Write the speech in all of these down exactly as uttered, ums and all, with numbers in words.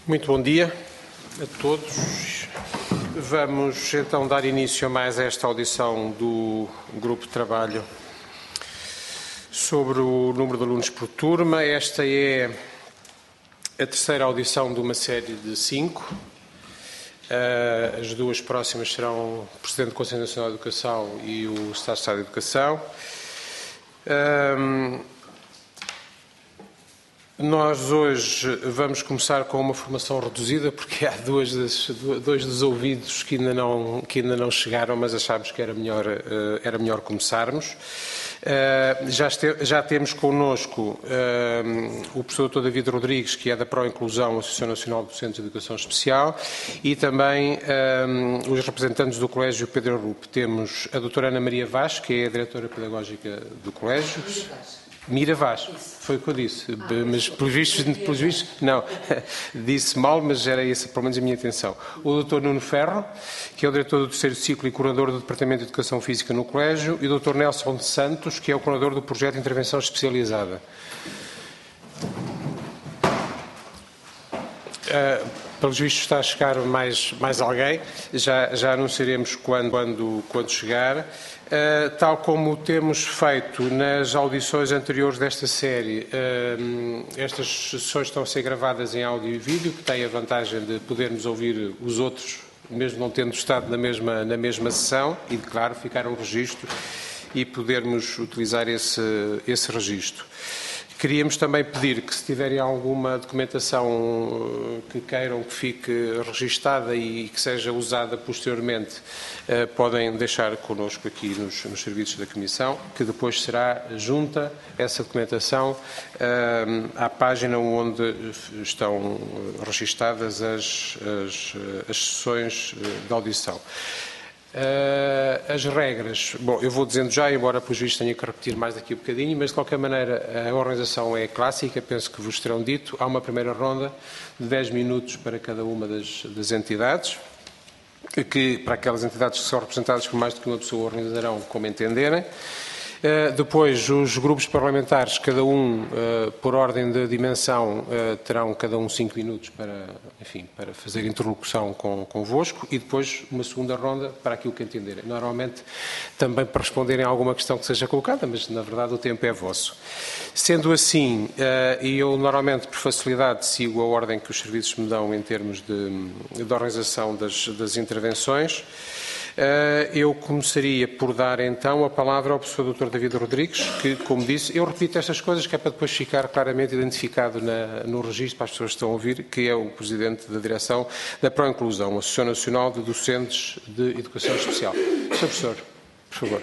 Muito bom dia a todos. Vamos então dar início a mais esta audição do Grupo de Trabalho sobre o número de alunos por turma. Esta é a terceira audição de uma série de cinco. As duas próximas serão o Presidente do Conselho Nacional de Educação e o Estado de Estado de Educação. Nós hoje vamos começar com uma formação reduzida, porque há duas das, dois dos ouvidos que ainda, não, que ainda não chegaram, mas achámos que era melhor, era melhor começarmos. Já, este, já temos connosco o professor doutor David Rodrigues, que é da Pró-Inclusão, Associação Nacional de Docentes de Educação Especial, e também os representantes do Colégio Pedro Rupp. Temos a doutora Ana Maria Vaz, que é a diretora pedagógica do Colégio. Mira Vaz, foi o que eu disse, ah, mas pelos vistos, pelos vistos, não, disse mal, mas era essa pelo menos a minha intenção. O doutor Nuno Ferro, que é o diretor do terceiro ciclo e coordenador do Departamento de Educação Física no Colégio, e o doutor Nelson Santos, que é o coordenador do projeto de intervenção especializada. Uh, pelos vistos está a chegar mais, mais alguém, já, já anunciaremos quando, quando, quando chegar. Uh, tal como temos feito nas audições anteriores desta série, uh, estas sessões estão a ser gravadas em áudio e vídeo, que tem a vantagem de podermos ouvir os outros, mesmo não tendo estado na mesma, na mesma sessão, e, claro, ficar um registro e podermos utilizar esse, esse registro. Queríamos também pedir que, se tiverem alguma documentação que queiram que fique registada e que seja usada posteriormente, podem deixar connosco aqui nos, nos serviços da Comissão, que depois será junta essa documentação à página onde estão registadas as, as, as sessões de audição. Uh, as regras, bom, eu vou dizendo já, embora por visto tenha que repetir mais daqui a um bocadinho, mas de qualquer maneira a organização é clássica, penso que vos terão dito. Há uma primeira ronda de dez minutos para cada uma das, das entidades, que para aquelas entidades que são representadas por mais do que uma pessoa organizarão como entenderem. Uh, depois, os grupos parlamentares, cada um, uh, por ordem de dimensão, uh, terão cada um cinco minutos para, enfim, para fazer interlocução com, convosco, e depois uma segunda ronda para aquilo que entenderem. Normalmente também para responderem a alguma questão que seja colocada, mas na verdade o tempo é vosso. Sendo assim, uh, e eu normalmente por facilidade sigo a ordem que os serviços me dão em termos de, de organização das, das intervenções, eu começaria por dar então a palavra ao professor doutor David Rodrigues, que, como disse, eu repito estas coisas que é para depois ficar claramente identificado na, no registro para as pessoas que estão a ouvir, que é o Presidente da Direção da Pró-Inclusão, Associação Nacional de Docentes de Educação Especial. senhor Professor, por favor.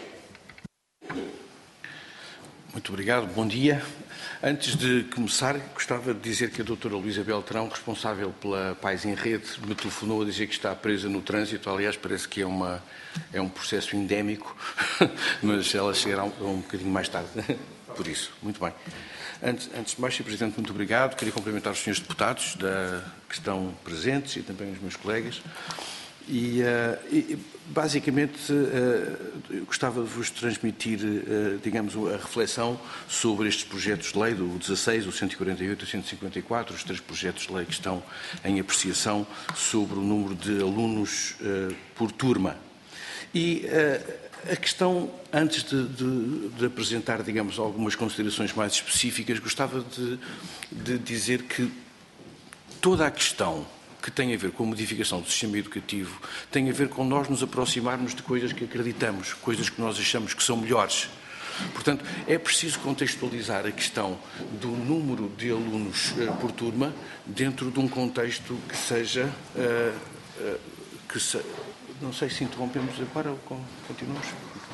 Muito obrigado, bom dia. Antes de começar, gostava de dizer que a doutora Luísa Beltrão, responsável pela Pais em Rede, me telefonou a dizer que está presa no trânsito. Aliás, parece que é, uma, é um processo endémico, mas ela chegará um, um bocadinho mais tarde. Por isso, muito bem. Antes, antes de mais, senhor Presidente, muito obrigado. Queria cumprimentar os senhores deputados da, que estão presentes e também os meus colegas. E, uh, e basicamente, uh, gostava de vos transmitir, uh, digamos, a reflexão sobre estes projetos de lei, do dezasseis, o cento e quarenta e oito e o cento e cinquenta e quatro, os três projetos de lei que estão em apreciação sobre o número de alunos uh, por turma. E uh, a questão, antes de, de, de apresentar, digamos, algumas considerações mais específicas, gostava de, de dizer que toda a questão que tem a ver com a modificação do sistema educativo, tem a ver com nós nos aproximarmos de coisas que acreditamos, coisas que nós achamos que são melhores. Portanto, é preciso contextualizar a questão do número de alunos uh, por turma dentro de um contexto que seja... Uh, uh, que se... Não sei se interrompemos agora ou continuamos.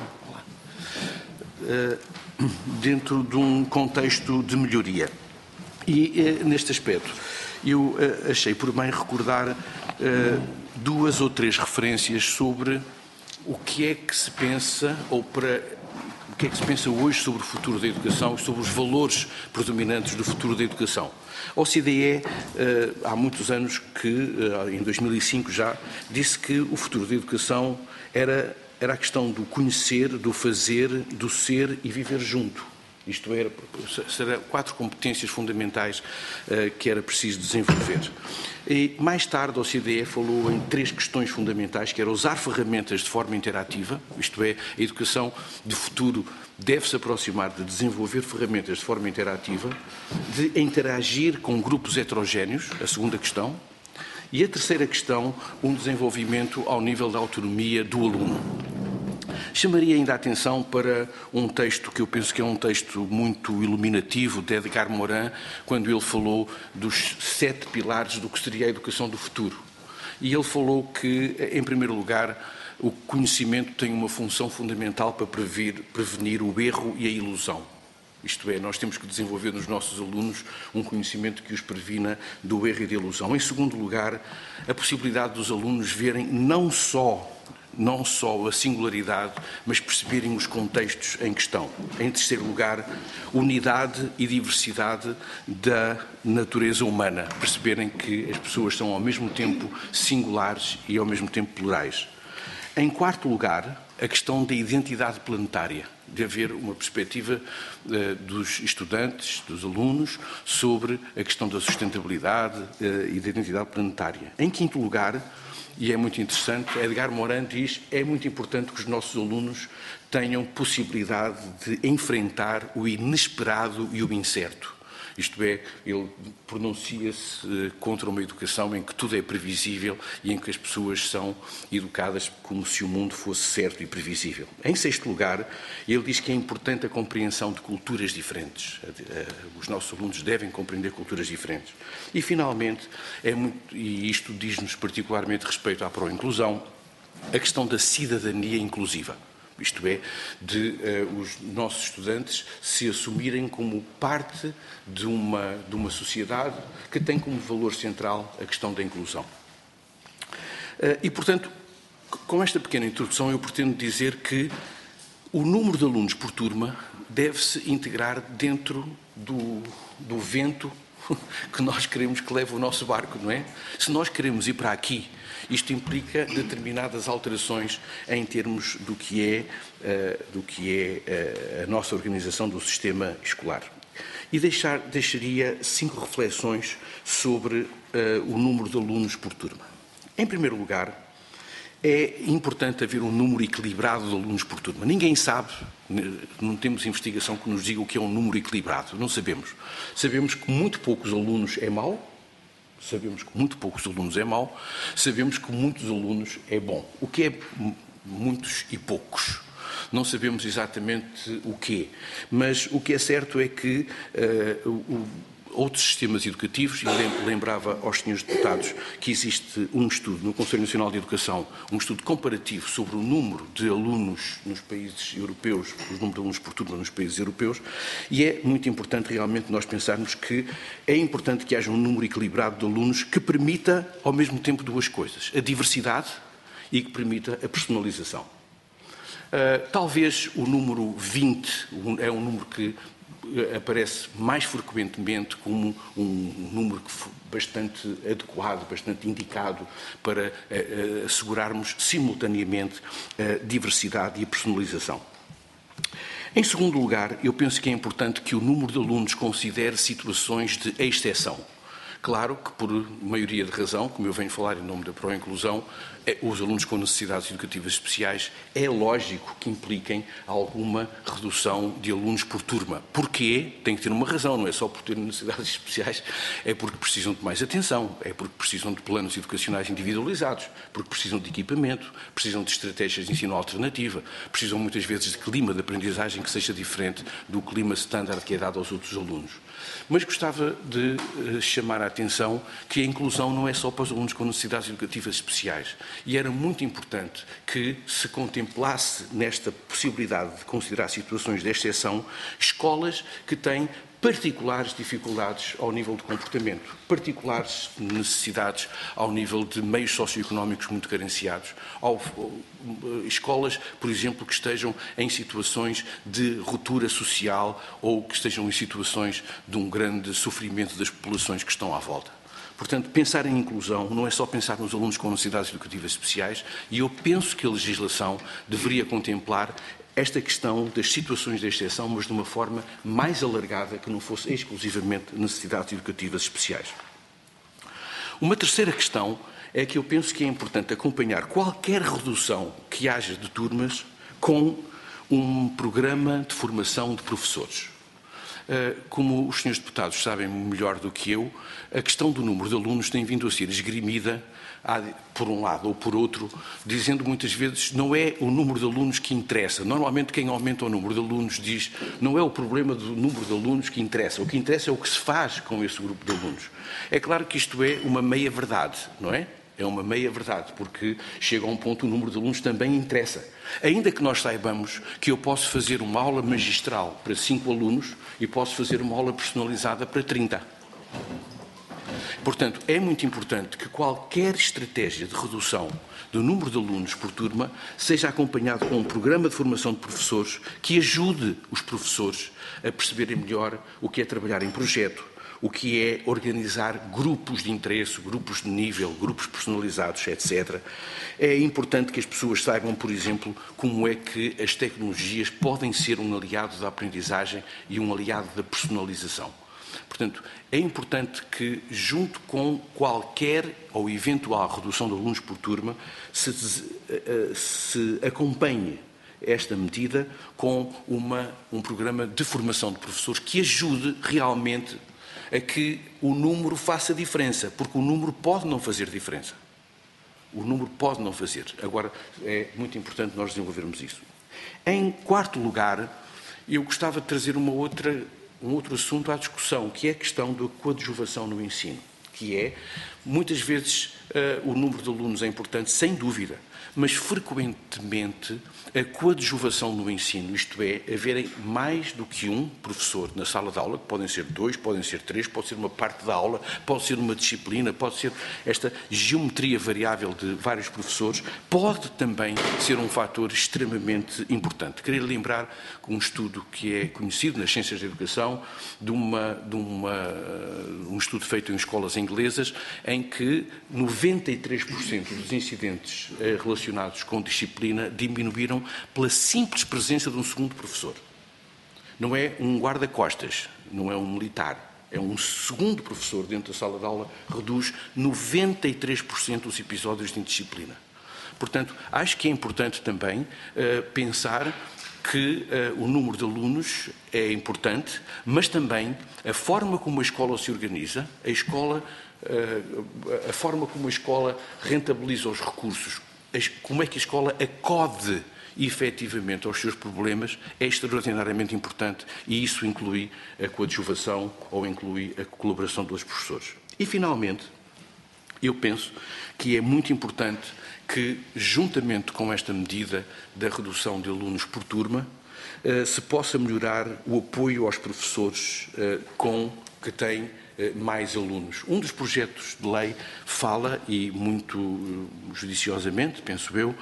Uh, dentro de um contexto de melhoria. E, uh, neste aspecto, eu uh, achei por bem recordar uh, duas ou três referências sobre o que é que se pensa, ou para o que é que se pensa hoje sobre o futuro da educação e sobre os valores predominantes do futuro da educação. A O C D E, uh, há muitos anos, que, uh, em dois mil e cinco já, disse que o futuro da educação era, era a questão do conhecer, do fazer, do ser e viver junto. Isto era, serão quatro competências fundamentais uh, que era preciso desenvolver. E mais tarde a O C D E falou em três questões fundamentais, que era usar ferramentas de forma interativa, isto é, a educação de futuro deve-se aproximar de desenvolver ferramentas de forma interativa, de interagir com grupos heterogéneos, a segunda questão, e a terceira questão, um desenvolvimento ao nível da autonomia do aluno. Chamaria ainda a atenção para um texto que eu penso que é um texto muito iluminativo de Edgar Morin, quando ele falou dos sete pilares do que seria a educação do futuro. E ele falou que, em primeiro lugar, o conhecimento tem uma função fundamental para prevenir, prevenir o erro e a ilusão. Isto é, nós temos que desenvolver nos nossos alunos um conhecimento que os previna do erro e da ilusão. Em segundo lugar, a possibilidade dos alunos verem não só não só a singularidade, mas perceberem os contextos em questão. Em terceiro lugar, unidade e diversidade da natureza humana, perceberem que as pessoas são ao mesmo tempo singulares e ao mesmo tempo plurais. Em quarto lugar, a questão da identidade planetária, de haver uma perspectiva uh, dos estudantes, dos alunos, sobre a questão da sustentabilidade uh, e da identidade planetária. Em quinto lugar, e é muito interessante, Edgar Morin diz que é muito importante que os nossos alunos tenham possibilidade de enfrentar o inesperado e o incerto. Isto é, ele pronuncia-se contra uma educação em que tudo é previsível e em que as pessoas são educadas como se o mundo fosse certo e previsível. Em sexto lugar, ele diz que é importante a compreensão de culturas diferentes. Os nossos alunos devem compreender culturas diferentes. E, finalmente, é muito, e isto diz-nos particularmente respeito à pró-inclusão, a questão da cidadania inclusiva. Isto é, de uh, os nossos estudantes se assumirem como parte de uma, de uma sociedade que tem como valor central a questão da inclusão. Uh, e, portanto, com esta pequena introdução, eu pretendo dizer que o número de alunos por turma deve-se integrar dentro do, do vento que nós queremos que leve o nosso barco, não é? Se nós queremos ir para aqui, isto implica determinadas alterações em termos do que é, uh, do que é uh, a nossa organização do sistema escolar. E deixar, deixaria cinco reflexões sobre uh, o número de alunos por turma. Em primeiro lugar, é importante haver um número equilibrado de alunos por turma. Ninguém sabe, não temos investigação que nos diga o que é um número equilibrado, não sabemos. Sabemos que muito poucos alunos é mau, sabemos que muito poucos alunos é mau, sabemos que muitos alunos é bom. O que é muitos e poucos? Não sabemos exatamente o que é, mas o que é certo é que uh, o outros sistemas educativos, e lembrava aos senhores deputados que existe um estudo no Conselho Nacional de Educação, um estudo comparativo sobre o número de alunos nos países europeus, o número de alunos por turma nos países europeus, e é muito importante realmente nós pensarmos que é importante que haja um número equilibrado de alunos que permita ao mesmo tempo duas coisas, a diversidade e que permita a personalização. Uh, talvez o número vinte é um número que aparece mais frequentemente como um número bastante adequado, bastante indicado para uh, assegurarmos simultaneamente a diversidade e a personalização. Em segundo lugar, eu penso que é importante que o número de alunos considere situações de exceção. Claro que, por maioria de razão, como eu venho falar em nome da pró-inclusão, os alunos com necessidades educativas especiais, é lógico que impliquem alguma redução de alunos por turma. Porquê? Tem que ter uma razão, não é só por ter necessidades especiais, é porque precisam de mais atenção, é porque precisam de planos educacionais individualizados, porque precisam de equipamento, precisam de estratégias de ensino alternativa, precisam muitas vezes de clima de aprendizagem que seja diferente do clima standard que é dado aos outros alunos. Mas gostava de uh, chamar a atenção que a inclusão não é só para os alunos com necessidades educativas especiais. E era muito importante que se contemplasse nesta possibilidade de considerar situações de exceção escolas que têm particulares dificuldades ao nível de comportamento, particulares necessidades ao nível de meios socioeconómicos muito carenciados, ao, escolas, por exemplo, que estejam em situações de ruptura social ou que estejam em situações de um grande sofrimento das populações que estão à volta. Portanto, pensar em inclusão não é só pensar nos alunos com necessidades educativas especiais, e eu penso que a legislação deveria contemplar esta questão das situações de exceção, mas de uma forma mais alargada, que não fosse exclusivamente necessidades educativas especiais. Uma terceira questão é que eu penso que é importante acompanhar qualquer redução que haja de turmas com um programa de formação de professores. Como os senhores deputados sabem melhor do que eu, a questão do número de alunos tem vindo a ser esgrimida, por um lado ou por outro, dizendo muitas vezes não é o número de alunos que interessa. Normalmente quem aumenta o número de alunos diz não é o problema do número de alunos que interessa, o que interessa é o que se faz com esse grupo de alunos. É claro que isto é uma meia-verdade, não é? É uma meia-verdade, porque chega a um ponto o número de alunos também interessa. Ainda que nós saibamos que eu posso fazer uma aula magistral para cinco alunos e posso fazer uma aula personalizada para trinta. Portanto, é muito importante que qualquer estratégia de redução do número de alunos por turma seja acompanhado com um programa de formação de professores que ajude os professores a perceberem melhor o que é trabalhar em projeto, o que é organizar grupos de interesse, grupos de nível, grupos personalizados, etcétera. É importante que as pessoas saibam, por exemplo, como é que as tecnologias podem ser um aliado da aprendizagem e um aliado da personalização. Portanto, é importante que, junto com qualquer ou eventual redução de alunos por turma, se, se acompanhe esta medida com uma, um programa de formação de professores que ajude realmente a que o número faça diferença, porque o número pode não fazer diferença. O número pode não fazer. Agora, é muito importante nós desenvolvermos isso. Em quarto lugar, eu gostava de trazer uma outra, um outro assunto à discussão, que é a questão da coadjuvação no ensino, que é, muitas vezes, uh, o número de alunos é importante, sem dúvida, mas frequentemente a coadjuvação no ensino, isto é, haverem mais do que um professor na sala de aula, que podem ser dois, podem ser três, pode ser uma parte da aula, pode ser uma disciplina, pode ser esta geometria variável de vários professores, pode também ser um fator extremamente importante. Queria lembrar um estudo que é conhecido nas ciências da educação, de, uma, de uma, um estudo feito em escolas inglesas, em que noventa e três por cento dos incidentes relacionados com disciplina diminuíram pela simples presença de um segundo professor. Não é um guarda-costas, não é um militar, é um segundo professor dentro da sala de aula, reduz noventa e três por cento dos episódios de indisciplina. Portanto, acho que é importante também uh, pensar que uh, o número de alunos é importante, mas também a forma como a escola se organiza, a escola, uh, a forma como a escola rentabiliza os recursos, como é que a escola acode efetivamente aos seus problemas, é extraordinariamente importante, e isso inclui a coadjuvação ou inclui a colaboração dos professores. E, finalmente, eu penso que é muito importante que, juntamente com esta medida da redução de alunos por turma, se possa melhorar o apoio aos professores com que têm mais alunos. Um dos projetos de lei fala, e muito judiciosamente, penso eu,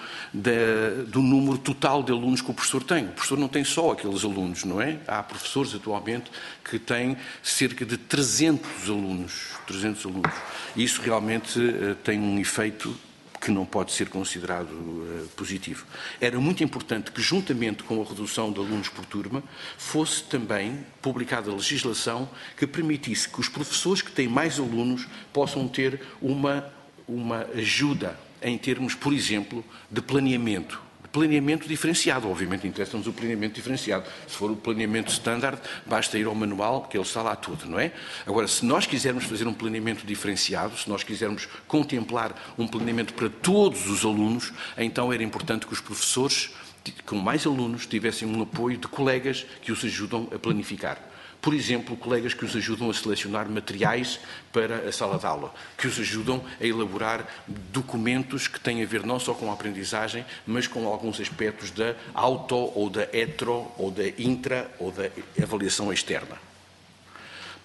da, do número total de alunos que o professor tem. O professor não tem só aqueles alunos, não é? Há professores atualmente que têm cerca de trezentos alunos. trezentos alunos. E isso realmente uh, tem um efeito que não pode ser considerado uh, positivo. Era muito importante que, juntamente com a redução de alunos por turma, fosse também publicada a legislação que permitisse que os professores que têm mais alunos possam ter uma, uma ajuda em termos, por exemplo, de planeamento. Planeamento diferenciado, obviamente interessa-nos o planeamento diferenciado. Se for o planeamento standard, basta ir ao manual, que ele está lá tudo, não é? Agora, se nós quisermos fazer um planeamento diferenciado, se nós quisermos contemplar um planeamento para todos os alunos, então era importante que os professores, com mais alunos, tivessem um apoio de colegas que os ajudam a planificar. Por exemplo, colegas que os ajudam a selecionar materiais para a sala de aula, que os ajudam a elaborar documentos que têm a ver não só com a aprendizagem, mas com alguns aspectos da auto ou da hetero ou da intra ou da avaliação externa.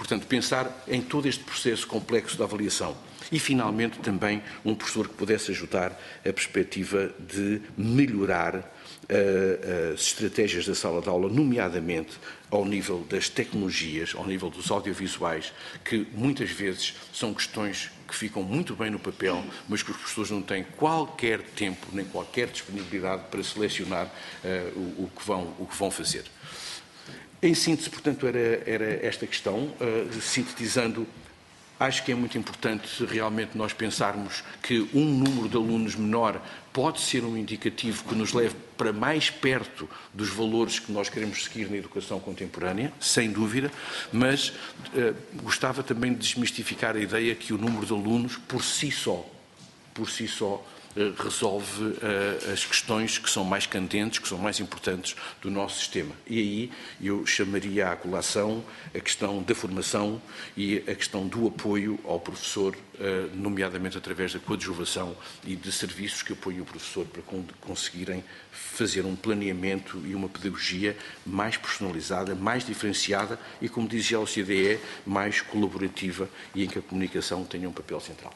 portanto, pensar em todo este processo complexo de avaliação. E, finalmente, também um professor que pudesse ajudar a perspectiva de melhorar uh, as estratégias da sala de aula, nomeadamente ao nível das tecnologias, ao nível dos audiovisuais, que muitas vezes são questões que ficam muito bem no papel, mas que os professores não têm qualquer tempo nem qualquer disponibilidade para selecionar uh, o, o, que vão, o que vão fazer. Em síntese, portanto, era, era esta questão, uh, sintetizando. Acho que é muito importante realmente nós pensarmos que um número de alunos menor pode ser um indicativo que nos leve para mais perto dos valores que nós queremos seguir na educação contemporânea, sem dúvida, mas uh, gostava também de desmistificar a ideia que o número de alunos, por si só, por si só, resolve uh, as questões que são mais candentes, que são mais importantes do nosso sistema. E aí eu chamaria à colação a questão da formação e a questão do apoio ao professor, uh, nomeadamente através da coadjuvação e de serviços que apoiem o professor para con conseguirem fazer um planeamento e uma pedagogia mais personalizada, mais diferenciada e, como dizia a O C D E, mais colaborativa e em que a comunicação tenha um papel central.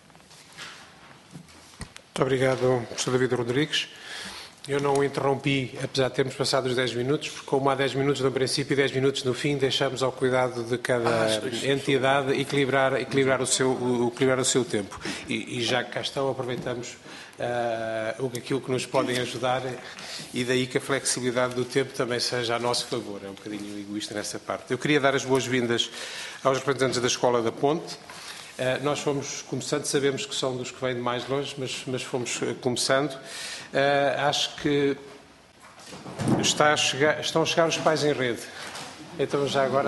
Muito obrigado, professor David Rodrigues. Eu não o interrompi, apesar de termos passado os dez minutos, porque como há dez minutos no princípio e dez minutos no fim, deixamos ao cuidado de cada ah, entidade equilibrar, equilibrar, o, seu, o, equilibrar o seu tempo. E, e já que cá estão, aproveitamos uh, aquilo que nos podem ajudar e daí que a flexibilidade do tempo também seja a nosso favor. É um bocadinho egoísta nessa parte. Eu queria dar as boas-vindas aos representantes da Escola da Ponte. Uh, nós fomos começando, sabemos que são dos que vêm de mais longe, mas, mas fomos uh, começando. Uh, acho que está a chegar, estão a chegar os pais em rede. Então, já agora...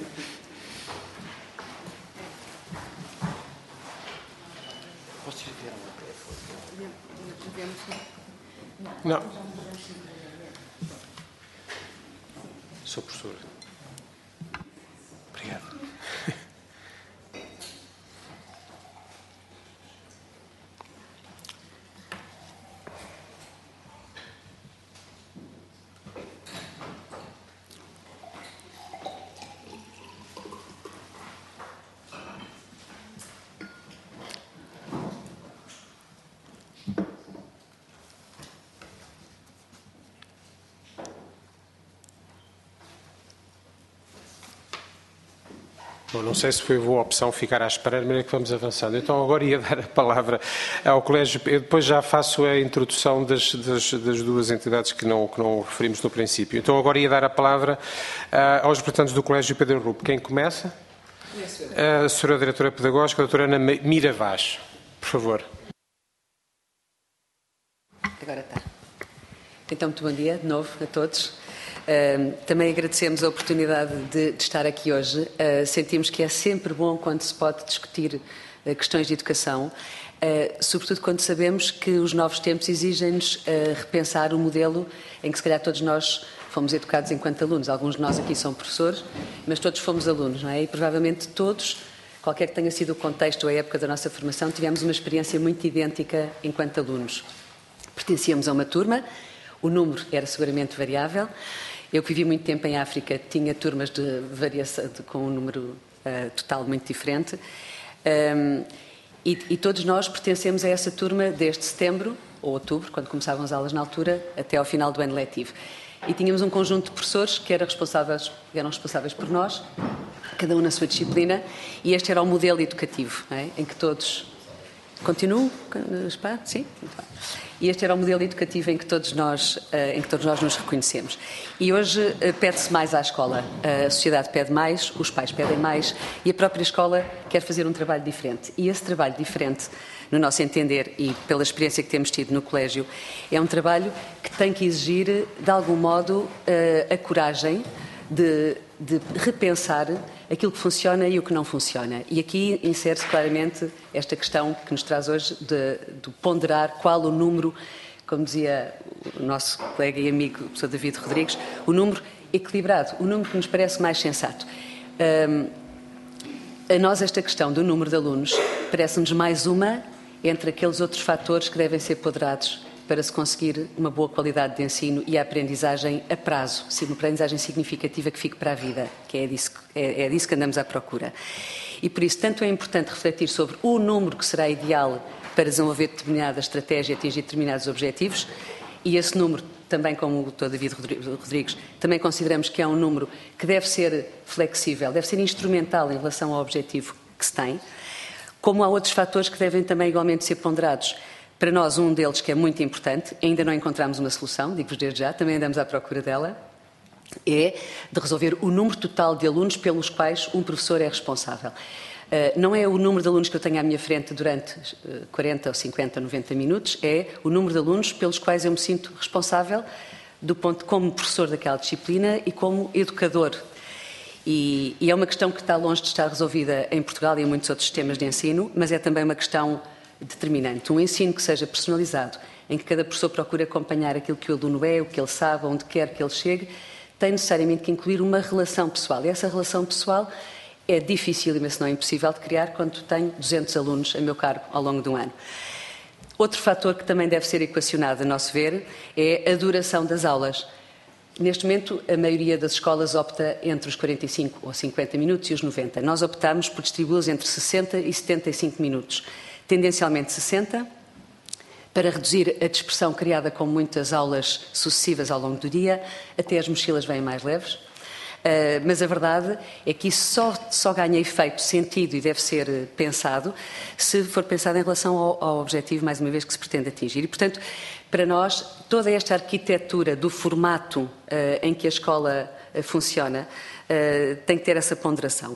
Não. Sou professora. Obrigado. Bom, não sei se foi boa opção ficar à espera, mas é que vamos avançando. Então, agora ia dar a palavra ao Colégio. Eu depois já faço a introdução das, das, das duas entidades que não, que não referimos no princípio. Então, agora ia dar a palavra uh, aos representantes do Colégio Pedro Rupo. Quem começa? A senhora Diretora Pedagógica, a doutora Ana Mira Vaz. Por favor. Agora está. Então, muito bom dia de novo a todos. Uh, também agradecemos a oportunidade de, de estar aqui hoje. Uh, sentimos que é sempre bom quando se pode discutir uh, questões de educação, uh, sobretudo quando sabemos que os novos tempos exigem-nos uh, repensar o modelo em que se calhar todos nós fomos educados enquanto alunos. Alguns de nós aqui são professores, mas todos fomos alunos, não é? E provavelmente todos, qualquer que tenha sido o contexto ou a época da nossa formação, tivemos uma experiência muito idêntica enquanto alunos. Pertencíamos a uma turma, o número era seguramente variável. Eu que vivi muito tempo em África, tinha turmas de variação, de, com um número uh, total muito diferente. Um, e, e todos nós pertencemos a essa turma desde setembro ou outubro, quando começavam as aulas na altura, até ao final do ano letivo. E tínhamos um conjunto de professores que eram responsáveis, eram responsáveis por nós, cada um na sua disciplina, e este era o modelo educativo, não é? Em que todos... Continuo? Sim? Muito bem. E este era o modelo educativo em que todos nós, em que todos nós nos reconhecemos. E hoje pede-se mais à escola. A sociedade pede mais, os pais pedem mais e a própria escola quer fazer um trabalho diferente. E esse trabalho diferente, no nosso entender e pela experiência que temos tido no colégio, é um trabalho que tem que exigir, de algum modo, a coragem de, de repensar aquilo que funciona e o que não funciona. E aqui insere-se claramente esta questão que nos traz hoje de, de ponderar qual o número, como dizia o nosso colega e amigo, o professor David Rodrigues, o número equilibrado, o número que nos parece mais sensato. Um, a nós esta questão do número de alunos parece-nos mais uma entre aqueles outros fatores que devem ser ponderados para se conseguir uma boa qualidade de ensino e a aprendizagem a prazo, uma aprendizagem significativa que fique para a vida, que é disso, é, é disso que andamos à procura. E por isso, tanto é importante refletir sobre o número que será ideal para desenvolver determinada estratégia e atingir determinados objetivos, e esse número, também como o doutor David Rodrigues, também consideramos que é um número que deve ser flexível, deve ser instrumental em relação ao objetivo que se tem, como há outros fatores que devem também igualmente ser ponderados. Para nós, um deles que é muito importante, ainda não encontramos uma solução, digo-vos desde já, também andamos à procura dela, é de resolver o número total de alunos pelos quais um professor é responsável. Uh, não é o número de alunos que eu tenho à minha frente durante uh, quarenta, cinquenta, noventa minutos, é o número de alunos pelos quais eu me sinto responsável do ponto de como professor daquela disciplina e como educador. E, e é uma questão que está longe de estar resolvida em Portugal e em muitos outros sistemas de ensino, mas é também uma questão determinante. Um ensino que seja personalizado, em que cada professor procure acompanhar aquilo que o aluno é, o que ele sabe, onde quer que ele chegue, tem necessariamente que incluir uma relação pessoal. E essa relação pessoal é difícil, mas não é impossível de criar quando tenho duzentos alunos a meu cargo ao longo de um ano. Outro fator que também deve ser equacionado, a nosso ver, é a duração das aulas. Neste momento, a maioria das escolas opta entre os quarenta e cinco ou cinquenta minutos e os noventa. Nós optamos por distribuí-los entre sessenta e setenta e cinco minutos. Tendencialmente sessenta, para reduzir a dispersão criada com muitas aulas sucessivas ao longo do dia, até as mochilas vêm mais leves. Uh, mas a verdade é que isso só, só ganha efeito, sentido e deve ser pensado se for pensado em relação ao, ao objetivo, mais uma vez, que se pretende atingir. E, portanto, para nós, toda esta arquitetura do formato uh, em que a escola uh, funciona uh, tem que ter essa ponderação.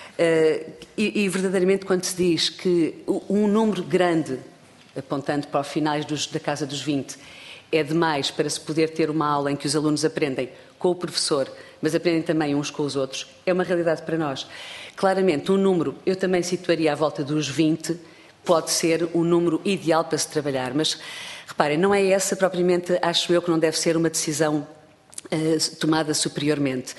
Uh, e, e, verdadeiramente, quando se diz que um número grande, apontando para os finais dos, da casa dos vinte, é demais para se poder ter uma aula em que os alunos aprendem com o professor, mas aprendem também uns com os outros, é uma realidade para nós. Claramente, um número, eu também situaria à volta dos vinte, pode ser um número ideal para se trabalhar, mas reparem, não é essa propriamente, acho eu, que não deve ser uma decisão uh, tomada superiormente.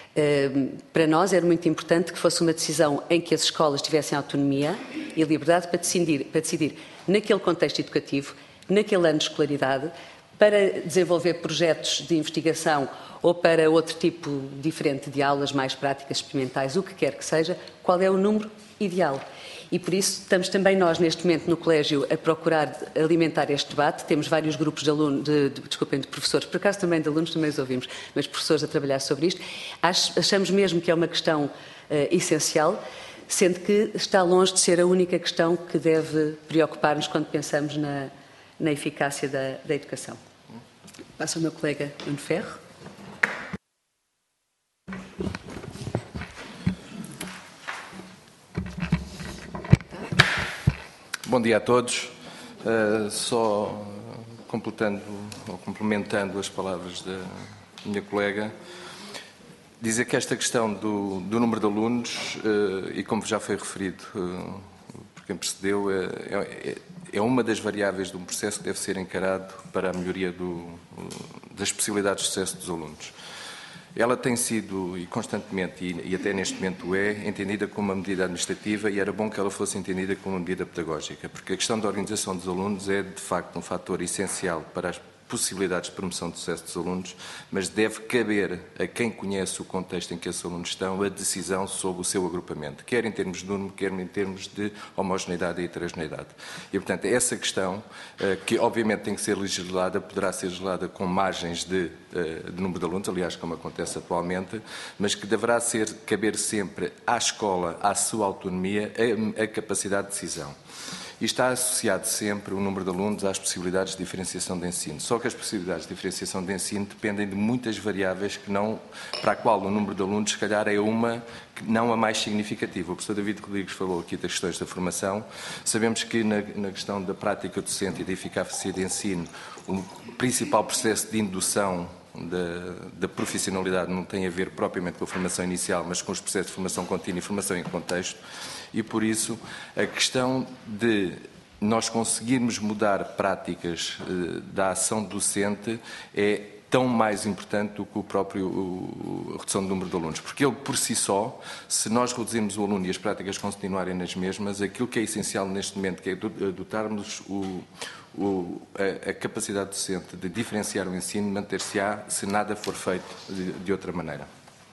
Uh, para nós era muito importante que fosse uma decisão em que as escolas tivessem autonomia e liberdade para decidir, para decidir naquele contexto educativo, naquele ano de escolaridade, para desenvolver projetos de investigação ou para outro tipo diferente de aulas mais práticas, experimentais, o que quer que seja, qual é o número ideal. E por isso estamos também nós, neste momento, no Colégio, a procurar alimentar este debate. Temos vários grupos de alunos, de, de, desculpem, de professores, por acaso também de alunos, também os ouvimos, mas professores a trabalhar sobre isto. Achamos mesmo que é uma questão uh, essencial, sendo que está longe de ser a única questão que deve preocupar-nos quando pensamos na, na eficácia da, da educação. Passo ao meu colega Nuno Ferro. Bom dia a todos. Uh, só completando ou complementando as palavras da minha colega, dizer que esta questão do, do número de alunos, uh, e como já foi referido uh, por quem precedeu, é, é, é uma das variáveis de um processo que deve ser encarado para a melhoria do, das possibilidades de sucesso dos alunos. Ela tem sido, e constantemente, e, e até neste momento é, entendida como uma medida administrativa, e era bom que ela fosse entendida como uma medida pedagógica, porque a questão da organização dos alunos é, de facto, um fator essencial para as possibilidades de promoção de sucesso dos alunos, mas deve caber a quem conhece o contexto em que esses alunos estão a decisão sobre o seu agrupamento, quer em termos de número, quer em termos de homogeneidade e heterogeneidade. E, portanto, essa questão, que obviamente tem que ser legislada, poderá ser legislada com margens de, de número de alunos, aliás, como acontece atualmente, mas que deverá ser, caber sempre à escola, à sua autonomia, a, a capacidade de decisão. E está associado sempre o número de alunos às possibilidades de diferenciação de ensino. Só que as possibilidades de diferenciação de ensino dependem de muitas variáveis que não, para a qual o número de alunos, se calhar, é uma que não a mais significativa. O professor David Rodrigues falou aqui das questões da formação. Sabemos que na, na questão da prática docente e da eficácia de ensino, o principal processo de indução Da, da profissionalidade não tem a ver propriamente com a formação inicial, mas com os processos de formação contínua e formação em contexto, e por isso a questão de nós conseguirmos mudar práticas eh, da ação docente é tão mais importante do que o próprio o, a redução do número de alunos, porque ele por si só, se nós reduzirmos o aluno e as práticas continuarem nas mesmas, aquilo que é essencial neste momento, que é dotarmos o, o, a, a capacidade docente de diferenciar o ensino, manter-se-á se nada for feito de, de outra maneira.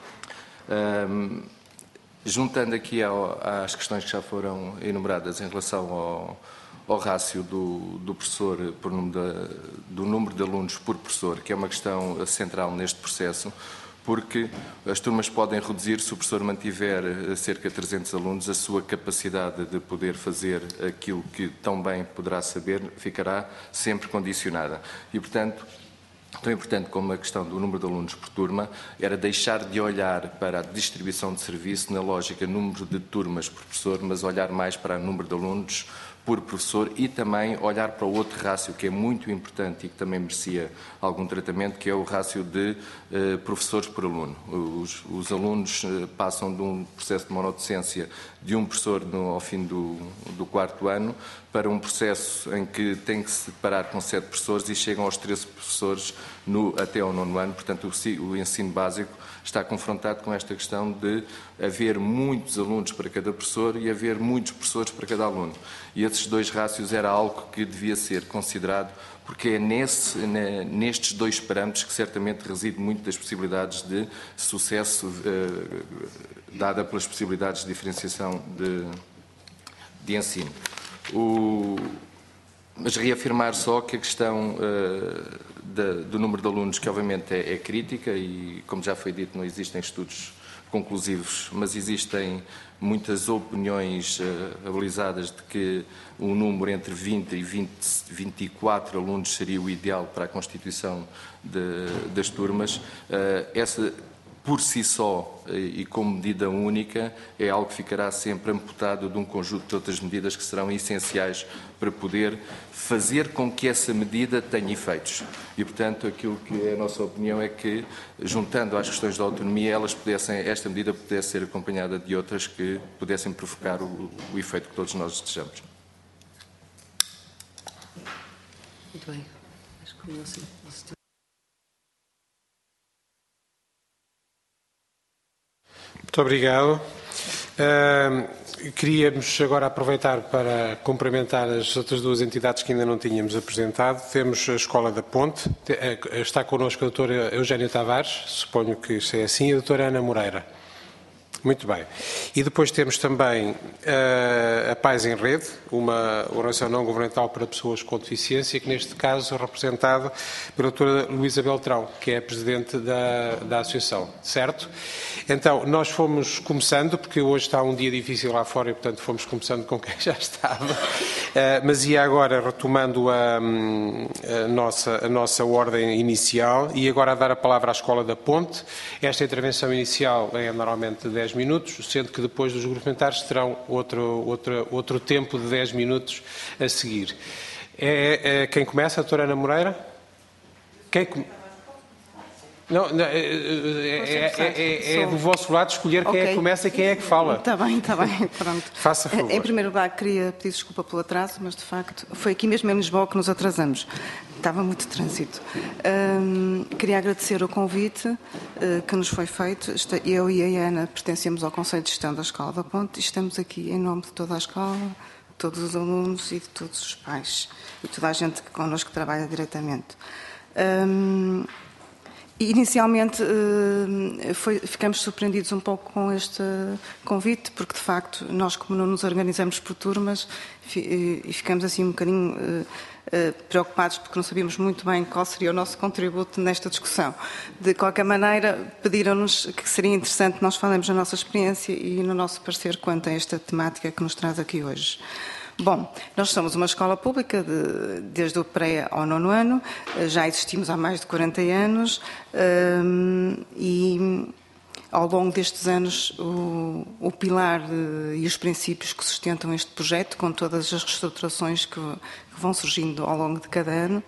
Um, juntando aqui ao, às questões que já foram enumeradas em relação ao ao rácio do, do professor, por número de, do número de alunos por professor, que é uma questão central neste processo, porque as turmas podem reduzir, se o professor mantiver cerca de trezentos alunos, a sua capacidade de poder fazer aquilo que tão bem poderá saber ficará sempre condicionada. E, portanto, tão importante como a questão do número de alunos por turma era deixar de olhar para a distribuição de serviço na lógica número de turmas por professor, mas olhar mais para o número de alunos por professor e também olhar para o outro rácio que é muito importante e que também merecia algum tratamento, que é o rácio de eh, professores por aluno. Os, os alunos eh, passam de um processo de monodocência de um professor no, ao fim do, do quarto ano para um processo em que tem que se separar com sete professores e chegam aos treze professores no, até ao nono ano. Portanto, o, o ensino básico está confrontado com esta questão de haver muitos alunos para cada professor e haver muitos professores para cada aluno. E esses dois rácios era algo que devia ser considerado, porque é nesse, nestes dois parâmetros que certamente reside muito das possibilidades de sucesso eh, dada pelas possibilidades de diferenciação de, de ensino. O, mas reafirmar só que a questão uh, da, do número de alunos, que obviamente é, é crítica e, como já foi dito, não existem estudos conclusivos, mas existem muitas opiniões uh, abalizadas de que um número entre vinte e vinte, vinte e quatro alunos seria o ideal para a constituição de, das turmas. Uh, essa por si só e como medida única, é algo que ficará sempre amputado de um conjunto de outras medidas que serão essenciais para poder fazer com que essa medida tenha efeitos. E, portanto, aquilo que é a nossa opinião é que, juntando às questões da autonomia, elas pudessem, esta medida pudesse ser acompanhada de outras que pudessem provocar o, o efeito que todos nós desejamos. Muito bem. Acho que não sei. Muito obrigado. Uh, queríamos agora aproveitar para cumprimentar as outras duas entidades que ainda não tínhamos apresentado. Temos a Escola da Ponte, está connosco a doutora Eugénia Tavares, suponho que isso é assim, e a doutora Ana Moreira. Muito bem. E depois temos também uh, a Pais em Rede, uma organização não governamental para pessoas com deficiência, que neste caso é representado pela doutora Luísa Beltrão, que é a presidente da, da associação, certo? Então, nós fomos começando, porque hoje está um dia difícil lá fora e, portanto, fomos começando com quem já estava, uh, mas ia agora retomando a, a, nossa, a nossa ordem inicial e agora a dar a palavra à Escola da Ponte. Esta intervenção inicial é normalmente de dez minutos, sendo que depois dos grupos parlamentares terão outro, outro, outro tempo de dez minutos a seguir. É, é, quem começa? A doutora Ana Moreira? Quem começa? Não, não, é, é, é, é do vosso lado escolher quem okay. é que começa e quem é que fala. Está bem, está bem, pronto. Faça favor. Em primeiro lugar, queria pedir desculpa pelo atraso, mas de facto foi aqui mesmo em Lisboa que nos atrasamos. Estava muito trânsito. Um, queria agradecer o convite uh, que nos foi feito. Eu e a Ana pertencemos ao Conselho de Gestão da Escola da Ponte e estamos aqui em nome de toda a escola, de todos os alunos e de todos os pais e toda a gente que connosco trabalha diretamente. Um, Inicialmente foi, ficamos surpreendidos um pouco com este convite, porque de facto nós, como não nos organizamos por turmas, e ficamos assim um bocadinho preocupados porque não sabíamos muito bem qual seria o nosso contributo nesta discussão. De qualquer maneira, pediram-nos que seria interessante nós falarmos da nossa experiência e no nosso parecer quanto a esta temática que nos traz aqui hoje. Bom, nós somos uma escola pública de, desde o pré ao nono ano, já existimos há mais de quarenta anos um, e ao longo destes anos o, o pilar de, e os princípios que sustentam este projeto, com todas as reestruturações que, que vão surgindo ao longo de cada ano,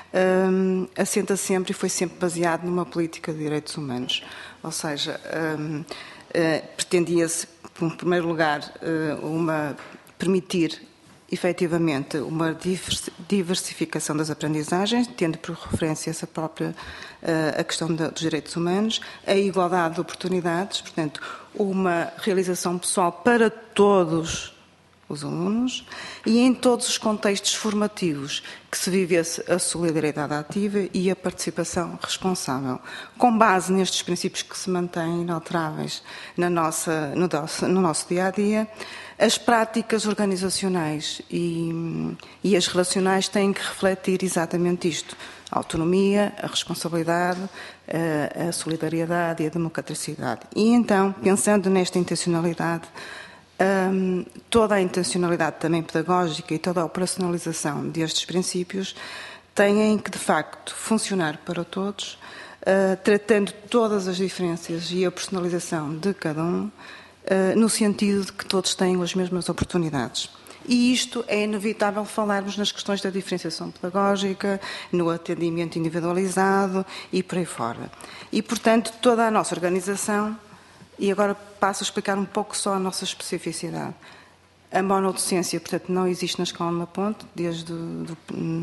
um, assenta sempre e foi sempre baseado numa política de direitos humanos. Ou seja, um, uh, pretendia-se, em primeiro lugar, uh, uma, permitir efetivamente, uma diversificação das aprendizagens, tendo por referência essa própria a questão dos direitos humanos, a igualdade de oportunidades, portanto, uma realização pessoal para todos os alunos e em todos os contextos formativos que se vivesse a solidariedade ativa e a participação responsável, com base nestes princípios que se mantêm inalteráveis na nossa, no, nosso, no nosso dia-a-dia. As práticas organizacionais e, e as relacionais têm que refletir exatamente isto: a autonomia, a responsabilidade, a, a solidariedade e a democraticidade. E então, pensando nesta intencionalidade, Um, toda a intencionalidade também pedagógica e toda a operacionalização destes princípios têm que, de facto, funcionar para todos, uh, tratando todas as diferenças e a personalização de cada um, uh, no sentido de que todos tenham as mesmas oportunidades. E isto é inevitável falarmos nas questões da diferenciação pedagógica, no atendimento individualizado e por aí fora. E, portanto, toda a nossa organização. E agora passo a explicar um pouco só a nossa especificidade. A monodocência, portanto, não existe na Escola La Ponte, desde do,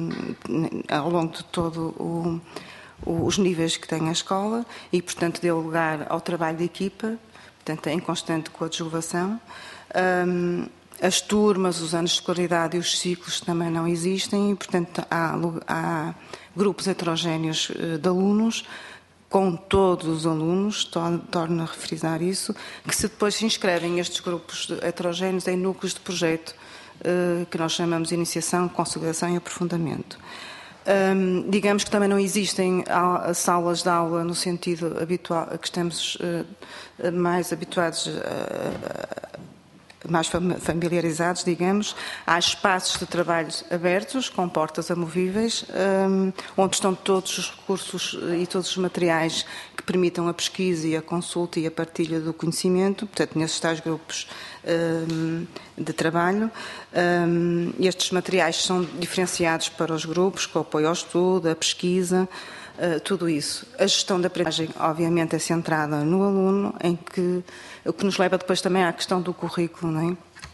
ao longo de todos os níveis que tem a escola e, portanto, deu lugar ao trabalho de equipa, portanto, em constante coadjuvação. Um, as turmas, os anos de escolaridade e os ciclos também não existem e, portanto, há, há grupos heterogéneos de alunos, com todos os alunos, torno a refrisar isso, que se depois se inscrevem estes grupos heterogéneos em núcleos de projeto, que nós chamamos de iniciação, consolidação e aprofundamento. Um, digamos que também não existem salas de aula no sentido habitual, que estamos uh, mais habituados a, mais familiarizados, digamos. Há espaços de trabalho abertos, com portas amovíveis, um, onde estão todos os recursos e todos os materiais que permitam a pesquisa e a consulta e a partilha do conhecimento, portanto, nesses tais grupos um, de trabalho. Um, estes materiais são diferenciados para os grupos, com apoio ao estudo, a pesquisa, Uh, tudo isso. A gestão da aprendizagem, obviamente, é centrada no aluno, em que, o que nos leva depois também à questão do currículo, não é?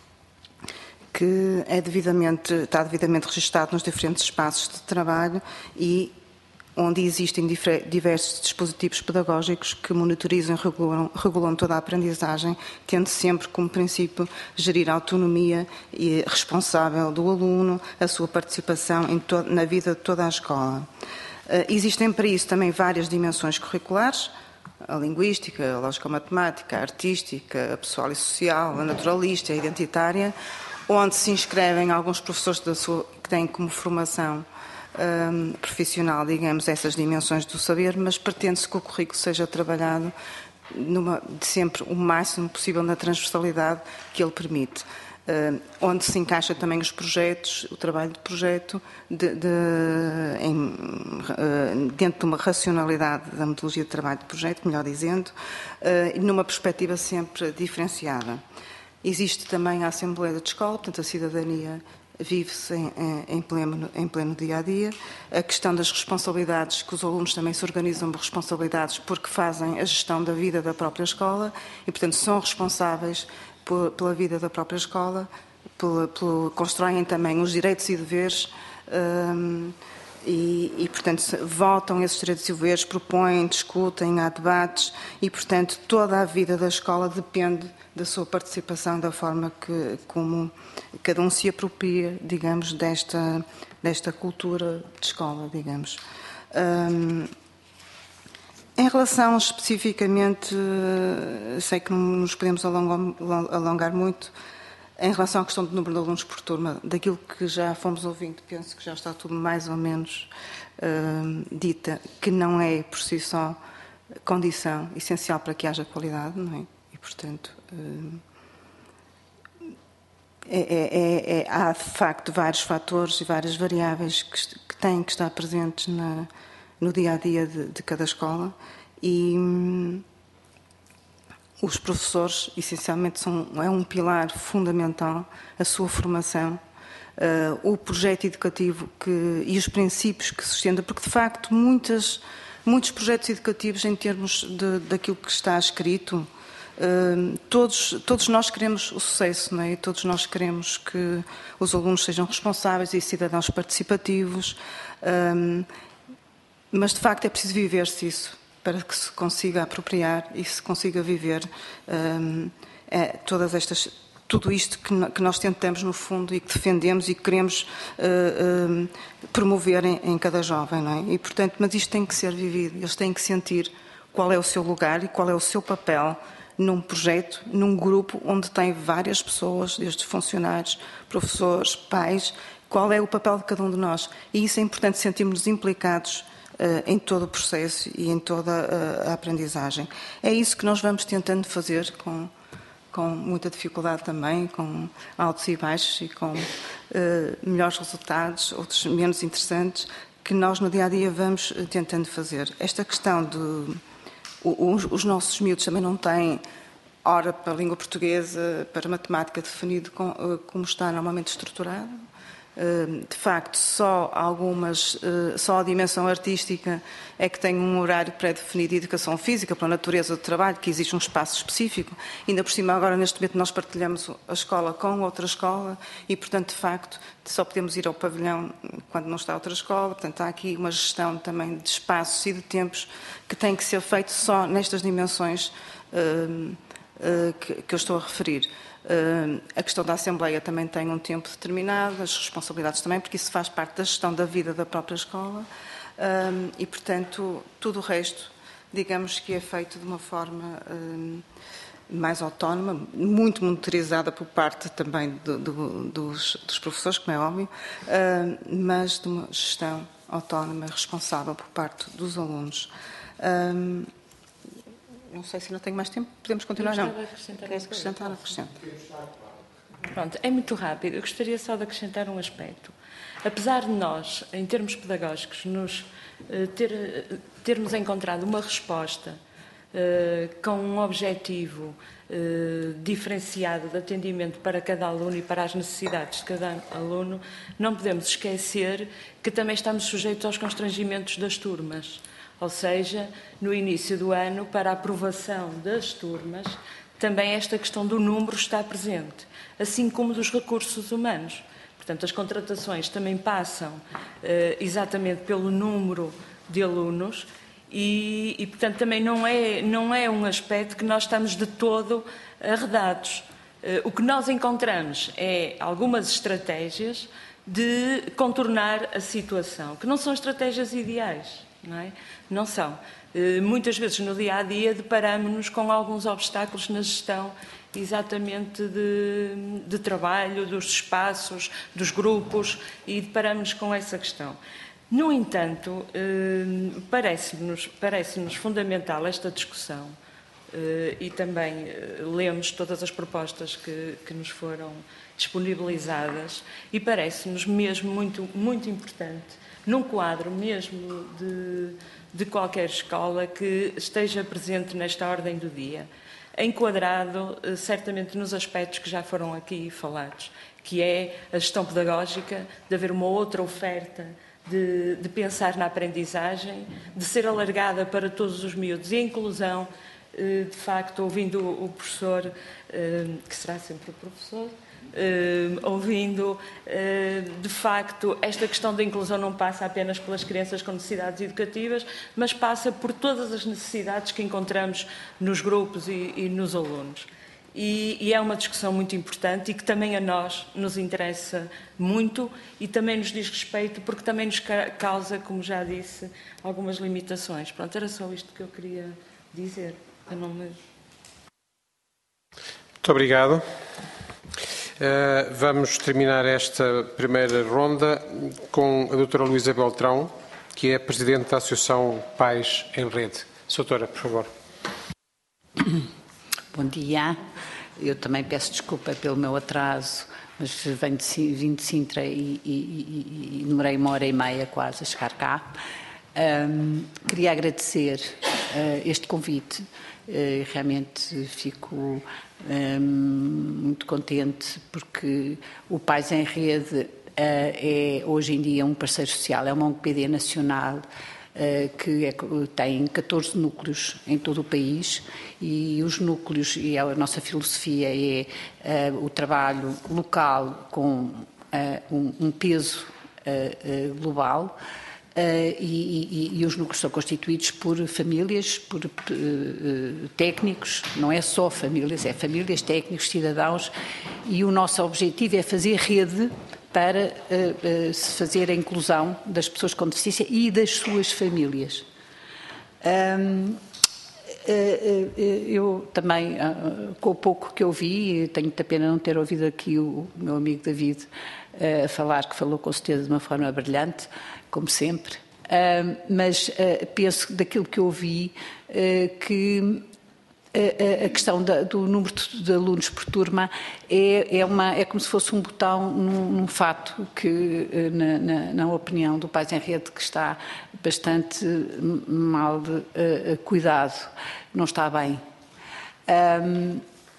Que é devidamente, está devidamente registado nos diferentes espaços de trabalho e onde existem diversos dispositivos pedagógicos que monitorizam e regulam, regulam toda a aprendizagem, tendo sempre como princípio gerir a autonomia e responsável do aluno, a sua participação em to- na vida de toda a escola. Uh, existem para isso também várias dimensões curriculares: a linguística, a lógico-matemática, a artística, a pessoal e social, a naturalista, a identitária, onde se inscrevem alguns professores da sua, que têm como formação um, profissional, digamos, essas dimensões do saber, mas pretende-se que o currículo seja trabalhado numa, sempre o máximo possível na transversalidade que ele permite. Uh, onde se encaixa também os projetos, o trabalho de projeto, de, de, em, uh, dentro de uma racionalidade da metodologia de trabalho de projeto, melhor dizendo, uh, e numa perspectiva sempre diferenciada. Existe também a Assembleia de Escola, portanto a cidadania vive-se em, em, pleno, em pleno dia-a-dia. A questão das responsabilidades, que os alunos também se organizam por responsabilidades porque fazem a gestão da vida da própria escola e, portanto, são responsáveis pela vida da própria escola, pela, pela, constroem também os direitos e deveres um, e, e, portanto, votam esses direitos e deveres, propõem, discutem, há debates e, portanto, toda a vida da escola depende da sua participação, da forma que, como cada um se apropria, digamos, desta, desta cultura de escola, digamos. Um, Em relação especificamente, sei que não nos podemos alongar, alongar muito, em relação à questão do número de alunos por turma, daquilo que já fomos ouvindo, penso que já está tudo mais ou menos uh, dita, que não é por si só condição essencial para que haja qualidade, não é? E, portanto, uh, é, é, é, há de facto vários fatores e várias variáveis que, que têm que estar presentes na no dia-a-dia de, de cada escola e hum, os professores, essencialmente, são, é um pilar fundamental, a sua formação, uh, o projeto educativo que, e os princípios que sustenta, porque, de facto, muitas, muitos projetos educativos, em termos de, daquilo que está escrito, Todos, todos nós queremos o sucesso, não é? E todos nós queremos que os alunos sejam responsáveis e cidadãos participativos, mas de facto é preciso viver-se isso para que se consiga apropriar e se consiga viver é, todas estas, tudo isto que, que nós tentamos no fundo e que defendemos e que queremos uh, uh, promover em, em cada jovem, não é? E portanto, mas isto tem que ser vivido, eles têm que sentir qual é o seu lugar e qual é o seu papel num projeto, num grupo onde tem várias pessoas, desde funcionários, professores, pais, qual é o papel de cada um de nós. E isso é importante, sentirmos-nos implicados uh, em todo o processo e em toda uh, a aprendizagem. É isso que nós vamos tentando fazer com, com muita dificuldade também, com altos e baixos e com uh, melhores resultados, outros menos interessantes, que nós no dia-a-dia vamos tentando fazer. Esta questão de Os, os nossos miúdos também não têm hora para a língua portuguesa, para a matemática definido com, como está normalmente estruturado. De facto, só algumas, só a dimensão artística é que tem um horário pré-definido de educação física, pela natureza do trabalho, que exige um espaço específico. Ainda por cima, agora, neste momento, nós partilhamos a escola com outra escola e, portanto, de facto, só podemos ir ao pavilhão quando não está outra escola. Portanto, há aqui uma gestão também de espaços e de tempos que tem que ser feito só nestas dimensões uh, uh, que, que eu estou a referir. Uh, a questão da Assembleia também tem um tempo determinado, as responsabilidades também, porque isso faz parte da gestão da vida da própria escola uh, e, portanto, tudo o resto, digamos que é feito de uma forma uh, mais autónoma, muito monitorizada por parte também do, do, dos, dos professores, como é óbvio, uh, mas de uma gestão autónoma, responsável por parte dos alunos. Uh, Não sei se não tenho mais tempo. Podemos continuar? Não. Queres acrescentar? Acrescenta. Pronto, é muito rápido. Eu gostaria só de acrescentar um aspecto. Apesar de nós, em termos pedagógicos, nos, ter, termos encontrado uma resposta uh, com um objetivo uh, diferenciado de atendimento para cada aluno e para as necessidades de cada aluno, não podemos esquecer que também estamos sujeitos aos constrangimentos das turmas. Ou seja, no início do ano, para a aprovação das turmas, também esta questão do número está presente, assim como dos recursos humanos. Portanto, as contratações também passam eh, exatamente pelo número de alunos e, e, portanto, também não é, não é um aspecto que nós estamos de todo arredados. Eh, o que nós encontramos é algumas estratégias de contornar a situação, que não são estratégias ideais. Não é? Não são. Muitas vezes no dia-a-dia deparamos-nos com alguns obstáculos na gestão exatamente de, de trabalho, dos espaços, dos grupos e deparamos-nos com essa questão. No entanto, parece-nos, parece-nos fundamental esta discussão e também lemos todas as propostas que, que nos foram disponibilizadas e parece-nos mesmo muito, muito importante num quadro mesmo de, de qualquer escola que esteja presente nesta ordem do dia, enquadrado certamente nos aspectos que já foram aqui falados, que é a gestão pedagógica, de haver uma outra oferta, de, de pensar na aprendizagem, de ser alargada para todos os miúdos e a inclusão, de facto, ouvindo o professor, que será sempre o professor, Uh, ouvindo, uh, de facto, esta questão da inclusão não passa apenas pelas crianças com necessidades educativas, mas passa por todas as necessidades que encontramos nos grupos e, e nos alunos. E, e é uma discussão muito importante e que também a nós nos interessa muito e também nos diz respeito, porque também nos causa, como já disse, algumas limitações. Pronto, era só isto que eu queria dizer. Eu não me... Muito obrigado. Uh, vamos terminar esta primeira ronda com a doutora Luísa Beltrão, que é Presidente da Associação Pais em Rede. Doutora, por favor. Bom dia. Eu também peço desculpa pelo meu atraso, mas venho de, vim de Sintra e, e, e, e demorei uma hora e meia quase a chegar cá. Um, queria agradecer uh, este convite. Uh, realmente fico um, muito contente porque o Pais em Rede uh, é hoje em dia um parceiro social, é uma O N P D nacional que é, tem catorze núcleos em todo o país, e os núcleos, e a nossa filosofia é o trabalho local com um peso global. Uh, e, e, e os núcleos são constituídos por famílias, por uh, técnicos, não é só famílias, é famílias, técnicos, cidadãos, e o nosso objetivo é fazer rede para uh, uh, se fazer a inclusão das pessoas com deficiência e das suas famílias. Um, uh, uh, eu também, uh, com o pouco que eu vi, tenho muita pena não ter ouvido aqui o meu amigo David uh, falar, que falou com certeza de uma forma brilhante, como sempre, uh, mas uh, penso daquilo que eu vi uh, que uh, a questão da, do número de, de alunos por turma é, é, uma, é como se fosse um botão num, num fato que, uh, na, na, na opinião do Pais em Rede, que está bastante mal uh, cuidado, não está bem. Um,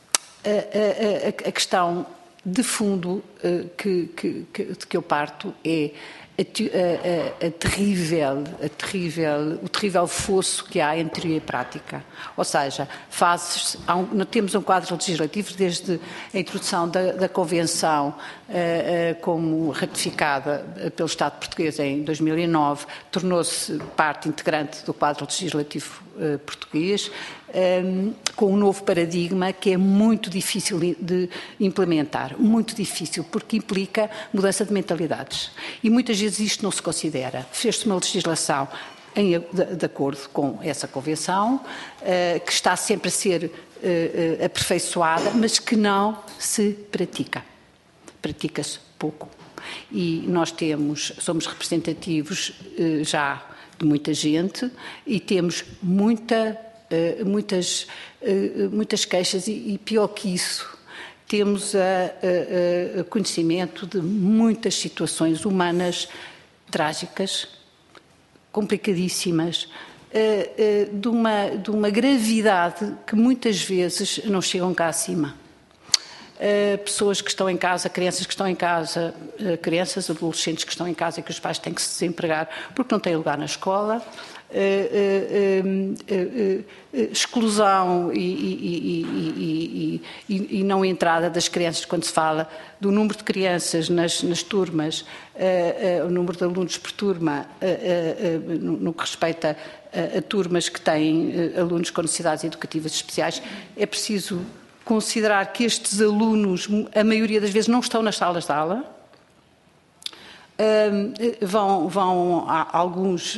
a, a, a questão de fundo uh, que, que, que, de que eu parto é A, a, a, terrível, a terrível, o terrível fosso que há entre teoria e prática. Ou seja, fazes, um, temos um quadro legislativo desde a introdução da, da Convenção, uh, uh, como ratificada pelo Estado português em dois mil e nove, tornou-se parte integrante do quadro legislativo uh, português, um, com um novo paradigma que é muito difícil de implementar, muito difícil, porque implica mudança de mentalidades. E muitas vezes isto não se considera. Fez-se uma legislação em, de, de acordo com essa convenção, uh, que está sempre a ser uh, uh, aperfeiçoada, mas que não se pratica. Pratica-se pouco. E nós temos, somos representativos uh, já de muita gente e temos muita, uh, muitas, uh, muitas queixas e, e pior que isso, temos a, a, a conhecimento de muitas situações humanas trágicas, complicadíssimas, de uma, de uma gravidade que muitas vezes não chegam cá acima. Pessoas que estão em casa, crianças que estão em casa, crianças, adolescentes que estão em casa e que os pais têm que se desempregar porque não têm lugar na escola, Uh, uh, uh, uh, exclusão e, e, e, e, e não entrada das crianças, quando se fala do número de crianças nas, nas turmas, uh, uh, o número de alunos por turma, uh, uh, uh, no, no que respeita a, a turmas que têm uh, alunos com necessidades educativas especiais, é preciso considerar que estes alunos, a maioria das vezes, não estão nas salas de aula, uh, vão, vão a alguns...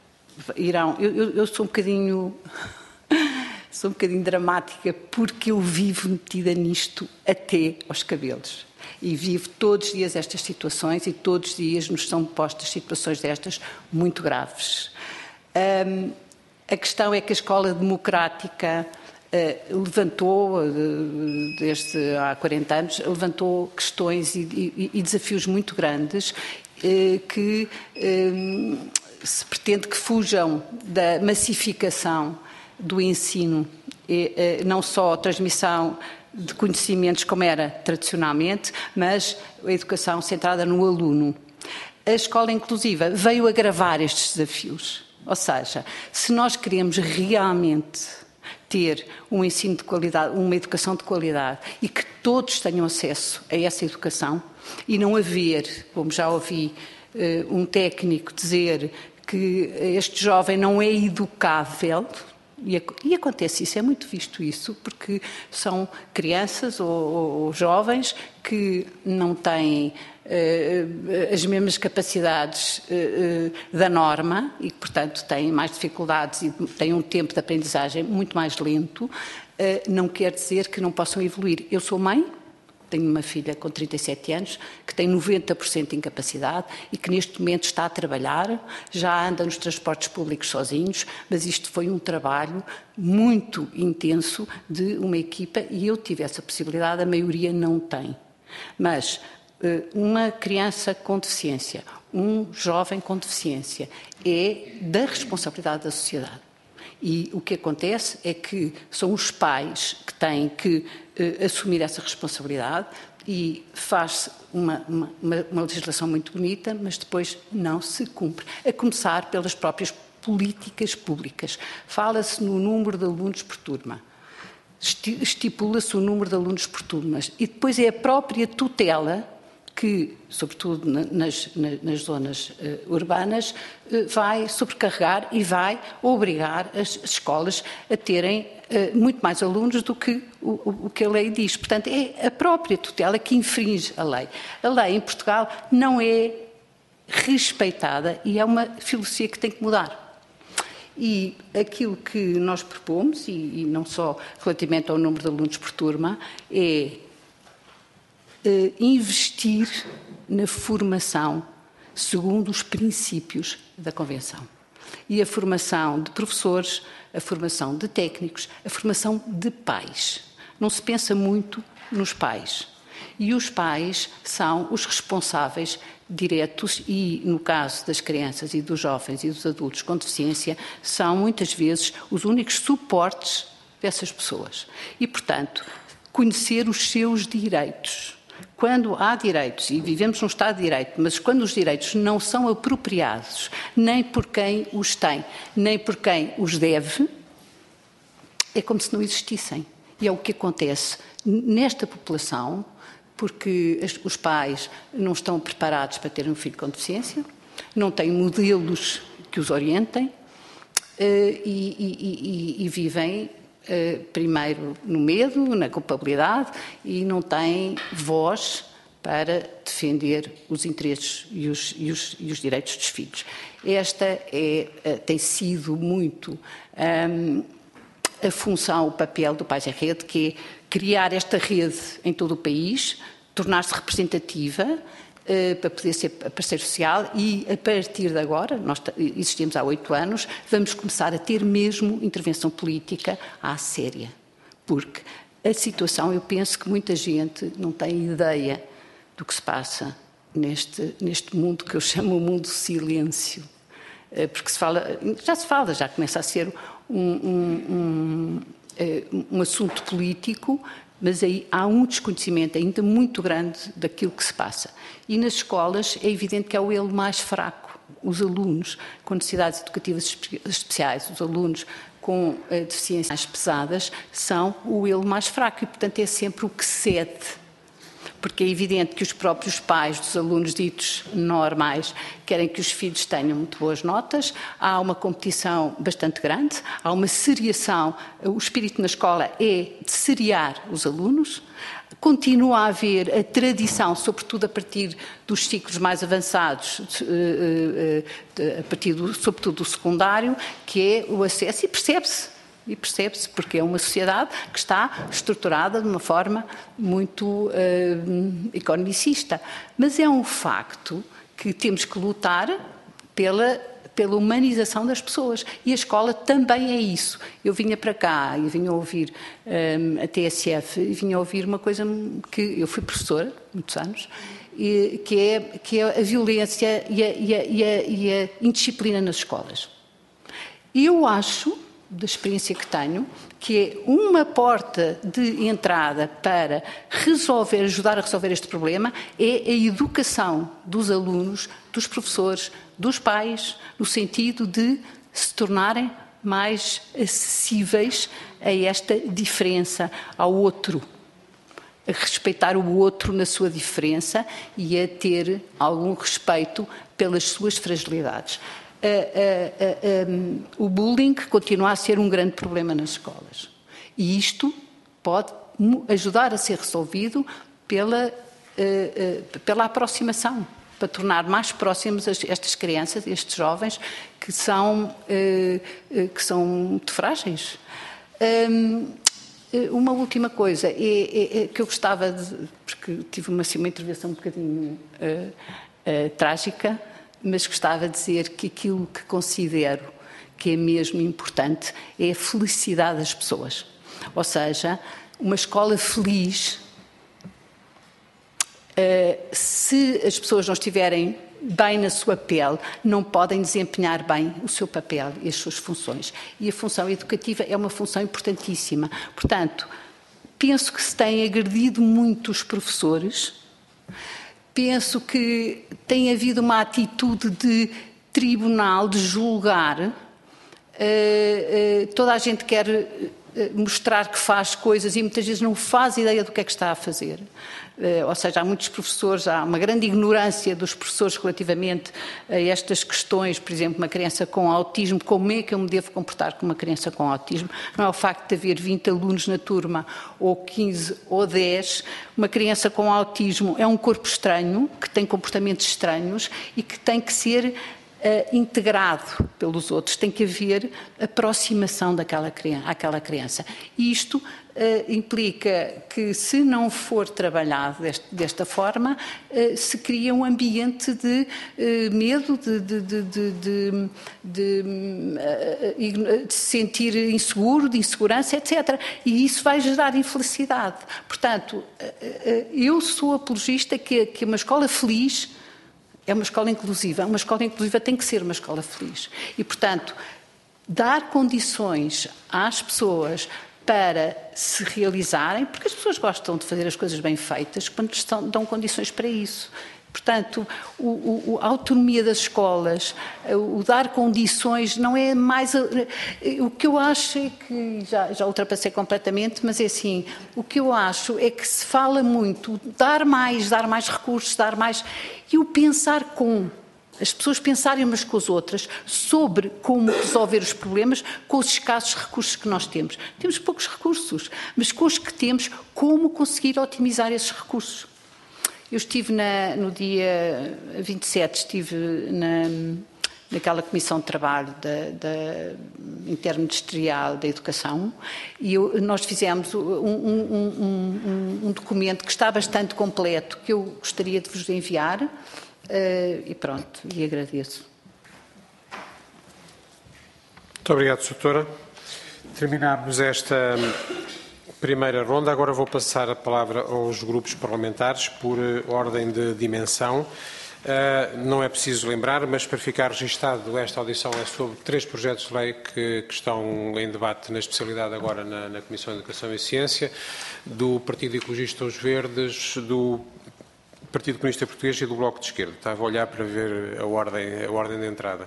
irão. Eu, eu, eu sou um bocadinho sou um bocadinho dramática porque eu vivo metida nisto até aos cabelos e vivo todos os dias estas situações e todos os dias nos são postas situações destas muito graves. Um, a questão é que a escola democrática uh, levantou, uh, desde há quarenta anos, levantou questões e, e, e desafios muito grandes uh, que um, se pretende que fujam da massificação do ensino, e, não só a transmissão de conhecimentos como era tradicionalmente, mas a educação centrada no aluno. A escola inclusiva veio agravar estes desafios. Ou seja, se nós queremos realmente ter um ensino de qualidade, uma educação de qualidade e que todos tenham acesso a essa educação e não haver, como já ouvi um técnico dizer, que este jovem não é educável, e, e acontece isso, é muito visto isso, porque são crianças ou, ou, ou jovens que não têm uh, as mesmas capacidades uh, uh, da norma e que, portanto, têm mais dificuldades e têm um tempo de aprendizagem muito mais lento, uh, não quer dizer que não possam evoluir. Eu sou mãe, tenho uma filha com trinta e sete anos, que tem noventa por cento de incapacidade e que neste momento está a trabalhar, já anda nos transportes públicos sozinhos, mas isto foi um trabalho muito intenso de uma equipa e eu tive essa possibilidade, a maioria não tem. Mas uma criança com deficiência, um jovem com deficiência, é da responsabilidade da sociedade. E o que acontece é que são os pais que têm que uh, assumir essa responsabilidade e faz-se uma, uma, uma legislação muito bonita, mas depois não se cumpre. A começar pelas próprias políticas públicas. Fala-se no número de alunos por turma. Estipula-se o número de alunos por turmas. E depois é a própria tutela que, sobretudo nas, nas, nas zonas uh, urbanas, uh, vai sobrecarregar e vai obrigar as, as escolas a terem uh, muito mais alunos do que o, o, o que a lei diz. Portanto, é a própria tutela que infringe a lei. A lei em Portugal não é respeitada e é uma filosofia que tem que mudar. E aquilo que nós propomos, e, e não só relativamente ao número de alunos por turma, é Uh, investir na formação segundo os princípios da Convenção. E a formação de professores, a formação de técnicos, a formação de pais. Não se pensa muito nos pais. E os pais são os responsáveis diretos e, no caso das crianças e dos jovens e dos adultos com deficiência, são muitas vezes os únicos suportes dessas pessoas. E, portanto, conhecer os seus direitos. Quando há direitos, e vivemos num Estado de Direito, mas quando os direitos não são apropriados, nem por quem os tem, nem por quem os deve, é como se não existissem. E é o que acontece nesta população, porque os pais não estão preparados para ter um filho com deficiência, não têm modelos que os orientem e, e, e, e vivem Uh, primeiro no medo, na culpabilidade, e não têm voz para defender os interesses e os, e os, e os direitos dos filhos. Esta é, uh, tem sido muito um, a função, o papel do Pais em Rede, que é criar esta rede em todo o país, tornar-se representativa, Uh, para poder ser parceiro social, e a partir de agora, nós existimos há oito anos, vamos começar a ter mesmo intervenção política à séria. Porque a situação, eu penso que muita gente não tem ideia do que se passa neste, neste mundo que eu chamo o mundo do silêncio. Uh, porque se fala, já se fala, já começa a ser um, um, um, uh, um assunto político, mas aí há um desconhecimento ainda muito grande daquilo que se passa. E nas escolas é evidente que é o elo mais fraco. Os alunos com necessidades educativas especiais, os alunos com uh, deficiências mais pesadas, são o elo mais fraco e, portanto, é sempre o que cede. Porque é evidente que os próprios pais dos alunos ditos normais querem que os filhos tenham muito boas notas, há uma competição bastante grande, há uma seriação, o espírito na escola é de seriar os alunos, continua a haver a tradição, sobretudo a partir dos ciclos mais avançados, a partir do, sobretudo do secundário, que é o acesso, e percebe-se. E percebe-se, porque é uma sociedade que está estruturada de uma forma muito uh, economicista. Mas é um facto que temos que lutar pela, pela humanização das pessoas. E a escola também é isso. Eu vinha para cá e vinha ouvir um, a T S F, e vinha ouvir uma coisa que... Eu fui professora, muitos anos, e, que, é, que é a violência e a, e a, e a, e a indisciplina nas escolas. E eu acho, da experiência que tenho, que é uma porta de entrada para resolver, ajudar a resolver este problema, é a educação dos alunos, dos professores, dos pais, no sentido de se tornarem mais acessíveis a esta diferença, ao outro, a respeitar o outro na sua diferença e a ter algum respeito pelas suas fragilidades. Uh, uh, uh, um, o bullying continua a ser um grande problema nas escolas. E isto pode ajudar a ser resolvido pela, uh, uh, pela aproximação, para tornar mais próximos as, estas crianças, estes jovens, que são, uh, uh, que são muito frágeis. Um, uma última coisa, é, é, é que eu gostava de... Porque tive uma, assim, uma intervenção um bocadinho uh, uh, trágica, mas gostava de dizer que aquilo que considero que é mesmo importante é a felicidade das pessoas. Ou seja, uma escola feliz, se as pessoas não estiverem bem na sua pele, não podem desempenhar bem o seu papel e as suas funções. E a função educativa é uma função importantíssima. Portanto, penso que se têm agredido muito os professores. Penso que tem havido uma atitude de tribunal, de julgar, toda a gente quer mostrar que faz coisas e muitas vezes não faz ideia do que é que está a fazer. Ou seja, há muitos professores, há uma grande ignorância dos professores relativamente a estas questões, por exemplo, uma criança com autismo, como é que eu me devo comportar com uma criança com autismo? Não é o facto de haver vinte alunos na turma, ou quinze, ou dez. Uma criança com autismo é um corpo estranho, que tem comportamentos estranhos e que tem que ser Uh, integrado pelos outros, tem que haver aproximação daquela criança, àquela criança. E isto uh, implica que, se não for trabalhado deste, desta forma, uh, se cria um ambiente de uh, medo, de, de, de, de, de, de, uh, de se sentir inseguro, de insegurança, etcétera. E isso vai gerar infelicidade. Portanto, uh, uh, eu sou apologista que, que uma escola feliz é uma escola inclusiva. Uma escola inclusiva tem que ser uma escola feliz. E, portanto, dar condições às pessoas para se realizarem, porque as pessoas gostam de fazer as coisas bem feitas, quando estão, dão condições para isso. Portanto, o, o, a autonomia das escolas, o dar condições, não é mais... O que eu acho é que, já, já ultrapassei completamente, mas é assim, o que eu acho é que se fala muito, dar mais, dar mais recursos, dar mais... E o pensar com... As pessoas pensarem umas com as outras sobre como resolver os problemas com os escassos recursos que nós temos. Temos poucos recursos, mas com os que temos, como conseguir otimizar esses recursos? Eu estive na, no dia vinte e sete, estive na, naquela comissão de trabalho da, da interministerial da educação e eu, nós fizemos um, um, um, um documento que está bastante completo, que eu gostaria de vos enviar, uh, e pronto, e agradeço. Muito obrigado, doutora. Terminamos esta primeira ronda. Agora vou passar a palavra aos grupos parlamentares por uh, ordem de dimensão. Uh, não é preciso lembrar, mas para ficar registado, esta audição é sobre três projetos de lei que, que estão em debate na especialidade agora na, na Comissão de Educação e Ciência, do Partido Ecologista Os Verdes, do Partido Comunista Português e do Bloco de Esquerda. Estava a olhar para ver a ordem, a ordem de entrada.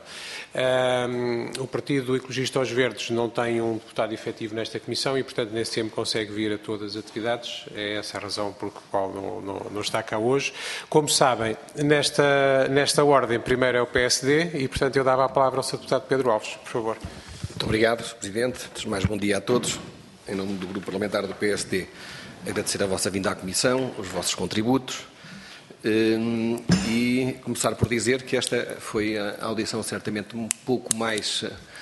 Um, o Partido Ecologista aos Verdes não tem um deputado efetivo nesta comissão e, portanto, nesse tempo consegue vir a todas as atividades. É essa a razão por qual não, não, não está cá hoje. Como sabem, nesta, nesta ordem, primeiro é o P S D e, portanto, eu dava a palavra ao senhor deputado Pedro Alves, por favor. Muito obrigado, senhor Presidente. Antes de mais, bom dia a todos. Em nome do Grupo Parlamentar do P S D, agradecer a vossa vinda à Comissão, os vossos contributos. Um, e começar por dizer que esta foi a audição certamente um pouco mais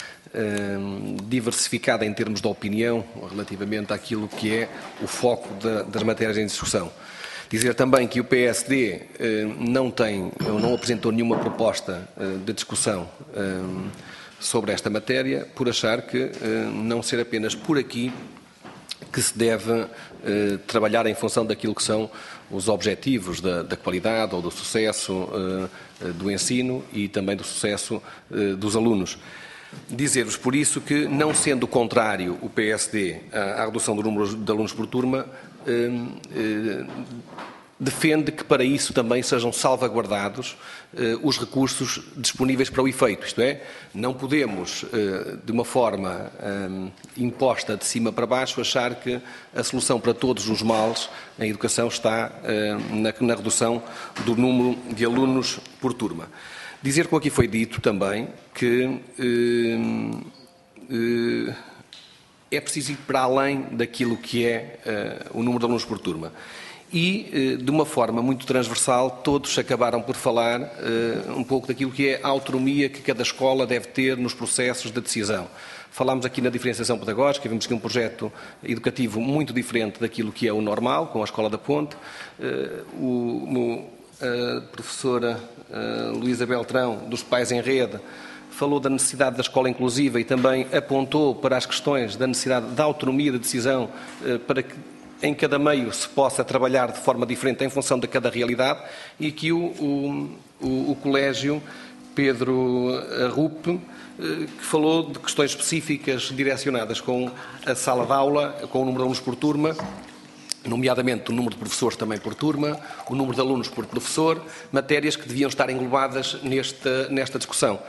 um, diversificada em termos de opinião relativamente àquilo que é o foco da, das matérias em discussão. Dizer também que o P S D um, não tem, ou não apresentou nenhuma proposta uh, de discussão um, sobre esta matéria, por achar que uh, não ser apenas por aqui que se deve eh, trabalhar em função daquilo que são os objetivos da, da qualidade ou do sucesso eh, do ensino e também do sucesso eh, dos alunos. Dizer-vos, por isso, que, não sendo contrário o P S D à, à redução do número de alunos por turma, eh, eh, defende que para isso também sejam salvaguardados eh, os recursos disponíveis para o efeito, isto é, não podemos, eh, de uma forma eh, imposta de cima para baixo, achar que a solução para todos os males em educação está eh, na, na redução do número de alunos por turma. Dizer, como aqui foi dito também, que eh, eh, é preciso ir para além daquilo que é eh, o número de alunos por turma. E, de uma forma muito transversal, todos acabaram por falar uh, um pouco daquilo que é a autonomia que cada escola deve ter nos processos de decisão. Falámos aqui na diferenciação pedagógica, vimos que é um projeto educativo muito diferente daquilo que é o normal, com a Escola da Ponte. Uh, o, a professora uh, Luísa Beltrão, dos Pais em Rede, falou da necessidade da escola inclusiva e também apontou para as questões da necessidade da autonomia de decisão uh, para que em cada meio se possa trabalhar de forma diferente em função de cada realidade e que o, o, o, o Colégio Pedro Arrupe, que falou de questões específicas direcionadas com a sala de aula, com o número de alunos por turma, nomeadamente o número de professores também por turma, o número de alunos por professor, matérias que deviam estar englobadas nesta, nesta discussão.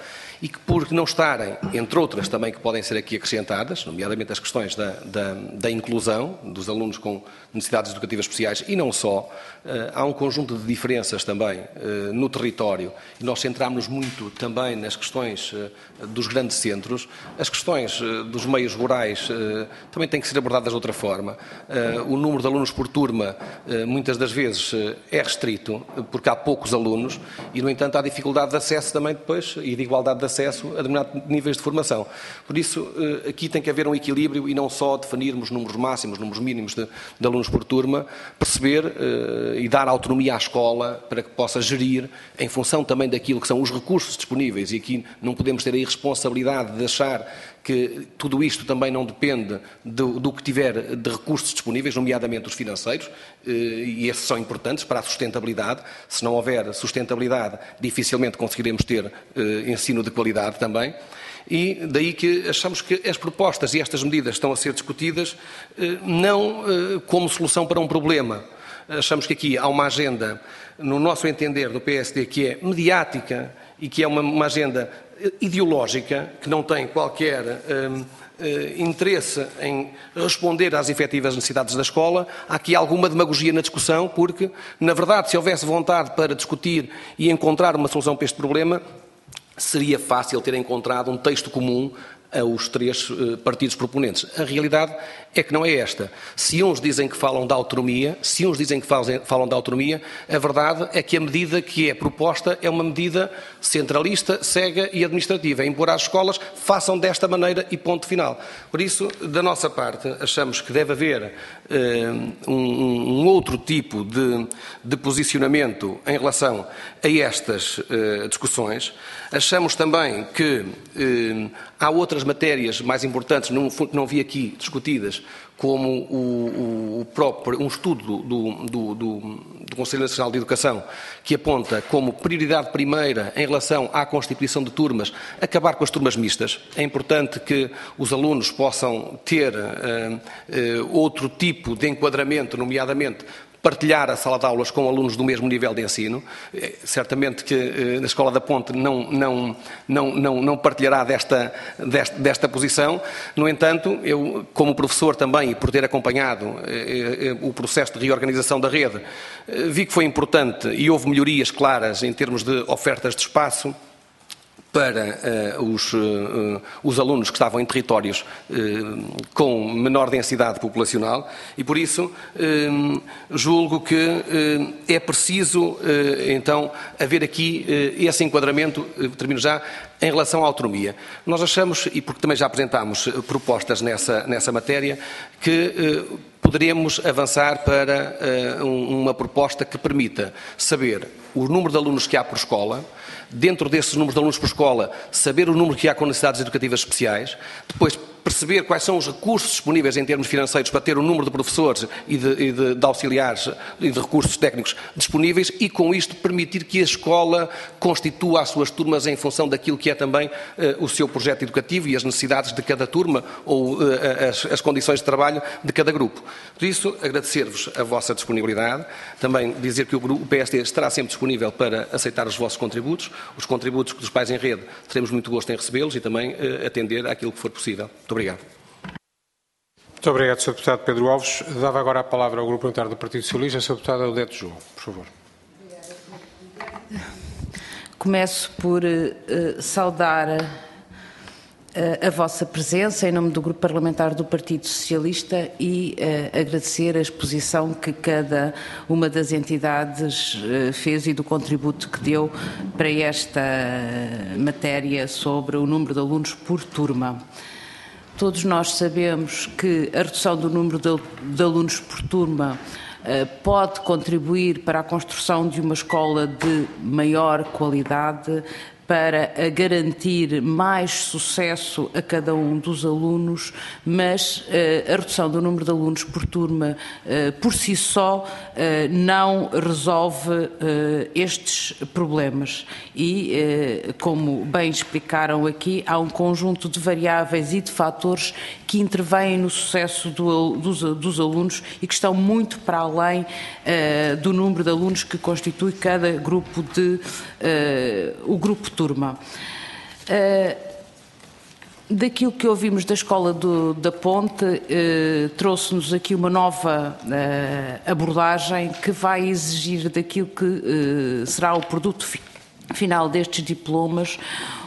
e que, por não estarem, entre outras também que podem ser aqui acrescentadas, nomeadamente as questões da, da, da inclusão dos alunos com necessidades educativas especiais e não só, há um conjunto de diferenças também no território e nós centramos-nos muito também nas questões dos grandes centros. As questões dos meios rurais também têm que ser abordadas de outra forma. O número de alunos por turma muitas das vezes é restrito porque há poucos alunos e, no entanto, há dificuldade de acesso também depois e de igualdade de acesso a determinados níveis de formação. Por isso, aqui tem que haver um equilíbrio e não só definirmos números máximos, números mínimos de, de alunos por turma, perceber uh, e dar autonomia à escola para que possa gerir em função também daquilo que são os recursos disponíveis, e aqui não podemos ter a irresponsabilidade de achar que tudo isto também não depende do, do que tiver de recursos disponíveis, nomeadamente os financeiros, e esses são importantes para a sustentabilidade. Se não houver sustentabilidade, dificilmente conseguiremos ter ensino de qualidade também. E daí que achamos que as propostas e estas medidas estão a ser discutidas não como solução para um problema. Achamos que aqui há uma agenda, no nosso entender, do P S D, que é mediática e que é uma, uma agenda ideológica, que não tem qualquer um, uh, interesse em responder às efetivas necessidades da escola. Há aqui alguma demagogia na discussão, porque, na verdade, se houvesse vontade para discutir e encontrar uma solução para este problema, seria fácil ter encontrado um texto comum aos três uh, partidos proponentes. A realidade é que não é esta. Se uns dizem que falam da autonomia, se uns dizem que falam da autonomia, a verdade é que a medida que é proposta é uma medida centralista, cega e administrativa, embora as escolas façam desta maneira e ponto final. Por isso, da nossa parte, achamos que deve haver uh, um, um outro tipo de, de posicionamento em relação a estas uh, discussões. Achamos também que uh, há outras matérias mais importantes, não, não vi aqui discutidas, como o, o próprio, um estudo do, do, do, do Conselho Nacional de Educação, que aponta como prioridade primeira em relação à constituição de turmas, acabar com as turmas mistas. É importante que os alunos possam ter uh, uh, outro tipo de enquadramento, nomeadamente partilhar a sala de aulas com alunos do mesmo nível de ensino. Certamente que eh, na Escola da Ponte não, não, não, não, não partilhará desta, desta, desta posição. No entanto, eu, como professor também, e por ter acompanhado eh, eh, o processo de reorganização da rede, eh, vi que foi importante e houve melhorias claras em termos de ofertas de espaço para uh, os, uh, os alunos que estavam em territórios uh, com menor densidade populacional e, por isso, uh, julgo que uh, é preciso, uh, então, haver aqui uh, esse enquadramento, uh, termino já, em relação à autonomia. Nós achamos, e porque também já apresentámos uh, propostas nessa, nessa matéria, que uh, poderemos avançar para uh, uma proposta que permita saber o número de alunos que há por escola, dentro desses números de alunos por escola, saber o número que há com necessidades educativas especiais, depois perceber quais são os recursos disponíveis em termos financeiros para ter o número de professores e de, e de, de auxiliares e de recursos técnicos disponíveis e, com isto, permitir que a escola constitua as suas turmas em função daquilo que é também uh, o seu projeto educativo e as necessidades de cada turma ou uh, as, as condições de trabalho de cada grupo. Por isso, agradecer-vos a vossa disponibilidade, também dizer que o, grupo, o P S D estará sempre disponível para aceitar os vossos contributos, os contributos dos Pais em Rede, teremos muito gosto em recebê-los e também uh, atender àquilo que for possível. Muito obrigado. Muito obrigado, senhor Deputado Pedro Alves. Dava agora a palavra ao Grupo Parlamentar do Partido Socialista, senhor Deputado Odete João, por favor. Começo por uh, saudar uh, a vossa presença em nome do Grupo Parlamentar do Partido Socialista e uh, agradecer a exposição que cada uma das entidades uh, fez e do contributo que deu para esta uh, matéria sobre o número de alunos por turma. Todos nós sabemos que a redução do número de, de alunos por turma uh, pode contribuir para a construção de uma escola de maior qualidade, para garantir mais sucesso a cada um dos alunos, mas uh, a redução do número de alunos por turma uh, por si só uh, não resolve uh, estes problemas e, uh, como bem explicaram aqui, há um conjunto de variáveis e de fatores que intervêm no sucesso do, dos, dos alunos e que estão muito para além uh, do número de alunos que constitui cada grupo de uh, o grupo turma. Uh, Daquilo que ouvimos da Escola do, da Ponte, eh, trouxe-nos aqui uma nova eh, abordagem que vai exigir daquilo que eh, será o produto fi final destes diplomas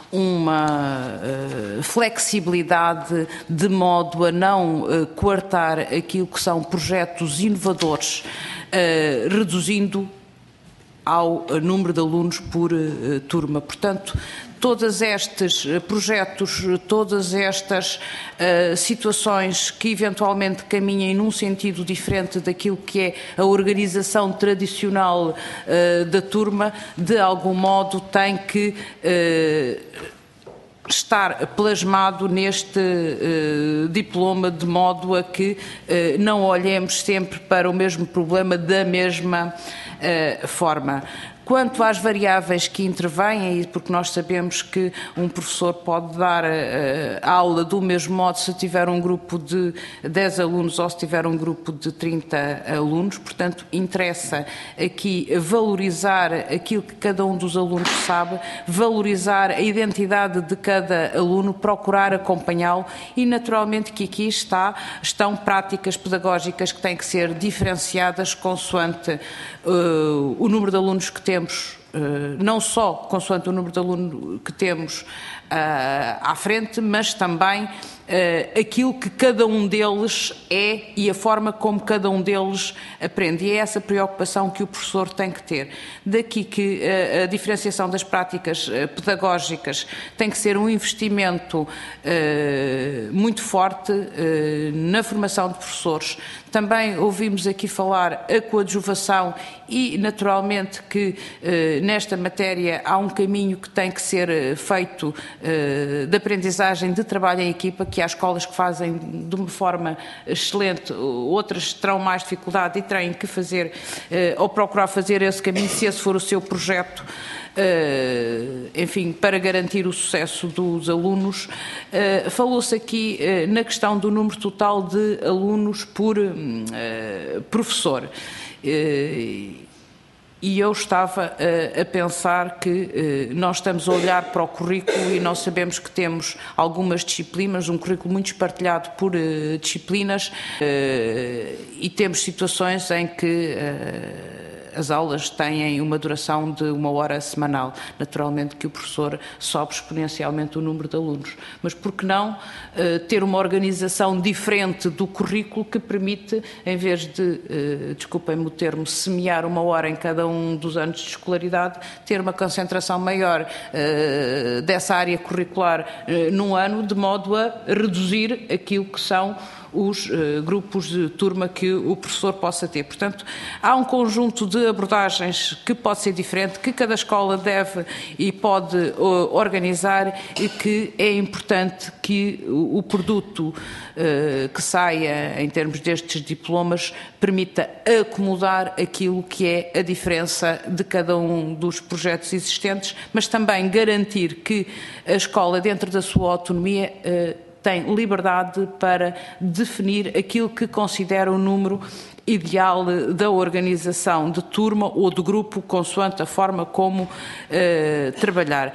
uma uh, flexibilidade de modo a não uh, coartar aquilo que são projetos inovadores, uh, reduzindo ao uh, número de alunos por uh, turma. Portanto, todos estes projetos, todas estas uh, situações que eventualmente caminhem num sentido diferente daquilo que é a organização tradicional uh, da turma, de algum modo tem que uh, estar plasmado neste uh, diploma, de modo a que uh, não olhemos sempre para o mesmo problema da mesma uh, forma. Quanto às variáveis que intervêm, porque nós sabemos que um professor pode dar a, a aula do mesmo modo se tiver um grupo de dez alunos ou se tiver um grupo de trinta alunos, portanto, interessa aqui valorizar aquilo que cada um dos alunos sabe, valorizar a identidade de cada aluno, procurar acompanhá-lo e, naturalmente, que aqui está, estão práticas pedagógicas que têm que ser diferenciadas consoante uh, o número de alunos que temos. Temos, não só consoante o número de alunos que temos à frente, mas também aquilo que cada um deles é e a forma como cada um deles aprende. E é essa preocupação que o professor tem que ter. Daqui que a diferenciação das práticas pedagógicas tem que ser um investimento muito forte na formação de professores. Também ouvimos aqui falar a coadjuvação e, naturalmente, que eh, nesta matéria há um caminho que tem que ser feito eh, de aprendizagem de trabalho em equipa, que há escolas que fazem de uma forma excelente, outras terão mais dificuldade e têm que fazer eh, ou procurar fazer esse caminho, se esse for o seu projeto. Uh, enfim, para garantir o sucesso dos alunos. Uh, falou-se aqui uh, na questão do número total de alunos por uh, professor. Uh, E eu estava uh, a pensar que uh, nós estamos a olhar para o currículo e nós sabemos que temos algumas disciplinas, um currículo muito espartilhado por uh, disciplinas uh, e temos situações em que uh, as aulas têm uma duração de uma hora semanal. Naturalmente que o professor sobe exponencialmente o número de alunos. Mas por que não uh, ter uma organização diferente do currículo que permite, em vez de, uh, desculpem-me o termo, semear uma hora em cada um dos anos de escolaridade, ter uma concentração maior uh, dessa área curricular uh, num ano, de modo a reduzir aquilo que são os uh, grupos de turma que o professor possa ter. Portanto, há um conjunto de abordagens que pode ser diferente, que cada escola deve e pode uh, organizar e que é importante que o, o produto uh, que saia em termos destes diplomas permita acomodar aquilo que é a diferença de cada um dos projetos existentes, mas também garantir que a escola, dentro da sua autonomia, uh, tem liberdade para definir aquilo que considera o número ideal da organização de turma ou de grupo, consoante a forma como eh, trabalhar.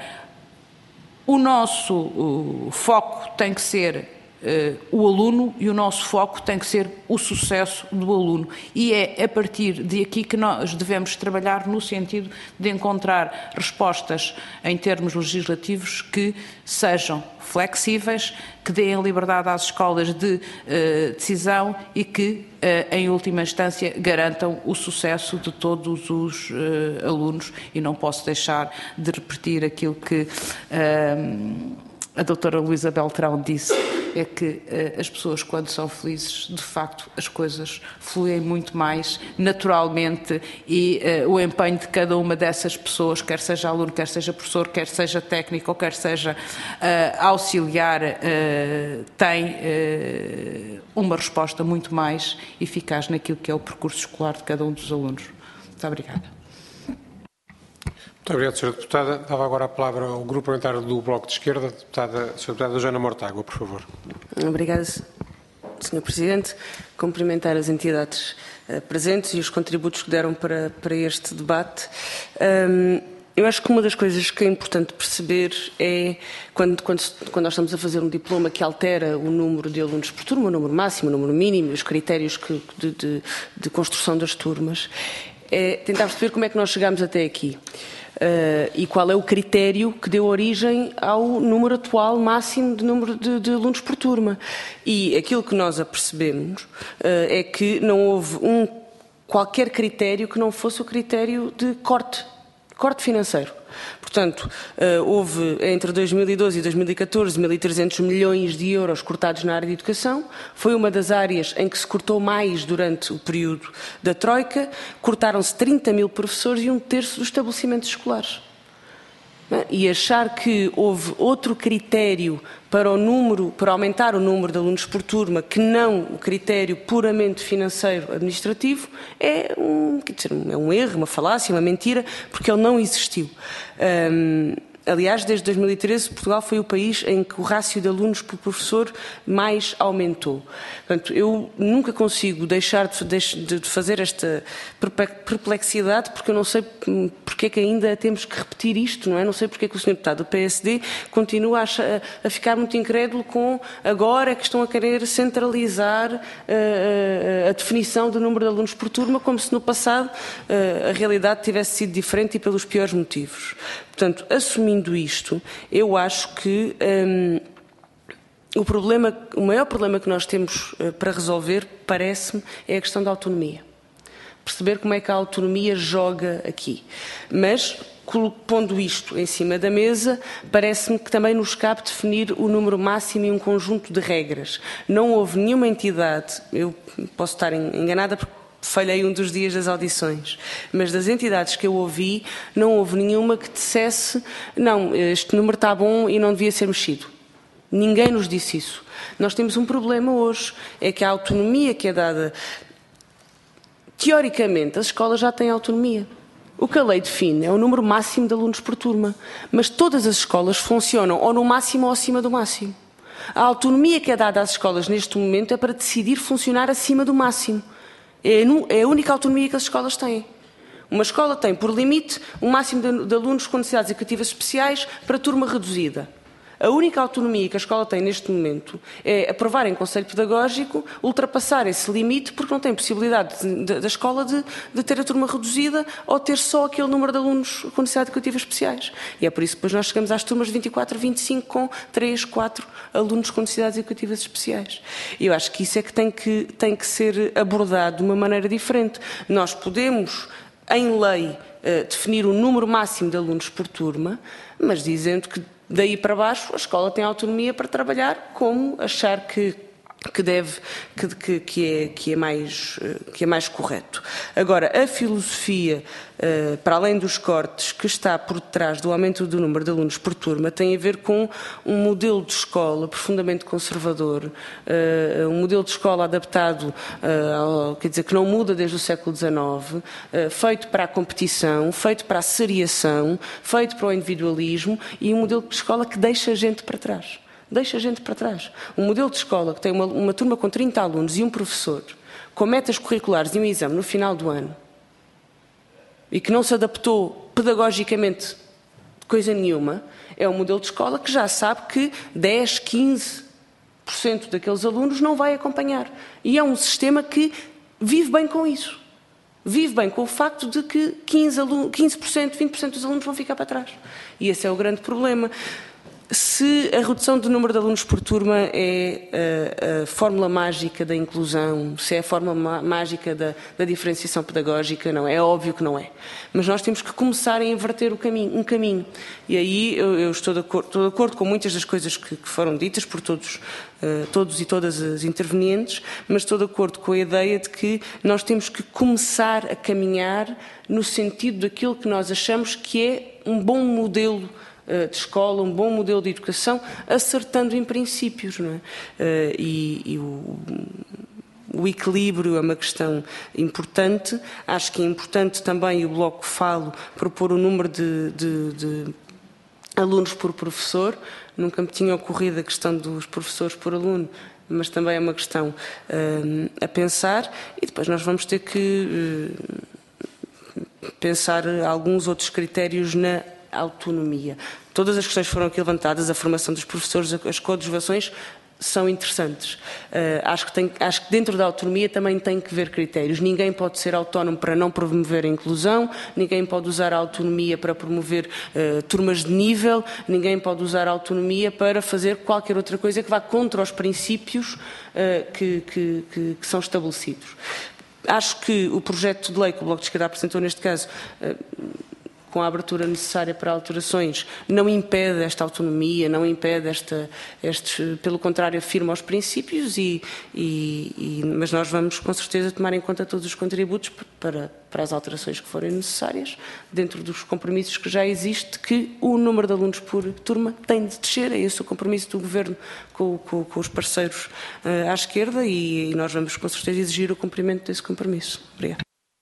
O nosso o foco tem que ser Uh, o aluno e o nosso foco tem que ser o sucesso do aluno. E é a partir de aqui que nós devemos trabalhar no sentido de encontrar respostas em termos legislativos que sejam flexíveis, que deem liberdade às escolas de uh, decisão e que, uh, em última instância, garantam o sucesso de todos os uh, alunos. E não posso deixar de repetir aquilo que uh, a doutora Luísa Beltrão disse, é que uh, as pessoas, quando são felizes, de facto, as coisas fluem muito mais naturalmente e uh, o empenho de cada uma dessas pessoas, quer seja aluno, quer seja professor, quer seja técnico ou quer seja uh, auxiliar, uh, tem uh, uma resposta muito mais eficaz naquilo que é o percurso escolar de cada um dos alunos. Muito obrigada. Muito obrigado, senhora Deputada. Dava agora a palavra ao Grupo Parlamentar do Bloco de Esquerda, deputada, senhora Deputada Joana Mortágua, por favor. Obrigada, senhor Presidente. Cumprimentar as entidades uh, presentes e os contributos que deram para, para este debate. Um, eu acho que uma das coisas que é importante perceber é, quando, quando, quando nós estamos a fazer um diploma que altera o número de alunos por turma, o número máximo, o número mínimo, os critérios que, de, de, de construção das turmas, é tentar perceber como é que nós chegamos até aqui. Uh, e qual é o critério que deu origem ao número atual máximo de número de, de alunos por turma. E aquilo que nós apercebemos uh, é que não houve um, qualquer critério que não fosse o critério de corte. Corte financeiro. Portanto, houve entre dois mil e doze e dois mil e catorze mil e trezentos milhões de euros cortados na área de educação. Foi uma das áreas em que se cortou mais durante o período da Troika. Cortaram-se trinta mil professores e um terço dos estabelecimentos escolares. E achar que houve outro critério para o número, para aumentar o número de alunos por turma, que não o critério puramente financeiro administrativo, é um, quer dizer, é um erro, uma falácia, uma mentira, porque ele não existiu. Um, Aliás, desde dois mil e treze, Portugal foi o país em que o rácio de alunos por professor mais aumentou. Portanto, eu nunca consigo deixar de fazer esta perplexidade, porque eu não sei porque é que ainda temos que repetir isto, não é? Não sei porque é que o senhor deputado do P S D continua a, achar, a ficar muito incrédulo com agora que estão a querer centralizar a, a, a definição do número de alunos por turma, como se no passado a, a realidade tivesse sido diferente e pelos piores motivos. Portanto, assumindo isto, eu acho que hum, o, problema, o maior problema que nós temos uh, para resolver, parece-me, é a questão da autonomia. Perceber como é que a autonomia joga aqui. Mas, pondo isto em cima da mesa, parece-me que também nos cabe definir o número máximo e um conjunto de regras. Não houve nenhuma entidade, eu posso estar enganada porque falhei um dos dias das audições, mas das entidades que eu ouvi, não houve nenhuma que dissesse não, este número está bom e não devia ser mexido. Ninguém nos disse isso. Nós temos um problema hoje, é que a autonomia que é dada, teoricamente, as escolas já têm autonomia. O que a lei define é o número máximo de alunos por turma, mas todas as escolas funcionam ou no máximo ou acima do máximo. A autonomia que é dada às escolas neste momento é para decidir funcionar acima do máximo. É a única autonomia que as escolas têm. Uma escola tem, por limite, um máximo de alunos com necessidades educativas especiais para turma reduzida. A única autonomia que a escola tem neste momento é aprovar em conselho pedagógico, ultrapassar esse limite, porque não tem possibilidade da escola de, de ter a turma reduzida ou ter só aquele número de alunos com necessidades educativas especiais. E é por isso que depois nós chegamos às turmas de vinte e quatro, vinte e cinco com três, quatro alunos com necessidades educativas especiais. E eu acho que isso é que tem que, tem que ser abordado de uma maneira diferente. Nós podemos, em lei, definir o número máximo de alunos por turma, mas dizendo que daí para baixo a escola tem autonomia para trabalhar como achar que, que deve, que, que, é, que, é mais, que é mais correto. Agora, a filosofia, para além dos cortes, que está por detrás do aumento do número de alunos por turma, tem a ver com um modelo de escola profundamente conservador, um modelo de escola adaptado, quer dizer, que não muda desde o século dezenove, feito para a competição, feito para a seriação, feito para o individualismo e um modelo de escola que deixa a gente para trás. Deixa a gente para trás. Um modelo de escola que tem uma, uma turma com trinta alunos e um professor, com metas curriculares e um exame no final do ano, e que não se adaptou pedagogicamente coisa nenhuma, é um modelo de escola que já sabe que dez, quinze por cento daqueles alunos não vai acompanhar. E é um sistema que vive bem com isso. Vive bem com o facto de que quinze por cento, vinte por cento dos alunos vão ficar para trás. E esse é o grande problema. Se a redução do número de alunos por turma é a, a fórmula mágica da inclusão, se é a fórmula mágica da, da diferenciação pedagógica, não é, é óbvio que não é. Mas nós temos que começar a inverter o caminho, um caminho. E aí eu, eu estou, de acordo, estou de acordo com muitas das coisas que, que foram ditas por todos, uh, todos e todas as intervenientes, mas estou de acordo com a ideia de que nós temos que começar a caminhar no sentido daquilo que nós achamos que é um bom modelo de escola, um bom modelo de educação, acertando em princípios, não é? E, e o, o equilíbrio é uma questão importante. Acho que é importante também, o Bloco Falo, propor o número de, de, de alunos por professor. Nunca me tinha ocorrido a questão dos professores por aluno, mas também é uma questão uh, a pensar, e depois nós vamos ter que... Uh, pensar alguns outros critérios na autonomia. Todas as questões que foram aqui levantadas, a formação dos professores, as coadjuvações, são interessantes. Uh, acho, que tem, acho que dentro da autonomia também tem que haver critérios. Ninguém pode ser autónomo para não promover a inclusão, ninguém pode usar a autonomia para promover uh, turmas de nível, ninguém pode usar a autonomia para fazer qualquer outra coisa que vá contra os princípios uh, que, que, que, que são estabelecidos. Acho que o projeto de lei que o Bloco de Esquerda apresentou neste caso, uh, com a abertura necessária para alterações, não impede esta autonomia, não impede esta, estes, pelo contrário, afirma os princípios, e, e, e, mas nós vamos com certeza tomar em conta todos os contributos para, para as alterações que forem necessárias, dentro dos compromissos que já existe, que o número de alunos por turma tem de descer. É esse o compromisso do Governo com, com, com os parceiros uh, à esquerda, e, e nós vamos com certeza exigir o cumprimento desse compromisso. Obrigada.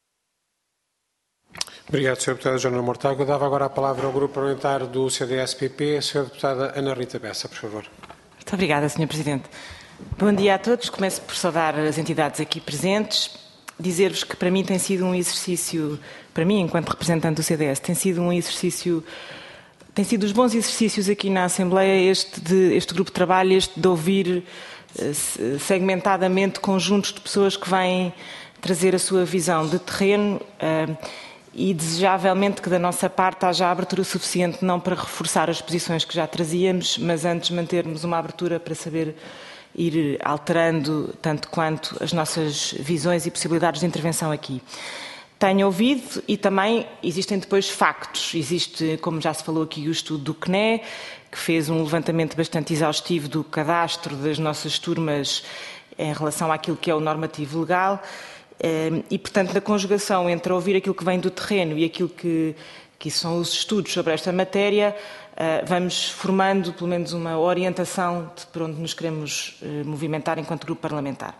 Obrigado, senhor Deputado Joana Mortágua. Dava agora a palavra ao Grupo Parlamentar do C D S P P, a senhora Deputada Ana Rita Bessa, por favor. Muito obrigada, senhor Presidente. Bom dia a todos. Começo por saudar as entidades aqui presentes. Dizer-vos que para mim tem sido um exercício, para mim, enquanto representante do C D S, tem sido um exercício, tem sido os bons exercícios aqui na Assembleia, este, de, este grupo de trabalho, este de ouvir uh, segmentadamente conjuntos de pessoas que vêm trazer a sua visão de terreno, uh, e desejavelmente que da nossa parte haja abertura suficiente, não para reforçar as posições que já trazíamos, mas antes mantermos uma abertura para saber ir alterando tanto quanto as nossas visões e possibilidades de intervenção aqui. Tenho ouvido, e também existem depois factos. Existe, como já se falou aqui, o estudo do C N E, que fez um levantamento bastante exaustivo do cadastro das nossas turmas em relação àquilo que é o normativo legal. E, portanto, na conjugação entre ouvir aquilo que vem do terreno e aquilo que, que são os estudos sobre esta matéria, vamos formando, pelo menos, uma orientação de por onde nos queremos movimentar enquanto grupo parlamentar.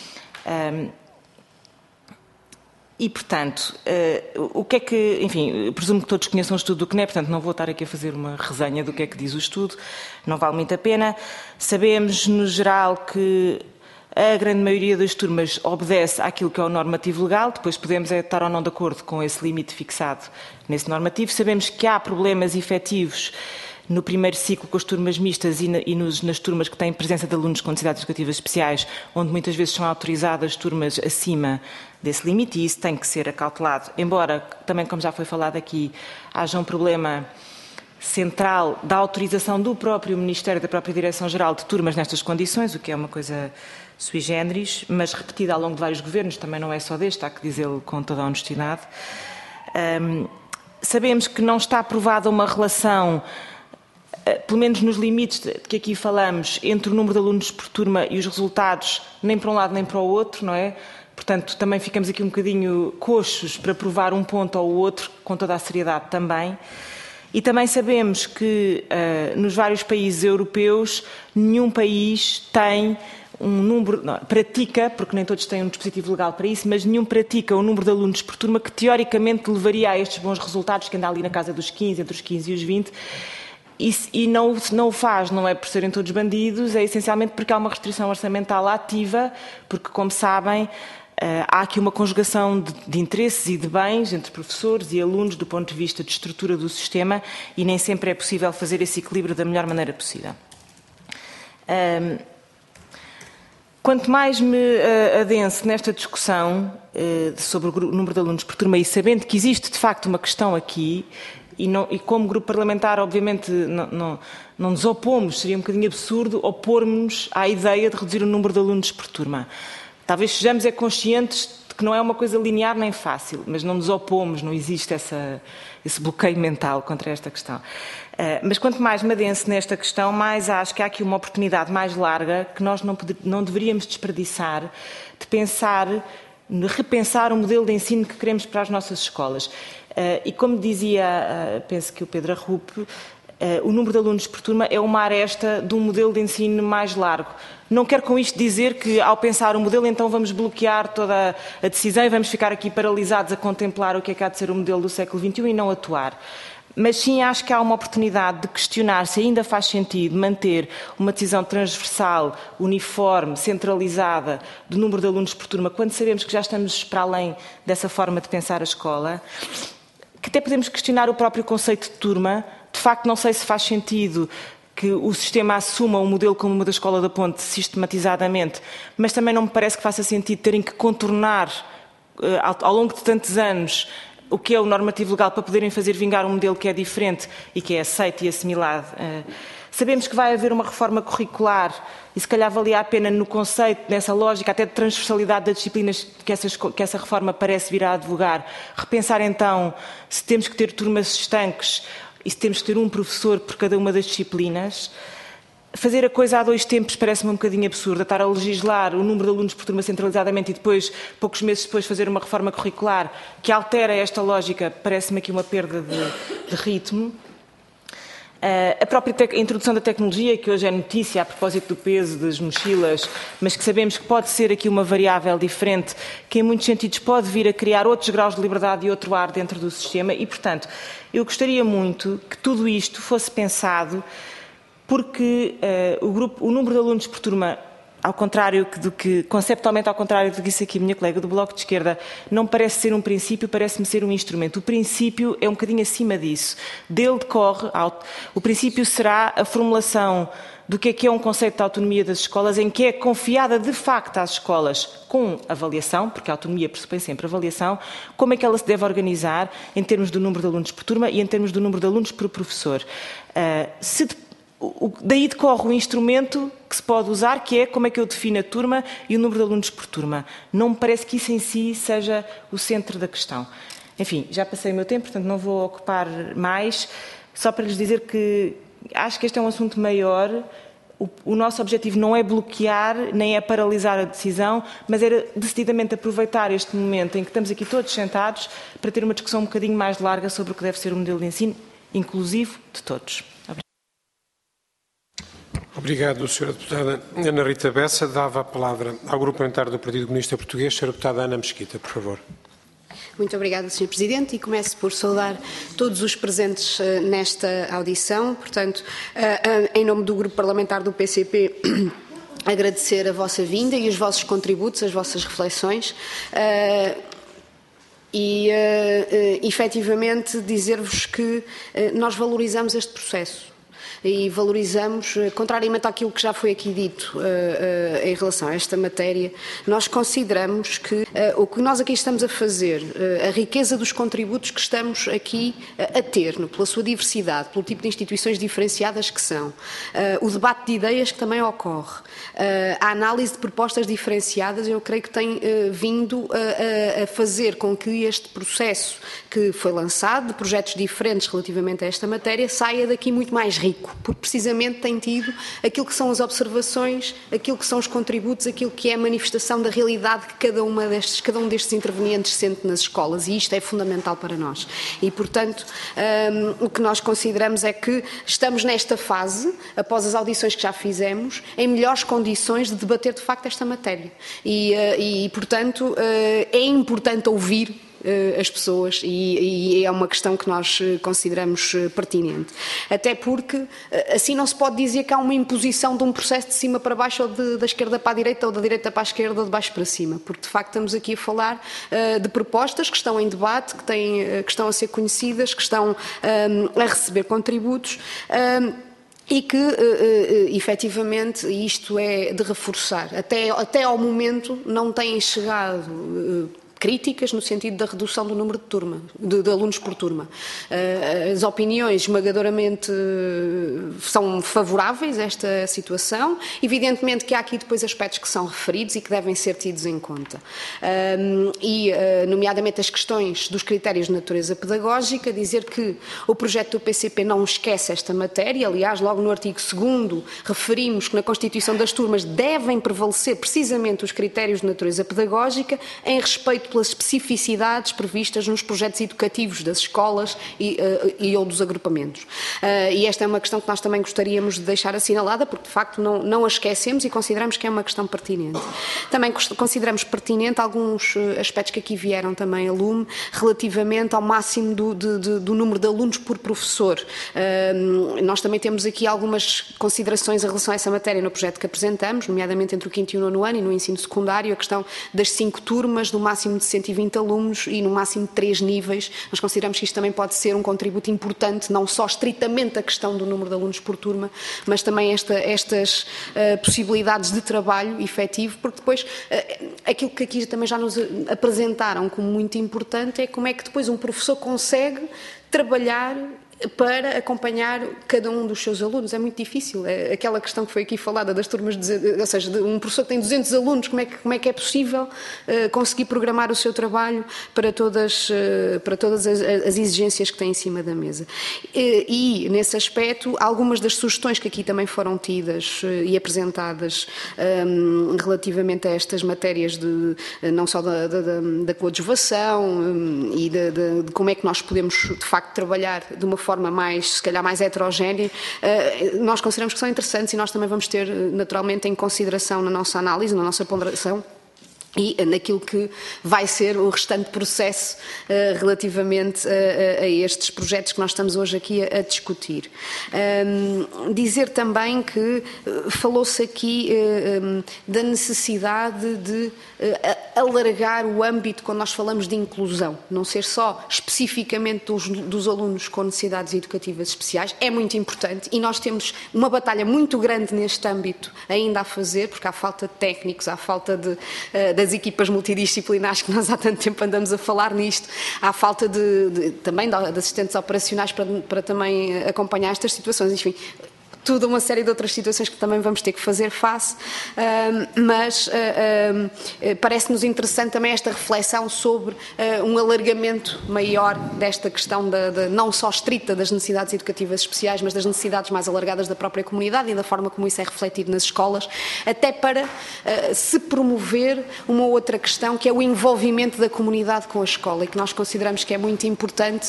E, portanto, o que é que... Enfim, presumo que todos conheçam o estudo do C N E, portanto, não vou estar aqui a fazer uma resenha do que é que diz o estudo, não vale muito a pena. Sabemos, no geral, que a grande maioria das turmas obedece àquilo que é o normativo legal, depois podemos estar ou não de acordo com esse limite fixado nesse normativo. Sabemos que há problemas efetivos no primeiro ciclo com as turmas mistas e, na, e nos, nas turmas que têm presença de alunos com necessidades educativas especiais, onde muitas vezes são autorizadas turmas acima desse limite, e isso tem que ser acautelado, embora também, como já foi falado aqui, haja um problema central da autorização do próprio Ministério, da própria Direção-Geral de turmas nestas condições, o que é uma coisa sui generis, mas repetida ao longo de vários governos, também não é só deste, há que dizê-lo com toda a honestidade. Um, sabemos que não está aprovada uma relação, pelo menos nos limites de que aqui falamos, entre o número de alunos por turma e os resultados, nem para um lado nem para o outro, não é? Portanto, também ficamos aqui um bocadinho coxos para provar um ponto ou outro, com toda a seriedade também. E também sabemos que uh, nos vários países europeus, nenhum país tem um número, não, pratica, porque nem todos têm um dispositivo legal para isso, mas nenhum pratica o número de alunos por turma que teoricamente levaria a estes bons resultados, que anda ali na casa dos quinze, entre os quinze e os vinte, e, e não, não o faz, não é por serem todos bandidos, é essencialmente porque há uma restrição orçamental ativa, porque, como sabem, há aqui uma conjugação de, de interesses e de bens entre professores e alunos do ponto de vista de estrutura do sistema, e nem sempre é possível fazer esse equilíbrio da melhor maneira possível. Um, Quanto mais me uh, adenso nesta discussão uh, sobre o número de alunos por turma, e sabendo que existe de facto uma questão aqui, e, não, e como grupo parlamentar, obviamente, não, não, não nos opomos, seria um bocadinho absurdo opormos-nos à ideia de reduzir o número de alunos por turma. Talvez sejamos é conscientes de que não é uma coisa linear nem fácil, mas não nos opomos, não existe essa, esse bloqueio mental contra esta questão. Uh, mas quanto mais me adenso nesta questão, mais acho que há aqui uma oportunidade mais larga que nós não, poder, não deveríamos desperdiçar de pensar, de repensar o modelo de ensino que queremos para as nossas escolas. Uh, e como dizia, uh, penso que o Pedro Arrupe, uh, o número de alunos por turma é uma aresta de um modelo de ensino mais largo. Não quero com isto dizer que, ao pensar o modelo, então vamos bloquear toda a decisão e vamos ficar aqui paralisados a contemplar o que é que há de ser o modelo do século vinte e um e não atuar. Mas sim, acho que há uma oportunidade de questionar se ainda faz sentido manter uma decisão transversal, uniforme, centralizada do número de alunos por turma, quando sabemos que já estamos para além dessa forma de pensar a escola. que até podemos questionar o próprio conceito de turma. De facto, não sei se faz sentido que o sistema assuma um modelo como o da Escola da Ponte sistematizadamente, mas também não me parece que faça sentido terem que contornar ao longo de tantos anos o que é o normativo legal para poderem fazer vingar um modelo que é diferente e que é aceito e assimilado. Sabemos que vai haver uma reforma curricular e se calhar valia a pena no conceito, nessa lógica até de transversalidade das disciplinas que, essas, que essa reforma parece vir a advogar, repensar então se temos que ter turmas estanques e se temos que ter um professor por cada uma das disciplinas. Fazer a coisa a dois tempos parece-me um bocadinho absurdo, estar a legislar o número de alunos por turma centralizadamente e depois, poucos meses depois, fazer uma reforma curricular que altera esta lógica, parece-me aqui uma perda de, de ritmo. Uh, a própria a introdução da tecnologia, que hoje é notícia a propósito do peso das mochilas, mas que sabemos que pode ser aqui uma variável diferente, que em muitos sentidos pode vir a criar outros graus de liberdade e outro ar dentro do sistema e, portanto, eu gostaria muito que tudo isto fosse pensado porque uh, o, grupo, o número de alunos por turma, ao contrário do que, conceptualmente ao contrário do que disse aqui a minha colega do Bloco de Esquerda, não parece ser um princípio, parece-me ser um instrumento. O princípio é um bocadinho acima disso. Dele decorre, o princípio será a formulação do que é que é um conceito de autonomia das escolas, em que é confiada de facto às escolas com avaliação, porque a autonomia pressupõe sempre avaliação, como é que ela se deve organizar em termos do número de alunos por turma e em termos do número de alunos por professor. Uh, se Daí decorre o instrumento que se pode usar, que é como é que eu defino a turma e o número de alunos por turma. Não me parece que isso em si seja o centro da questão. Enfim, já passei o meu tempo, portanto não vou ocupar mais. Só para lhes dizer que acho que este é um assunto maior. O, o nosso objetivo não é bloquear, nem é paralisar a decisão, mas era decididamente aproveitar este momento em que estamos aqui todos sentados para ter uma discussão um bocadinho mais larga sobre o que deve ser o modelo de ensino inclusivo de todos. Obrigado, senhora Deputada Ana Rita Bessa. Dava a palavra ao Grupo Parlamentar do Partido Comunista Português, senhora Deputada Ana Mesquita, por favor. Muito obrigada, senhor Presidente, e começo por saudar todos os presentes uh, nesta audição. Portanto, uh, uh, em nome do Grupo Parlamentar do P C P, agradecer a vossa vinda e os vossos contributos, as vossas reflexões. Uh, E, uh, uh, efetivamente, dizer-vos que uh, nós valorizamos este processo. E valorizamos, contrariamente àquilo que já foi aqui dito uh, uh, em relação a esta matéria, nós consideramos que uh, o que nós aqui estamos a fazer, uh, a riqueza dos contributos que estamos aqui uh, a ter, no, pela sua diversidade, pelo tipo de instituições diferenciadas que são, uh, o debate de ideias que também ocorre, uh, a análise de propostas diferenciadas, eu creio que tem uh, vindo a, a fazer com que este processo que foi lançado, de projetos diferentes relativamente a esta matéria, saia daqui muito mais rico, porque precisamente tem tido aquilo que são as observações, aquilo que são os contributos, aquilo que é a manifestação da realidade que cada, uma destes, cada um destes intervenientes sente nas escolas, e isto é fundamental para nós. E, portanto, um, o que nós consideramos é que estamos nesta fase, após as audições que já fizemos, em melhores condições de debater de facto esta matéria. E, uh, e portanto, uh, é importante ouvir as pessoas e, e é uma questão que nós consideramos pertinente. Até porque assim não se pode dizer que há uma imposição de um processo de cima para baixo ou de, da esquerda para a direita ou da direita para a esquerda ou de baixo para cima, porque de facto estamos aqui a falar uh, de propostas que estão em debate, que, têm, uh, que estão a ser conhecidas, que estão um, a receber contributos. Um, E que, uh, uh, efetivamente, isto é de reforçar. Até, até ao momento não têm chegado uh, críticas no sentido da redução do número de, turma, de, de alunos por turma. Uh, as opiniões esmagadoramente uh, são favoráveis a esta situação. Evidentemente que há aqui depois aspectos que são referidos e que devem ser tidos em conta. Uh, e, uh, nomeadamente, as questões dos critérios de natureza pedagógica, dizer que o projeto do P C P não esquece esta matéria. Aliás, logo no artigo segundo referimos que na constituição das turmas devem prevalecer precisamente os critérios de natureza pedagógica em respeito pelas especificidades previstas nos projetos educativos das escolas e, uh, e ou dos agrupamentos. Uh, e esta é uma questão que nós também gostaríamos de deixar assinalada, porque de facto não, não a esquecemos e consideramos que é uma questão pertinente. Também consideramos pertinente alguns aspectos que aqui vieram também a lume, relativamente ao máximo do, de, de, do número de alunos por professor. Uh, nós também temos aqui algumas considerações em relação a essa matéria no projeto que apresentamos, nomeadamente entre o quinto e o nono ano e no ensino secundário, a questão das cinco turmas, do máximo máximo de cento e vinte alunos e no máximo de três níveis. Nós consideramos que isto também pode ser um contributo importante, não só estritamente a questão do número de alunos por turma, mas também esta, estas uh, possibilidades de trabalho efetivo, porque depois uh, aquilo que aqui também já nos apresentaram como muito importante é como é que depois um professor consegue trabalhar para acompanhar cada um dos seus alunos. É muito difícil. É aquela questão que foi aqui falada das turmas, de, ou seja, de um professor que tem duzentos alunos, como é que, como é, que é possível uh, conseguir programar o seu trabalho para todas, uh, para todas as, as exigências que tem em cima da mesa. E, e, nesse aspecto, algumas das sugestões que aqui também foram tidas uh, e apresentadas um, relativamente a estas matérias de, uh, não só da, da, da, da coadjuvação um, e de, de, de como é que nós podemos, de facto, trabalhar de uma forma mais, se calhar, mais heterogénea, nós consideramos que são interessantes e nós também vamos ter, naturalmente, em consideração na nossa análise, na nossa ponderação e naquilo que vai ser o restante processo uh, relativamente a, a, a estes projetos que nós estamos hoje aqui a, a discutir. Um, dizer também que uh, falou-se aqui uh, um, da necessidade de uh, alargar o âmbito quando nós falamos de inclusão, não ser só especificamente dos, dos alunos com necessidades educativas especiais. É muito importante e nós temos uma batalha muito grande neste âmbito ainda a fazer, porque há falta de técnicos, há falta de, uh, de das equipas multidisciplinares que nós há tanto tempo andamos a falar nisto, há falta de, de, também de assistentes operacionais para, para também acompanhar estas situações, enfim, toda uma série de outras situações que também vamos ter que fazer face, mas parece-nos interessante também esta reflexão sobre um alargamento maior desta questão da, da, não só estrita das necessidades educativas especiais, mas das necessidades mais alargadas da própria comunidade e da forma como isso é refletido nas escolas, até para se promover uma outra questão que é o envolvimento da comunidade com a escola e que nós consideramos que é muito importante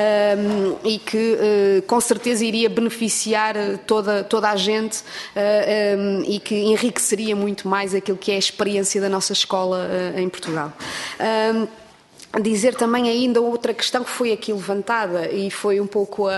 e que com certeza iria beneficiar toda Toda, toda a gente uh, um, e que enriqueceria muito mais aquilo que é a experiência da nossa escola uh, em Portugal. Um, Dizer também ainda outra questão que foi aqui levantada e foi um pouco a,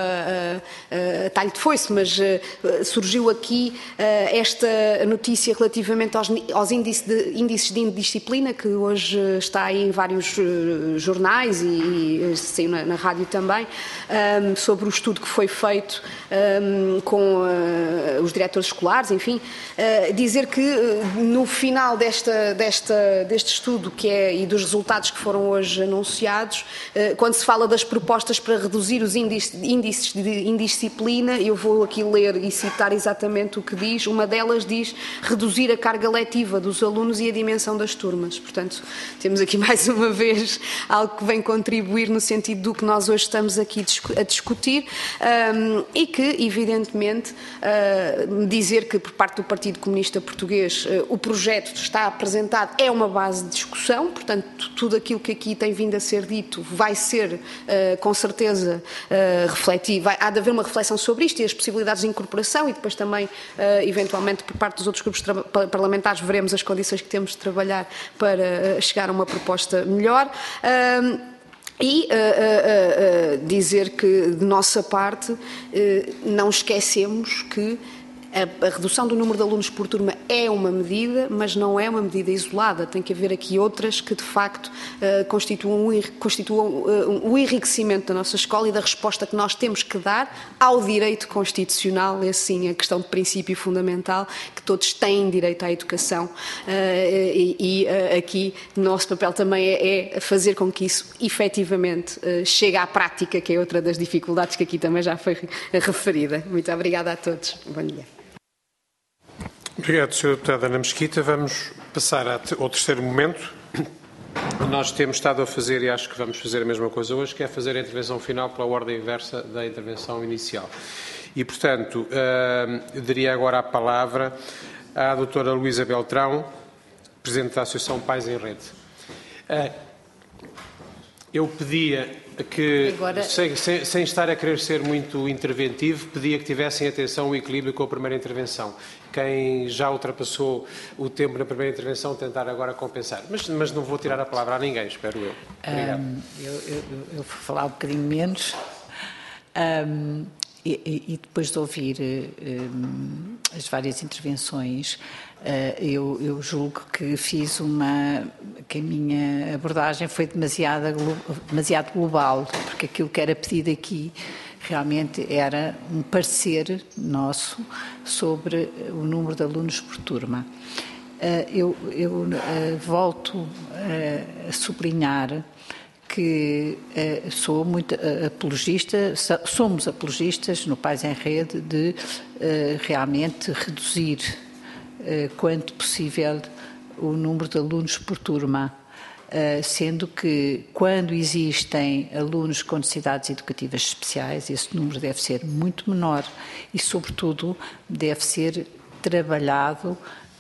a, a talho de foice, mas uh, surgiu aqui uh, esta notícia relativamente aos, aos índices, de, índices de indisciplina, que hoje está aí em vários uh, jornais e, e saiu na, na rádio também, um, sobre o estudo que foi feito um, com uh, os diretores escolares, enfim, uh, dizer que uh, no final desta, desta, deste estudo que é, e dos resultados que foram hoje anunciados, quando se fala das propostas para reduzir os índices de indisciplina, eu vou aqui ler e citar exatamente o que diz. Uma delas diz reduzir a carga letiva dos alunos e a dimensão das turmas. Portanto, temos aqui mais uma vez algo que vem contribuir no sentido do que nós hoje estamos aqui a discutir um, e que, evidentemente, uh, dizer que por parte do Partido Comunista Português uh, o projeto está apresentado é uma base de discussão, portanto, tudo aquilo que aqui tem vindo a ser dito vai ser, uh, com certeza, uh, refletido. Vai, há de haver uma reflexão sobre isto e as possibilidades de incorporação e depois também, uh, eventualmente, por parte dos outros grupos parlamentares, veremos as condições que temos de trabalhar para uh, chegar a uma proposta melhor. Uh, E uh, uh, uh, dizer que, de nossa parte, uh, não esquecemos que a, a redução do número de alunos por turma é uma medida, mas não é uma medida isolada. Tem que haver aqui outras que, de facto, uh, constituam, constituam uh, o enriquecimento da nossa escola e da resposta que nós temos que dar ao direito constitucional, é sim a questão de princípio fundamental, que todos têm direito à educação uh, e, e uh, aqui o nosso papel também é, é fazer com que isso efetivamente uh, chegue à prática, que é outra das dificuldades que aqui também já foi referida. Muito obrigada a todos. Bom dia. Obrigado, senhora Deputada Ana Mesquita. Vamos passar ao terceiro momento. Nós temos estado a fazer, e acho que vamos fazer a mesma coisa hoje, que é fazer a intervenção final pela ordem inversa da intervenção inicial. E, portanto, uh, daria agora a palavra à doutora Luísa Beltrão, Presidente da Associação Pais em Rede. Uh, eu pedia que, Agora... sem, sem, sem estar a querer ser muito interventivo, pedia que tivessem atenção o equilíbrio com a primeira intervenção. Quem já ultrapassou o tempo na primeira intervenção, tentar agora compensar. Mas, mas não vou tirar a palavra a ninguém, espero eu. Obrigado. Um, eu, eu, eu vou falar um bocadinho menos. Um, e, e depois de ouvir um, as várias intervenções, uh, eu, eu julgo que fiz uma, que a minha abordagem foi demasiado, demasiado global, porque aquilo que era pedido aqui realmente era um parecer nosso sobre o número de alunos por turma. Uh, eu eu uh, volto uh, a sublinhar que uh, sou muito uh, apologista, somos apologistas no Pais em Rede de uh, realmente reduzir uh, quanto possível o número de alunos por turma, uh, sendo que quando existem alunos com necessidades educativas especiais, esse número deve ser muito menor e, sobretudo, deve ser trabalhado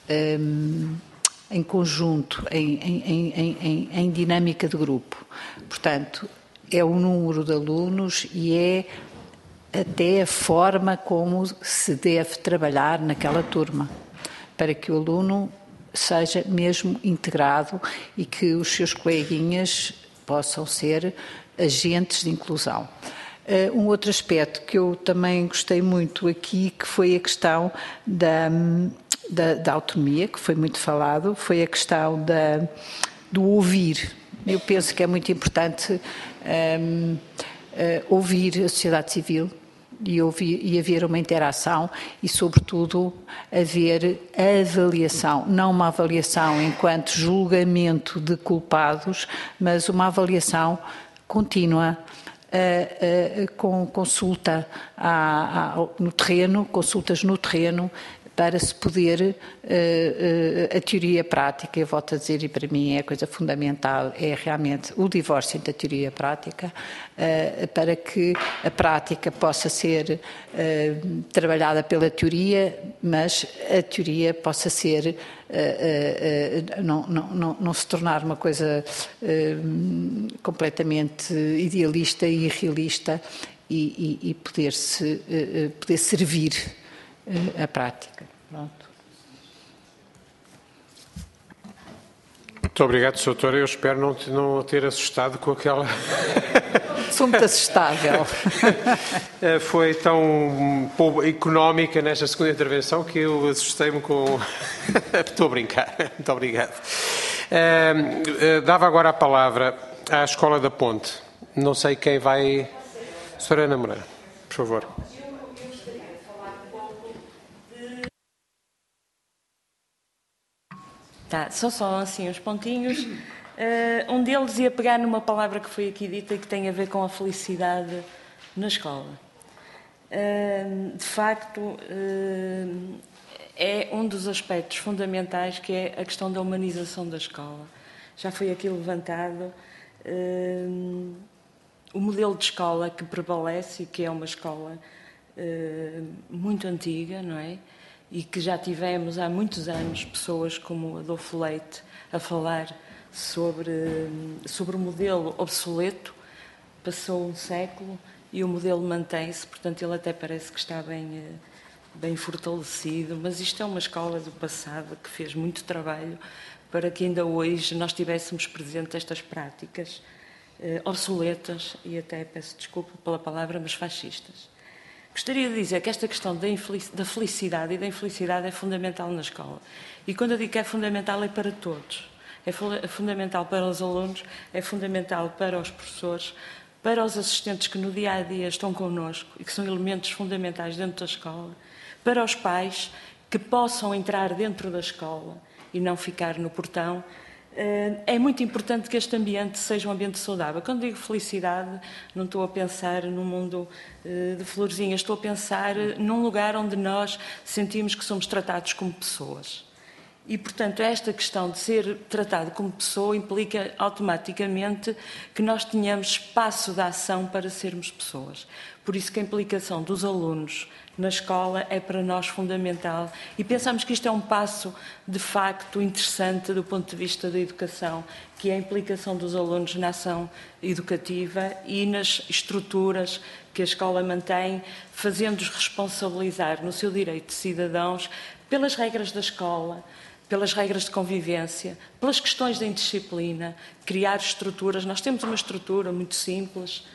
um, em conjunto, em, em, em, em, em dinâmica de grupo. Portanto, é o número de alunos e é até a forma como se deve trabalhar naquela turma, para que o aluno seja mesmo integrado e que os seus coleguinhas possam ser agentes de inclusão. Um outro aspecto que eu também gostei muito aqui, que foi a questão da, da, da autonomia, que foi muito falado, foi a questão da, do ouvir. Eu penso que é muito importante um, uh, ouvir a sociedade civil e, ouvir, e haver uma interação e, sobretudo, haver a avaliação, não uma avaliação enquanto julgamento de culpados, mas uma avaliação contínua, Uh, uh, com consulta a, a, no terreno, consultas no terreno, para se poder uh, uh, a teoria e a prática, eu volto a dizer, e para mim é a coisa fundamental, é realmente o divórcio entre a teoria e a prática, uh, para que a prática possa ser uh, trabalhada pela teoria, mas a teoria possa ser Uh, uh, uh, não, não, não, não se tornar uma coisa uh, completamente idealista e irrealista e, e, e poder, -se, uh, poder servir uh, a prática. Pronto. Muito obrigado, doutora. Eu espero não, não ter assustado com aquela... Sou muito assustável. Foi tão económica nesta segunda intervenção que eu assustei-me com... Estou a brincar. Muito obrigado. Uh, uh, dava agora a palavra à Escola da Ponte. Não sei quem vai... Senhora Ana Moreira, por favor. Tá, só só assim os pontinhos. Uh, um deles ia pegar numa palavra que foi aqui dita e que tem a ver com a felicidade na escola. Uh, de facto, uh, é um dos aspectos fundamentais, que é a questão da humanização da escola. Já foi aqui levantado uh, o modelo de escola que prevalece e que é uma escola uh, muito antiga, não é? E que já tivemos há muitos anos pessoas como Adolfo Leite a falar sobre, sobre o modelo obsoleto. Passou um século e o modelo mantém-se, portanto ele até parece que está bem, bem fortalecido, mas isto é uma escola do passado que fez muito trabalho para que ainda hoje nós tivéssemos presente estas práticas eh, obsoletas e até, peço desculpa pela palavra, mas fascistas. Gostaria de dizer que esta questão da felicidade e da infelicidade é fundamental na escola. E quando eu digo que é fundamental, é para todos. É fundamental para os alunos, é fundamental para os professores, para os assistentes que no dia-a-dia estão connosco e que são elementos fundamentais dentro da escola, para os pais que possam entrar dentro da escola e não ficar no portão. É muito importante que este ambiente seja um ambiente saudável. Quando digo felicidade, não estou a pensar num mundo de florzinhas, estou a pensar num lugar onde nós sentimos que somos tratados como pessoas. E, portanto, esta questão de ser tratado como pessoa implica automaticamente que nós tenhamos espaço de ação para sermos pessoas. Por isso que a implicação dos alunos na escola é para nós fundamental e pensamos que isto é um passo de facto interessante do ponto de vista da educação, que é a implicação dos alunos na ação educativa e nas estruturas que a escola mantém, fazendo-os responsabilizar no seu direito de cidadãos pelas regras da escola, pelas regras de convivência, pelas questões da indisciplina, criar estruturas. Nós temos uma estrutura muito simples,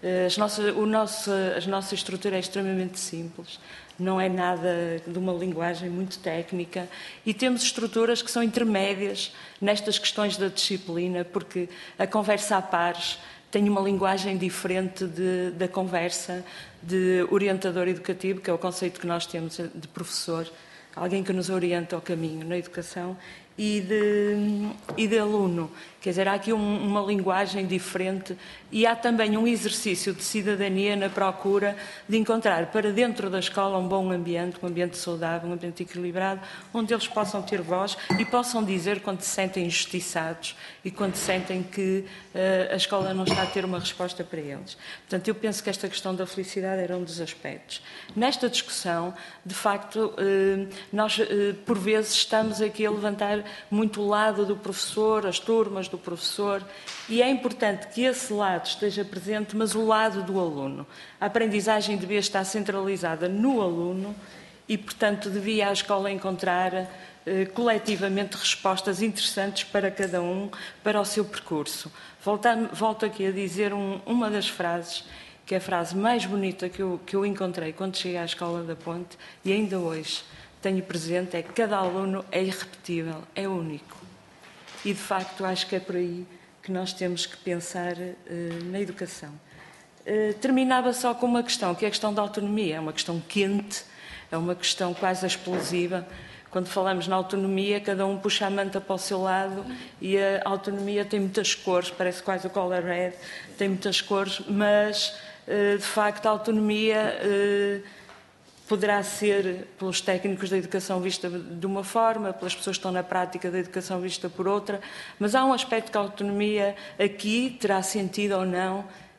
As nossas, o nosso, a nossa estrutura é extremamente simples, não é nada de uma linguagem muito técnica e temos estruturas que são intermédias nestas questões da disciplina, porque a conversa a pares tem uma linguagem diferente de, da conversa de orientador educativo, que é o conceito que nós temos de professor, alguém que nos orienta ao caminho na educação, e de, e de aluno. Quer dizer, há aqui um, uma linguagem diferente e há também um exercício de cidadania na procura de encontrar para dentro da escola um bom ambiente, um ambiente saudável, um ambiente equilibrado, onde eles possam ter voz e possam dizer quando se sentem injustiçados e quando sentem que uh, a escola não está a ter uma resposta para eles. Portanto, eu penso que esta questão da felicidade era um dos aspectos. Nesta discussão, de facto, uh, nós uh, por vezes estamos aqui a levantar muito o lado do professor, as turmas do professor, e é importante que esse lado esteja presente, mas o lado do aluno. A aprendizagem devia estar centralizada no aluno e, portanto, devia a escola encontrar eh, coletivamente respostas interessantes para cada um, para o seu percurso. Volto, volto aqui a dizer um, uma das frases, que é a frase mais bonita que eu, que eu encontrei quando cheguei à Escola da Ponte, e ainda hoje tenho presente, é que cada aluno é irrepetível, é único. E, de facto, acho que é por aí que nós temos que pensar uh, na educação. Uh, terminava só com uma questão, que é a questão da autonomia. É uma questão quente, é uma questão quase explosiva. Quando falamos na autonomia, cada um puxa a manta para o seu lado e a autonomia tem muitas cores, parece quase o color red, tem muitas cores, mas, uh, de facto, a autonomia... Uh, poderá ser pelos técnicos da educação vista de uma forma, pelas pessoas que estão na prática da educação vista por outra, mas há um aspecto que a autonomia aqui terá sentido ou não,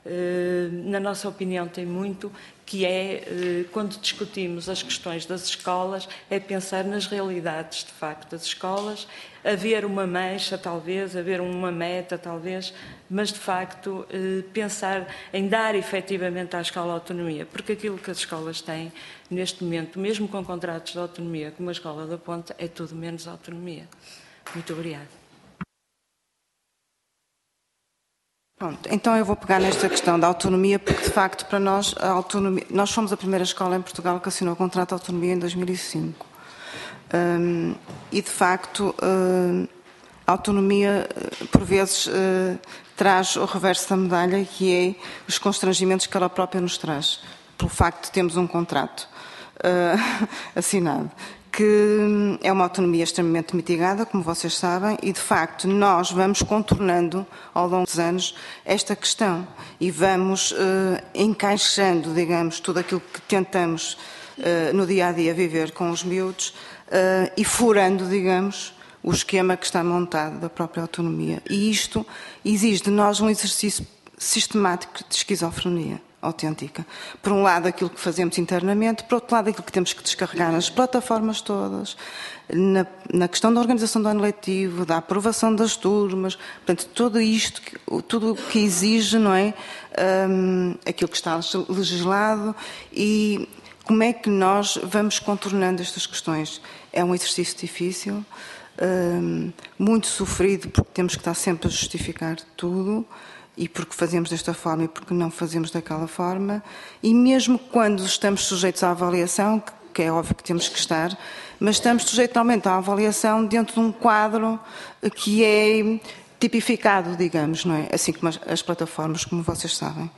eh, na nossa opinião tem muito, que é, eh, quando discutimos as questões das escolas, é pensar nas realidades, de facto, das escolas, haver uma mancha, talvez, haver uma meta, talvez, mas, de facto, eh, pensar em dar, efetivamente, à escola autonomia, porque aquilo que as escolas têm, neste momento, mesmo com contratos de autonomia, como a Escola da Ponte, é tudo menos autonomia. Muito obrigada. Pronto, então eu vou pegar nesta questão da autonomia, porque de facto para nós a autonomia, nós fomos a primeira escola em Portugal que assinou o contrato de autonomia em dois mil e cinco. Um, e de facto uh, a autonomia por vezes uh, traz o reverso da medalha, que é os constrangimentos que ela própria nos traz, pelo facto de termos um contrato uh, assinado, que é uma autonomia extremamente mitigada, como vocês sabem, e de facto nós vamos contornando ao longo dos anos esta questão e vamos uh, encaixando, digamos, tudo aquilo que tentamos uh, no dia a dia viver com os miúdos uh, e furando, digamos, o esquema que está montado da própria autonomia. E isto exige de nós um exercício sistemático de esquizofrenia autêntica. Por um lado, aquilo que fazemos internamente, por outro lado, aquilo que temos que descarregar nas plataformas todas, na, na questão da organização do ano letivo, da aprovação das turmas, portanto, tudo isto, tudo o que exige, não é, um, aquilo que está legislado e como é que nós vamos contornando estas questões. É um exercício difícil, um, muito sofrido, porque temos que estar sempre a justificar tudo, e porque fazemos desta forma e porque não fazemos daquela forma, e mesmo quando estamos sujeitos à avaliação, que é óbvio que temos que estar, mas estamos sujeitos à avaliação dentro de um quadro que é tipificado, digamos, não é? Assim como as, as plataformas, como vocês sabem.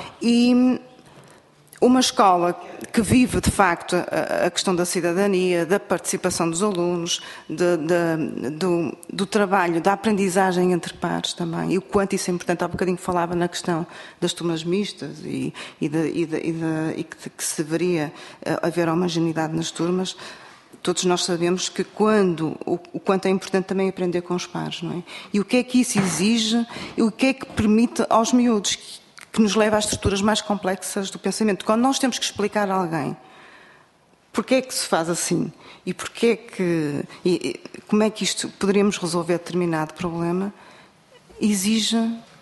E uma escola que vive, de facto, a, a questão da cidadania, da participação dos alunos, de, de, do, do trabalho, da aprendizagem entre pares também, e o quanto isso é importante. Há bocadinho falava na questão das turmas mistas e, e, de, e, de, e, de, e que, que se deveria haver homogeneidade nas turmas. Todos nós sabemos que quando, o, o quanto é importante também aprender com os pares, não é? E o que é que isso exige e o que é que permite aos miúdos, que, que nos leva às estruturas mais complexas do pensamento. Quando nós temos que explicar a alguém porque é que se faz assim e porque é que, e, e, como é que isto poderíamos resolver determinado problema, exige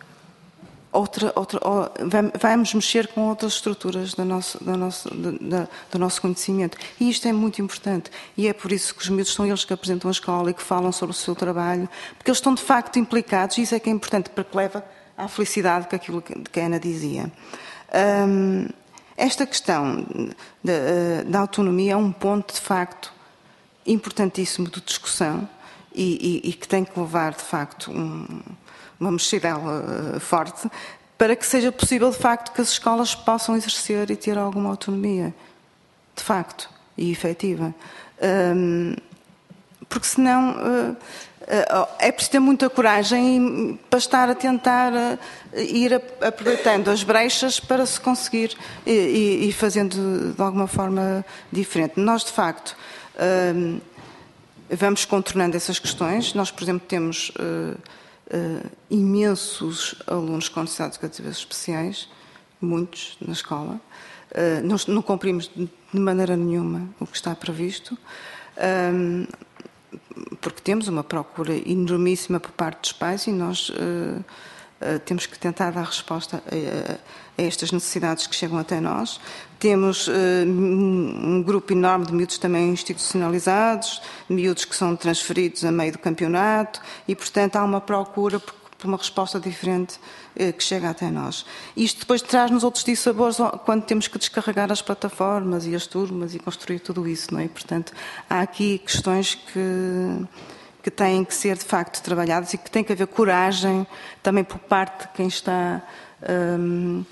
outra, outra, vamos mexer com outras estruturas do nosso, do, nosso, do, do nosso conhecimento. E isto é muito importante. E é por isso que os miúdos são eles que apresentam a escola e que falam sobre o seu trabalho, porque eles estão de facto implicados, e isso é que é importante, para que leva à felicidade, que aquilo que a Ana dizia. Um, esta questão da, da autonomia é um ponto, de facto, importantíssimo de discussão e, e, e que tem que levar, de facto, um, uma mexidela forte para que seja possível, de facto, que as escolas possam exercer e ter alguma autonomia, de facto, e efetiva. Um, porque senão uh, uh, é preciso ter muita coragem para estar a tentar uh, ir a, aproveitando as brechas para se conseguir e, e, e fazendo de alguma forma diferente. Nós, de facto, uh, vamos contornando essas questões. Nós, por exemplo, temos uh, uh, imensos alunos com necessidades educativas especiais, muitos na escola. Uh, nós não cumprimos de maneira nenhuma o que está previsto. Um, porque temos uma procura enormíssima por parte dos pais e nós uh, uh, temos que tentar dar resposta a, a estas necessidades que chegam até nós. Temos uh, um grupo enorme de miúdos também institucionalizados, miúdos que são transferidos a meio do campeonato e, portanto, há uma procura por, por uma resposta diferente uh, que chega até nós. Isto depois traz-nos outros dissabores quando temos que descarregar as plataformas e as turmas e construir tudo isso, não é? Portanto, há aqui questões que, que têm que ser, de facto, trabalhadas e que tem que haver coragem também por parte de quem está um,